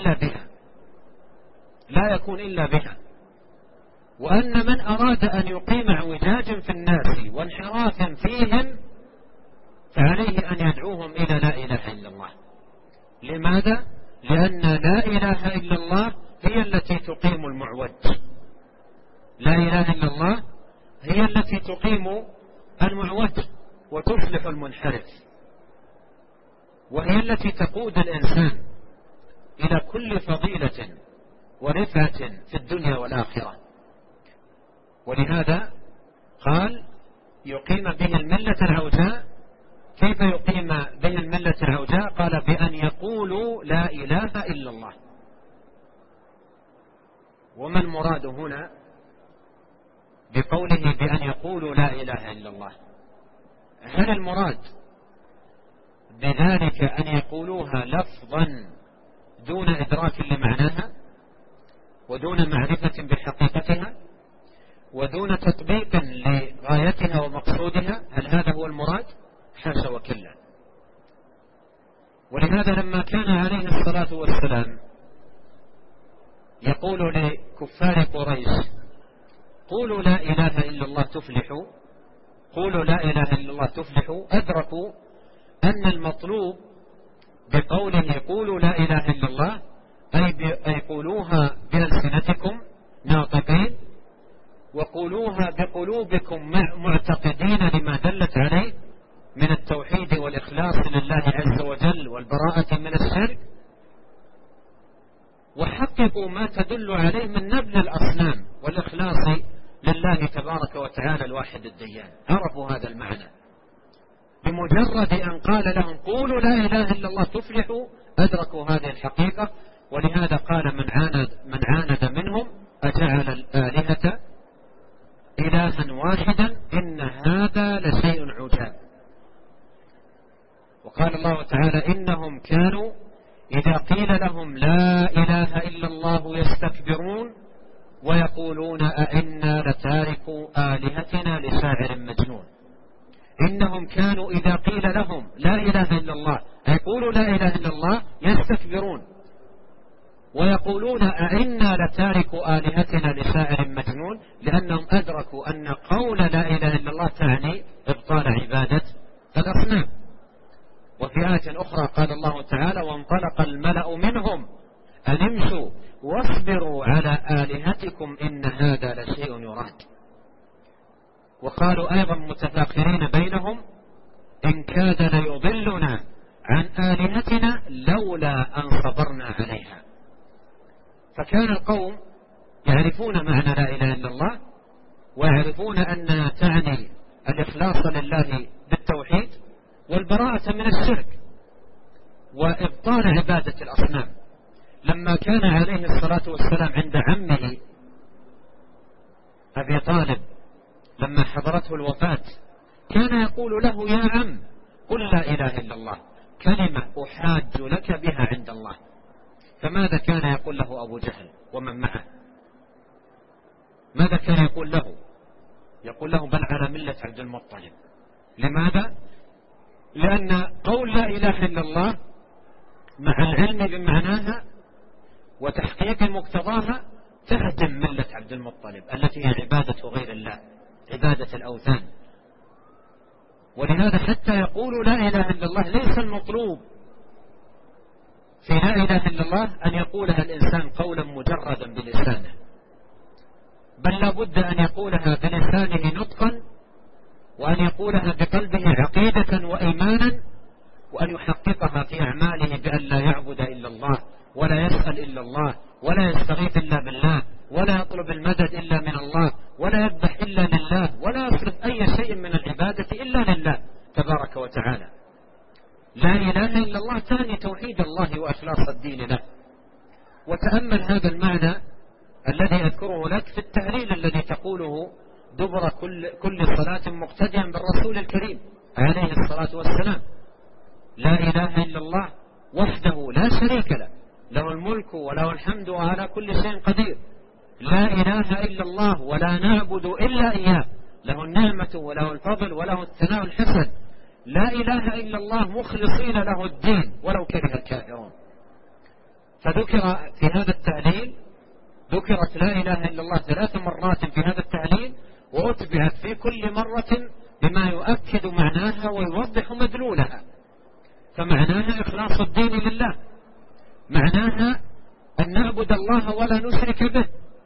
S2: يكون إلا بها، وأن من أراد أن يقيم اعوجاج في الناس وانحرافا فيهم فعليه أن يدعوهم إلى لا إله إلا الله. لماذا؟ لأن لا إله إلا الله هي التي تقيم المعوج، لا إله إلا الله هي التي تقيم المعوج وتصلح المنحرف، وهي التي تقود الإنسان إلى كل فضيلة ورفعة في الدنيا والآخرة. ولهذا قال يقيم به الملة العوجاء. كيف يقيم به الملة العوجاء؟ قال بأن يقولوا لا إله إلا الله. وما المراد هنا بقوله بأن يقولوا لا إله إلا الله؟ هل المراد بذلك أن يقولوها لفظا دون إدراك لمعناها ودون معرفة بحقيقتها ودون تطبيق لغايتها ومقصودها؟ هل هذا هو المراد؟ حاشا وكلا. ولهذا لما كان عليه الصلاة والسلام يقول لكفار قريش قولوا لا إله إلا الله تفلحوا، قولوا لا إله إلا الله تفلحوا، أدركوا أن المطلوب بقوله قولوا لا إله إلا الله أي قولوها بألسنتكم ناطقين، وقولوها بقلوبكم معتقدين لما دلت عليه من التوحيد والإخلاص لله عز وجل والبراءة من الشرك، وحققوا ما تدل عليه من نبل الأصنام والإخلاص لله تبارك وتعالى الواحد الديان. عرفوا هذا المعنى بمجرد أن قال لهم قولوا لا إله إلا الله تفلحوا، أدركوا هذه الحقيقة. ولهذا قال من عاند منهم أجعل الآلهة إلها واحدا إن هذا لشيء عجاب. وقال الله تعالى إنهم كانوا إذا قيل لهم لا إله إلا الله يستكبرون ويقولون أئنا لتاركوا آلهتنا لشاعر مجنون. إنهم كانوا إذا قيل لهم لا إله إلا الله يقولوا لا إله إلا الله يستكبرون ويقولون أئنا لتاركوا آلهتنا لشاعر مجنون، لأنهم أدركوا أن قول لا إله إلا الله تعني إبطال عبادة الأصنام. وفي آية أخرى قال الله تعالى وانطلق الملأ منهم أن امشوا واصبروا على آلهتكم إن هذا لشيء يراد. وقالوا أيضا متفاخرين بينهم إن كاد ليضلنا عن آلهتنا لولا أن صبرنا عليها. فكان القوم يعرفون معنى لا إله إلا الله، ويعرفون أنها تعني الإخلاص لله بالتوحيد والبراءة من الشرك وإبطال عبادة الأصنام. لما كان عليه الصلاة والسلام عند عمه أبي طالب لما حضرته الوفاة كان يقول له يا عم قل لا إله إلا الله كلمة أحاج لك بها عند الله. فماذا كان يقول له أبو جهل ومن معه؟ ماذا كان يقول له؟ يقول له بل على ملة عبد المطلب. لماذا؟ لأن قول لا إله إلا الله مع العلم بمعناها وتحقيق مقتضاها تهدم ملة عبد المطلب التي هي عبادة غير الله، عبادة الأوثان. ولهذا حتى يقولوا لا إله إلا الله ليس المطلوب في لا إله إلا الله أن يقولها الإنسان قولا مجردا بلسانه، بل لابد أن يقولها بلسانه نطقا، وأن يقولها بقلبه عقيدة وإيمانا، وأن يحققها في أعماله بأن لا يعبد إلا الله ولا يسأل إلا الله ولا يستغيث إلا بالله ولا يطلب المدد إلا من الله ولا يذبح إلا لله ولا يصرف أي شيء من العبادة إلا لله تبارك وتعالى. إله إلا الله تعني توحيد الله وإخلاص الدين له. وتأمل هذا المعنى الذي أذكره لك في التهليل الذي تقوله دبر كل صلاة مقتديا بالرسول الكريم عليه الصلاة والسلام. لا إله إلا الله وحده لا شريك له، له الملك وله الحمد وعلى كل شيء قدير. لا إله إلا الله ولا نعبد إلا إياه، له النعمة وله الفضل وله الثناء الحسن. لا إله إلا الله مخلصين له الدين ولو كره الكافرون. فذكر في هذا التهليل ذكرت لا إله إلا الله 3 مرات في هذا التهليل، وأتبعت في كل مرة بما يؤكد معناها ويوضح مدلولها. فمعناها إخلاص الدين لله، معناها أن نعبد الله ولا نشرك به،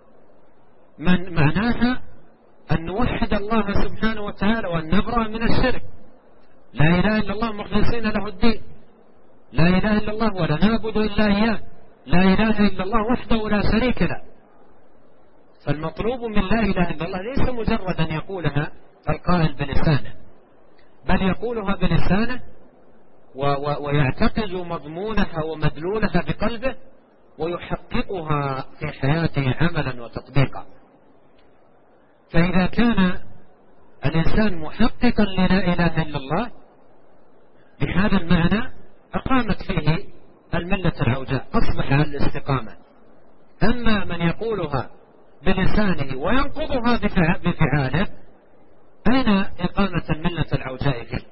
S2: معناها أن نوحد الله سبحانه وتعالى وأن نبرأ من الشرك. لا إله إلا الله مخلصين له الدين، لا إله إلا الله ولا نعبد إلا إياه، لا إله إلا الله وحده لا شريك له. فالمطلوب من لا إله إلا الله ليس مجرد أن يقولها القائل بلسانه، بل يقولها بلسانه ويعتقد مضمونها ومدلولها بقلبه ويحققها في حياته عملا وتطبيقا. فإذا كان الإنسان محققا للا إله إلا الله بهذا المعنى أقامت فيه الملة العوجاء، أصبح على الاستقامة. أما من يقولها بلسانه وينقضها بفعاله، أين إقامة الملة العوجاء فيه؟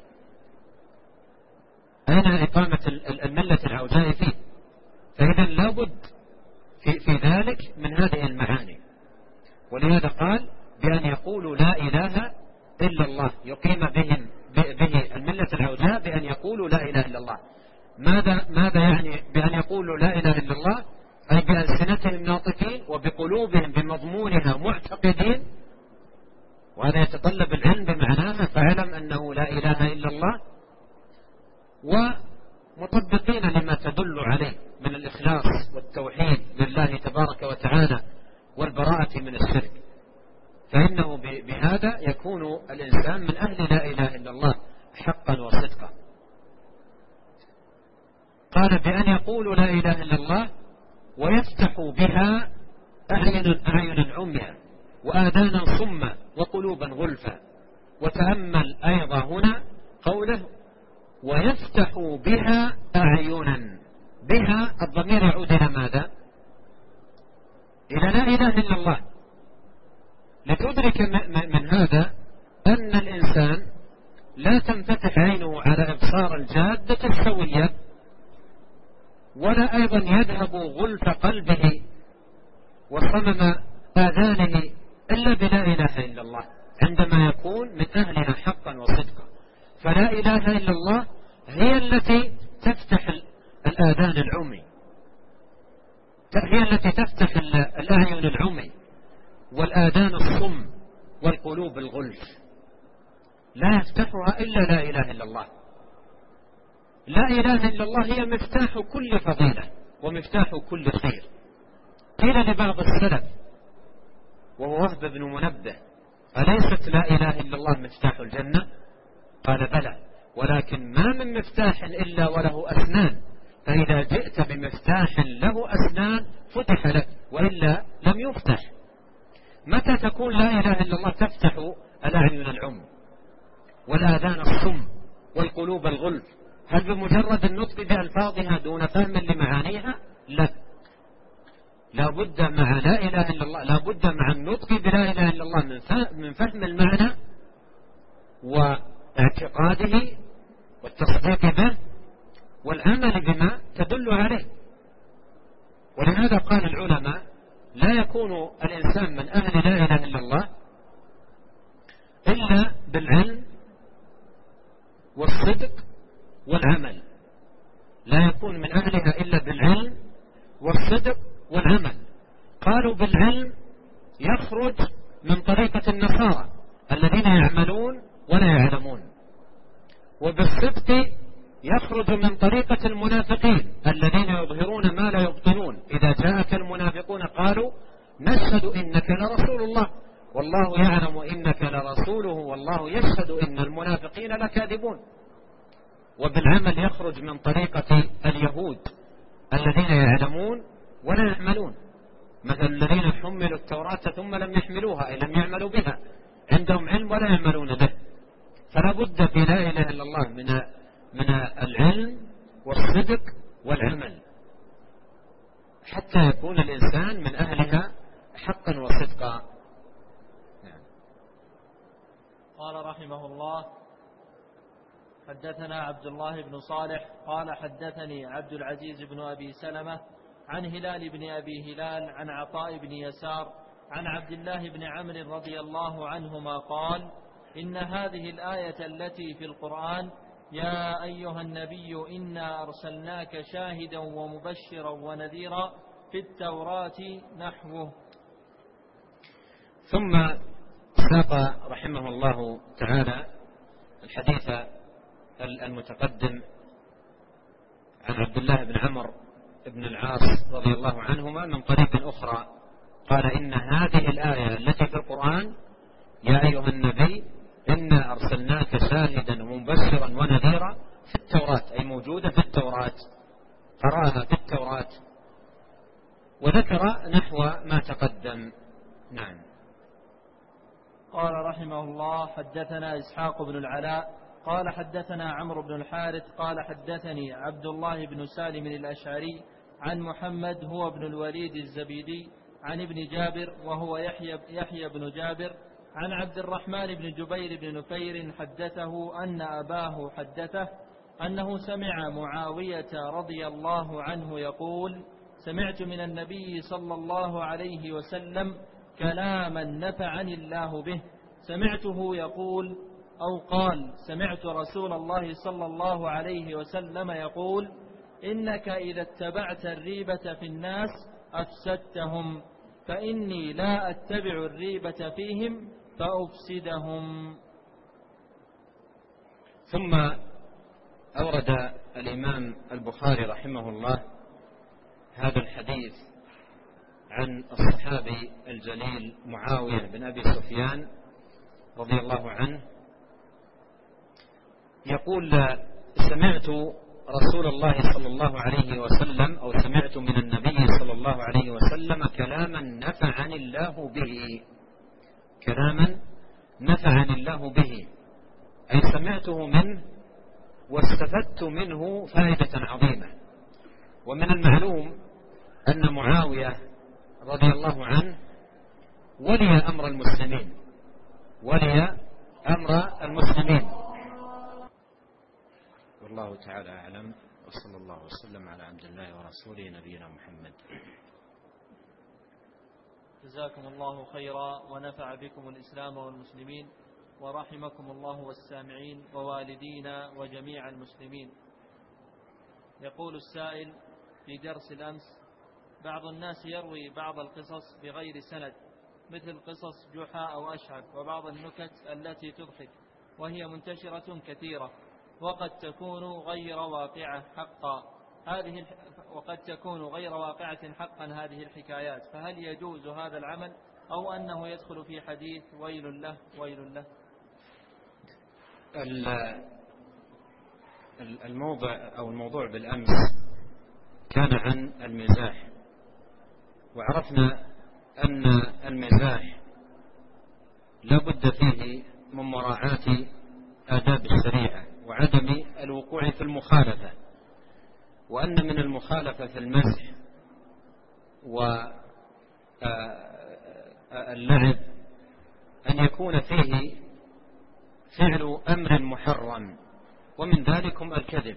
S2: أين إقامة الملة العوجاء فيه؟ فإذا لابد في ذلك من هذه المعاني. ولهذا قال بأن يقولوا لا إله إلا الله، يقيم به الملة العوجاء بأن يقولوا لا إله إلا الله. ماذا يعني بأن يقولوا لا إله إلا الله؟ أي بألسنتهم ناطقين وبقلوبهم بمضمونها معتقدين، وهذا يتطلب العلم بمعناها. فاعلم أنه لا إله إلا الله، ومطبقين لما تدل عليه من الإخلاص والتوحيد لله تبارك وتعالى والبراءة من الشرك. فإنه بهذا يكون الإنسان من أهل لا إله إلا الله حقا وصدقا. قال بأن يقولوا لا إله إلا الله ويفتحوا بها أعين عميا وآذانا صما وقلوبا غلفا. وتأمل أيضا هنا قوله ويفتحوا بها أعينا، بها الضمير يعود إلى ماذا؟ إلى لا إله إلا الله. لتدرك من هذا أن الإنسان لا تنفتح عينه على إبصار الجادة السوية، ولا أيضا يذهب غلف قلبه وصمم آذانه إلا بلا إله إلا الله عندما يكون من أهلها حقا وصدقا. فلا إله إلا الله هي التي تفتح الآذان العمي، هي التي تفتح الأعين العمي والآذان الصم والقلوب الغلف. لا يفتحها إلا لا إله إلا الله. لا إله إلا الله هي مفتاح كل فضيلة ومفتاح كل خير. قيل لبعض السلف وهو وهب بن منبه أليست لا إله إلا الله مفتاح الجنة؟ قال بلى، ولكن ما من مفتاح إلا وله أسنان، فإذا جئت بمفتاح له أسنان فتح لك، وإلا لم يفتح. متى تكون لا إله إلا الله تفتح الأعين العم والآذان الصم والقلوب الغلف؟ هل بمجرد النطق بألفاظها دون فهم لمعانيها؟ لا، لابد مع لا إله إلا الله، لابد مع النطق بلا إله إلا الله من فهم المعنى واعتقاده والتصديق به والعمل بما تدل عليه. ولهذا قال العلماء لا يكون الإنسان من أهل لا إله إلا الله إلا بالعلم والصدق والعمل. لا يكون من أهلها إلا بالعلم والصدق والعمل. قالوا بالعلم يخرج من طريقة النصارى الذين يعملون ولا يعلمون، وبالصدق يخرج من طريقة المنافقين الذين يظهرون ما لا يبطنون. إذا جاءك المنافقون قالوا نشهد إنك لرسول الله والله يعلم إنك لرسوله والله يشهد إن المنافقين لكاذبون. وبالعمل يخرج من طريقة اليهود الذين يعلمون ولا يعملون، مثل الذين حملوا التوراة ثم لم يحملوها أي لم يعملوا بها، عندهم علم ولا يعملون به. فلا بد في لا إله إلا الله من العلم والصدق والعمل حتى يكون الإنسان من أهلها حقا وصدقا.
S1: قال رحمه الله: حدثنا عبد الله بن صالح قال حدثني عبد العزيز بن أبي سلمة عن هلال بن أبي هلال عن عطاء بن يسار عن عبد الله بن عمرو رضي الله عنهما قال: إن هذه الآية التي في القرآن يا أيها النبي إنا أرسلناك شاهدا ومبشرا ونذيرا في التوراة نحوه.
S2: ثم ساق رحمه الله تعالى الحديث المتقدم عن عبد الله بن عمرو بن العاص رضي الله عنهما من طريق أخرى، قال: إن هذه الآية التي في القرآن يا أيها النبي إنا أرسلناك شاهدا ومبشرا ونذيرا في التوراة، أي موجودة في التوراة، قرأها في التوراة، وذكر نحو ما تقدم. نعم.
S1: قال رحمه الله: حدثنا إسحاق بن العلاء قال حدثنا عمرو بن الحارث قال حدثني عبد الله بن سالم الأشعري عن محمد هو ابن الوليد الزبيدي عن ابن جابر وهو يحيى بن جابر عن عبد الرحمن بن جبير بن نفير حدثه أن أباه حدثه أنه سمع معاوية رضي الله عنه يقول: سمعت من النبي صلى الله عليه وسلم كلاما نفعني الله به، سمعته يقول أو قال: سمعت رسول الله صلى الله عليه وسلم يقول: إنك إذا اتبعت الريبة في الناس أفسدتهم، فإني لا أتبع الريبة فيهم فأفسدهم.
S2: ثم أورد الإمام البخاري رحمه الله هذا الحديث عن الصحابي الجليل معاوية بن أبي سفيان رضي الله عنه يقول: سمعت رسول الله صلى الله عليه وسلم أو سمعت من النبي صلى الله عليه وسلم كلاما نفعني الله به، كلاما نفعني الله به، أي سمعته منه واستفدت منه فائدة عظيمة. ومن المعلوم أن معاوية رضي الله عنه ولي أمر المسلمين، ولي أمر المسلمين. والله تعالى أعلم، وصلى الله وسلم على عبد الله ورسوله نبينا محمد.
S1: جزاكم الله خيرا ونفع بكم الإسلام والمسلمين، ورحمكم الله والسامعين ووالدينا وجميع المسلمين. يقول السائل: في درس الأمس بعض الناس يروي بعض القصص بغير سند، مثل قصص جحا أو أشعب، وبعض النكت التي تضحك، وهي منتشرة كثيرة، وقد تكون غير واقعة حقا هذه الحكايات، فهل يجوز هذا العمل أو أنه يدخل في حديث ويل له ويل له؟
S2: الموضوع بالأمس كان عن المزاح، وعرفنا أن المزاح لا بد فيه من مراعاة آداب الشريعة وعدم الوقوع في المخالفة، وأن من المخالفة في المزح واللعب أن يكون فيه فعل أمر محرم، ومن ذلكم الكذب،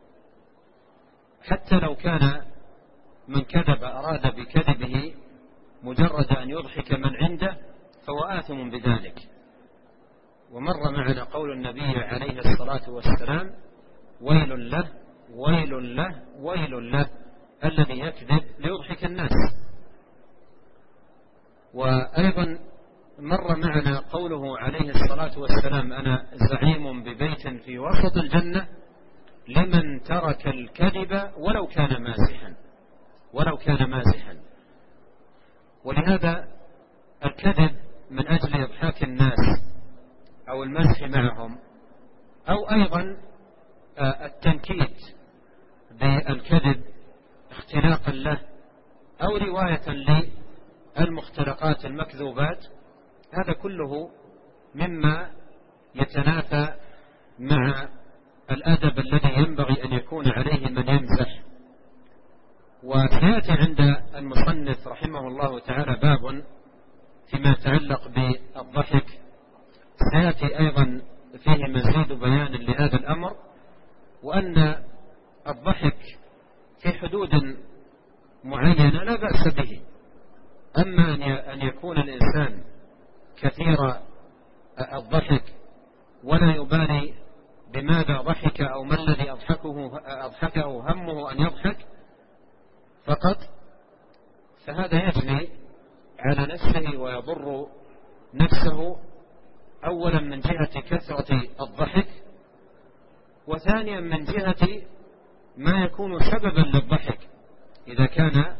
S2: حتى لو كان من كذب أراد بكذبه مجرد أن يضحك من عنده فهو آثم بذلك. ومر معنا قول النبي عليه الصلاة والسلام: ويل له ويل له ويل له الذي يكذب ليضحك الناس. وأيضا مر معنا قوله عليه الصلاة والسلام: أنا زعيم ببيت في وسط الجنة لمن ترك الكذب ولو كان مازحا. ولهذا الكذب من أجل إضحاك الناس أو المزح معهم، أو أيضا التنكيت بالكذب اختلاقا له أو رواية للمختلقات المكذوبات، هذا كله مما يتنافى مع الأدب الذي ينبغي أن يكون عليه من يمزح. وسيأتي عند المصنف رحمه الله تعالى باب فيما يتعلق بالضحك، سيأتي أيضا فيه مزيد بيان لهذا الأمر، وأن الضحك في حدود معينة لا بأس به. أما أن يكون الإنسان كثير الضحك ولا يبالي بماذا ضحك أو ما الذي أضحكه همه أن يضحك فقط، فهذا يجني على نفسه ويضر نفسه، أولا من جهة كثرة الضحك، وثانيا من جهة ما يكون سببا للضحك إذا كان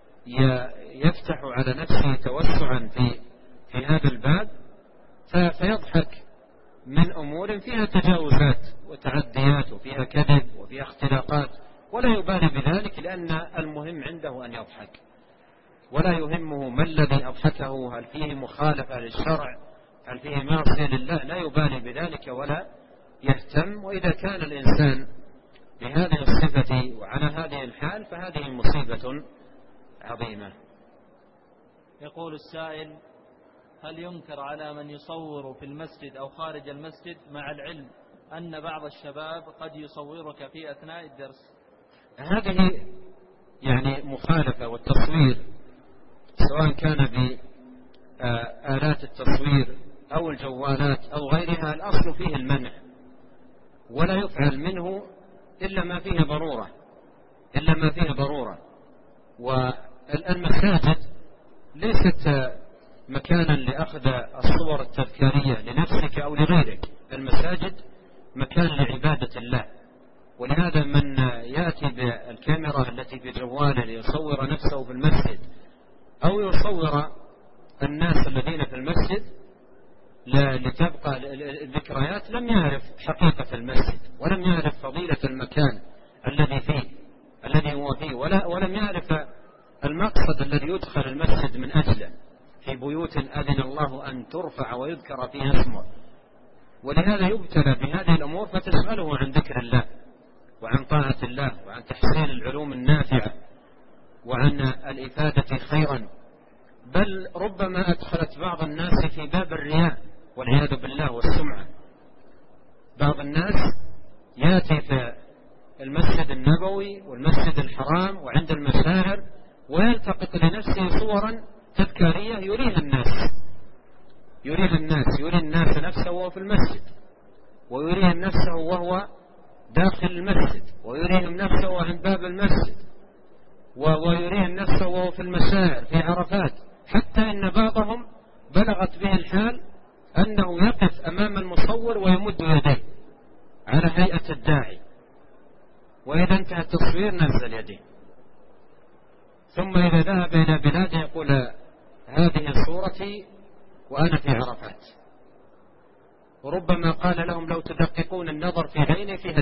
S2: يفتح على نفسه توسعا في هذا الباب فيضحك من أمور فيها تجاوزات وتعديات وفيها كذب وفيها اختلاقات، ولا يبالي بذلك، لأن المهم عنده أن يضحك ولا يهمه ما الذي أضحكه، هل فيه مخالفة للشرع، هل فيه معصية لله، لا يبالي بذلك ولا يهتم. وإذا كان الإنسان بهذه الصفة وعلى هذه الحال فهذه مصيبة عظيمة.
S1: يقول السائل: هل ينكر على من يصور في المسجد أو خارج المسجد مع العلم أن بعض الشباب قد يصورك في أثناء الدرس؟
S2: هذه يعني مخالفة، والتصوير سواء كان بآلات التصوير أو الجوالات أو غيرها الأصل فيه المنع، ولا يفعل منه إلا ما فيه ضرورة. والمساجد ليست مكانا لأخذ الصور التذكارية لنفسك أو لغيرك، المساجد مكان لعبادة الله. ولهذا من يأتي بالكاميرا التي في جواله ليصور نفسه في المسجد أو يصور الناس الذين في المسجد لتبقى الذكريات، لم يعرف حقيقة المسجد ولم يعرف فضيلة المكان الذي هو فيه، ولم يعرف المقصد الذي يدخل المسجد من أجله، في بيوت أذن الله أن ترفع ويذكر فيها اسمه. ولهذا يبتلى بهذه الأمور فتشغله عن ذكر الله وعن طاعة الله وعن تحصيل العلوم النافعة وعن الإفادة خيرا، بل ربما أدخلت بعض الناس في باب الرياء والعياذ بالله والسمعة. بعض الناس يأتي في المسجد النبوي والمسجد الحرام وعند المشاعر ويلتقط لنفسه صورا تذكارية يريها الناس نفسه وهو في المسجد، ويريها نفسه وهو داخل المسجد، ويريهم نفسه عند باب المسجد، ويريهم نفسه وهو في المشاعر في عرفات، حتى إن بعضهم بلغت به الحال أنه يقف أمام المصور ويمد يديه على هيئة الداعي، وإذا انتهى التصوير نزل يديه، ثم إذا ذهب إلى بلاده يقول: هذه صورتي وأنا في عرفات. وربما قال لهم: لو تدققون النظر في عيني فيها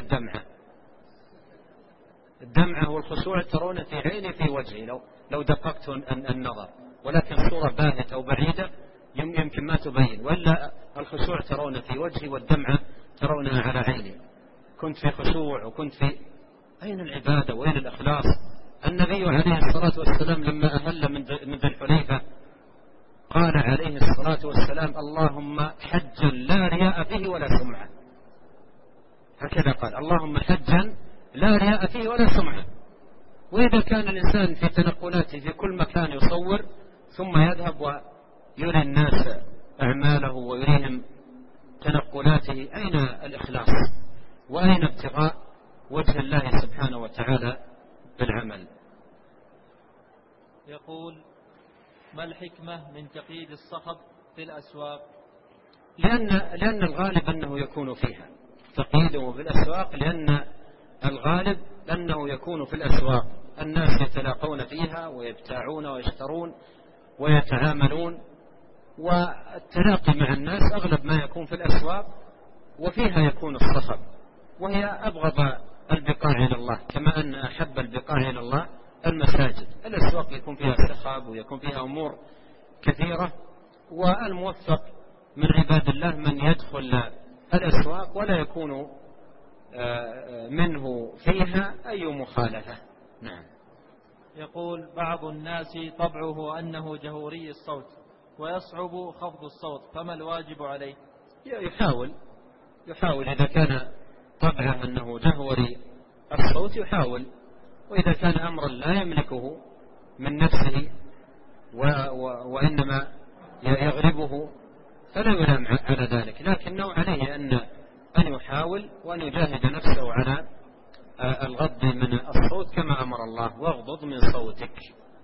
S2: الدمعة والخشوع ترون في عيني في وجهي لو دققت النظر، ولكن صورة باهتة وبعيدة يمكن ما تبين، ولا الخشوع ترون في وجهي والدمعة ترونها على عيني. كنت في خشوع وكنت في أين العبادة وأين الإخلاص؟ النبي عليه الصلاة والسلام لما أهل من ذي الحليفة قال عليه الصلاة والسلام: اللهم حجا لا رياء فيه ولا سمعة. هكذا قال: اللهم حجا لا رياء فيه ولا سمعة. وإذا كان الإنسان في تنقلاته في كل مكان يصور ثم يذهب ويري الناس أعماله ويريهم تنقلاته، أين الإخلاص وأين ابتغاء وجه الله سبحانه وتعالى بالعمل؟
S1: يقول: ما الحكمة من تقييد الصخب في الأسواق؟
S2: لأن الغالب أنه يكون فيها تقييده في الأسواق، لأن الغالب أنه يكون في الأسواق، الناس يتلاقون فيها ويبتاعون ويشترون ويتعاملون، والتلاقي مع الناس أغلب ما يكون في الأسواق، وفيها يكون الصخب. وهي أبغض البقاع إلى الله، كما أن أحب البقاع إلى الله المساجد. الأسواق يكون فيها سخاب ويكون فيها أمور كثيرة، والموفق من عباد الله من يدخل الأسواق ولا يكون منه فيها أي مخالفة. نعم.
S1: يقول بعض الناس طبعه أنه جهوري الصوت ويصعب خفض الصوت، فما الواجب عليه؟
S2: يحاول إذا كان طبعه أنه جهوري الصوت يحاول، وإذا كان أمرا لا يملكه من نفسه وإنما يغلبه فلا يلام على ذلك، لكنه عليه أن يحاول وأن يجاهد نفسه على الغض من الصوت كما أمر الله: واغضض من صوتك.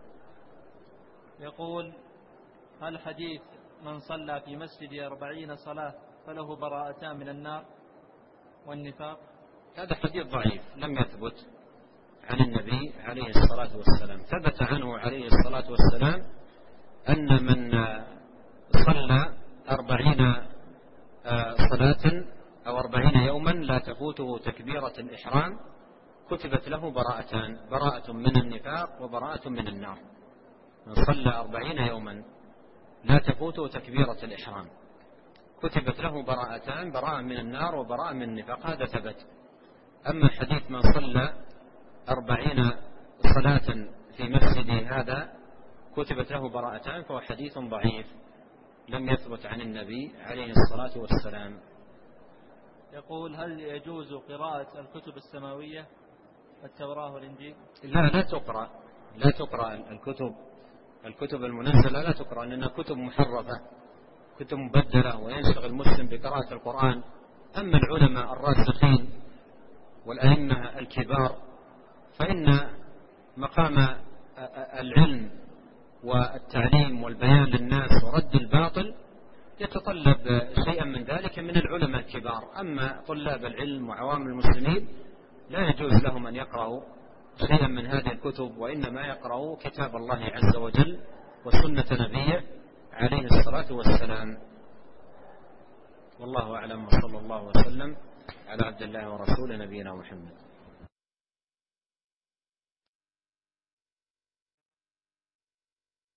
S1: يقول هل حديث من صلى في مسجد 40 صلاة فله براءتان من النار والنفاق؟
S2: هذا حديث ضعيف لم يثبت عن النبي عليه الصلاة والسلام. ثبت عنه عليه الصلاة والسلام أن من صلى 40 صلاة أو 40 يوما لا تفوته تكبيرة الإحرام كتبت له براءتان: براءة من النفاق وبراءة من النار. من صلى 40 يوما لا تفوته تكبيرة الإحرام كتبت له براءتان: براءة من النار وبراءة من النفاق. هذا ثبت. أما حديث من صلى 40 صلاة في مسجد هذا كتبت له براءتان فهو حديث ضعيف لم يثبت عن النبي عليه الصلاة والسلام.
S1: يقول هل يجوز قراءة الكتب السماوية التوراة والإنجيل؟
S2: لا تقرأ الكتب المنزلة، لا تقرأ لأنها كتب محرفة، كتب مبدلة، وينشغل المسلم بقراءة القرآن. أما العلماء الراسخين والأئمة الكبار فإن مقام العلم والتعليم والبيان للناس ورد الباطل يتطلب شيئا من ذلك من العلماء الكبار. أما طلاب العلم وعوام المسلمين لا يجوز لهم أن يقرأوا شيئا من هذه الكتب، وإنما يقرأوا كتاب الله عز وجل وسنة نبيه عليه الصلاة والسلام. والله أعلم، وصلى الله وسلم على عبد الله ورسوله نبينا محمد.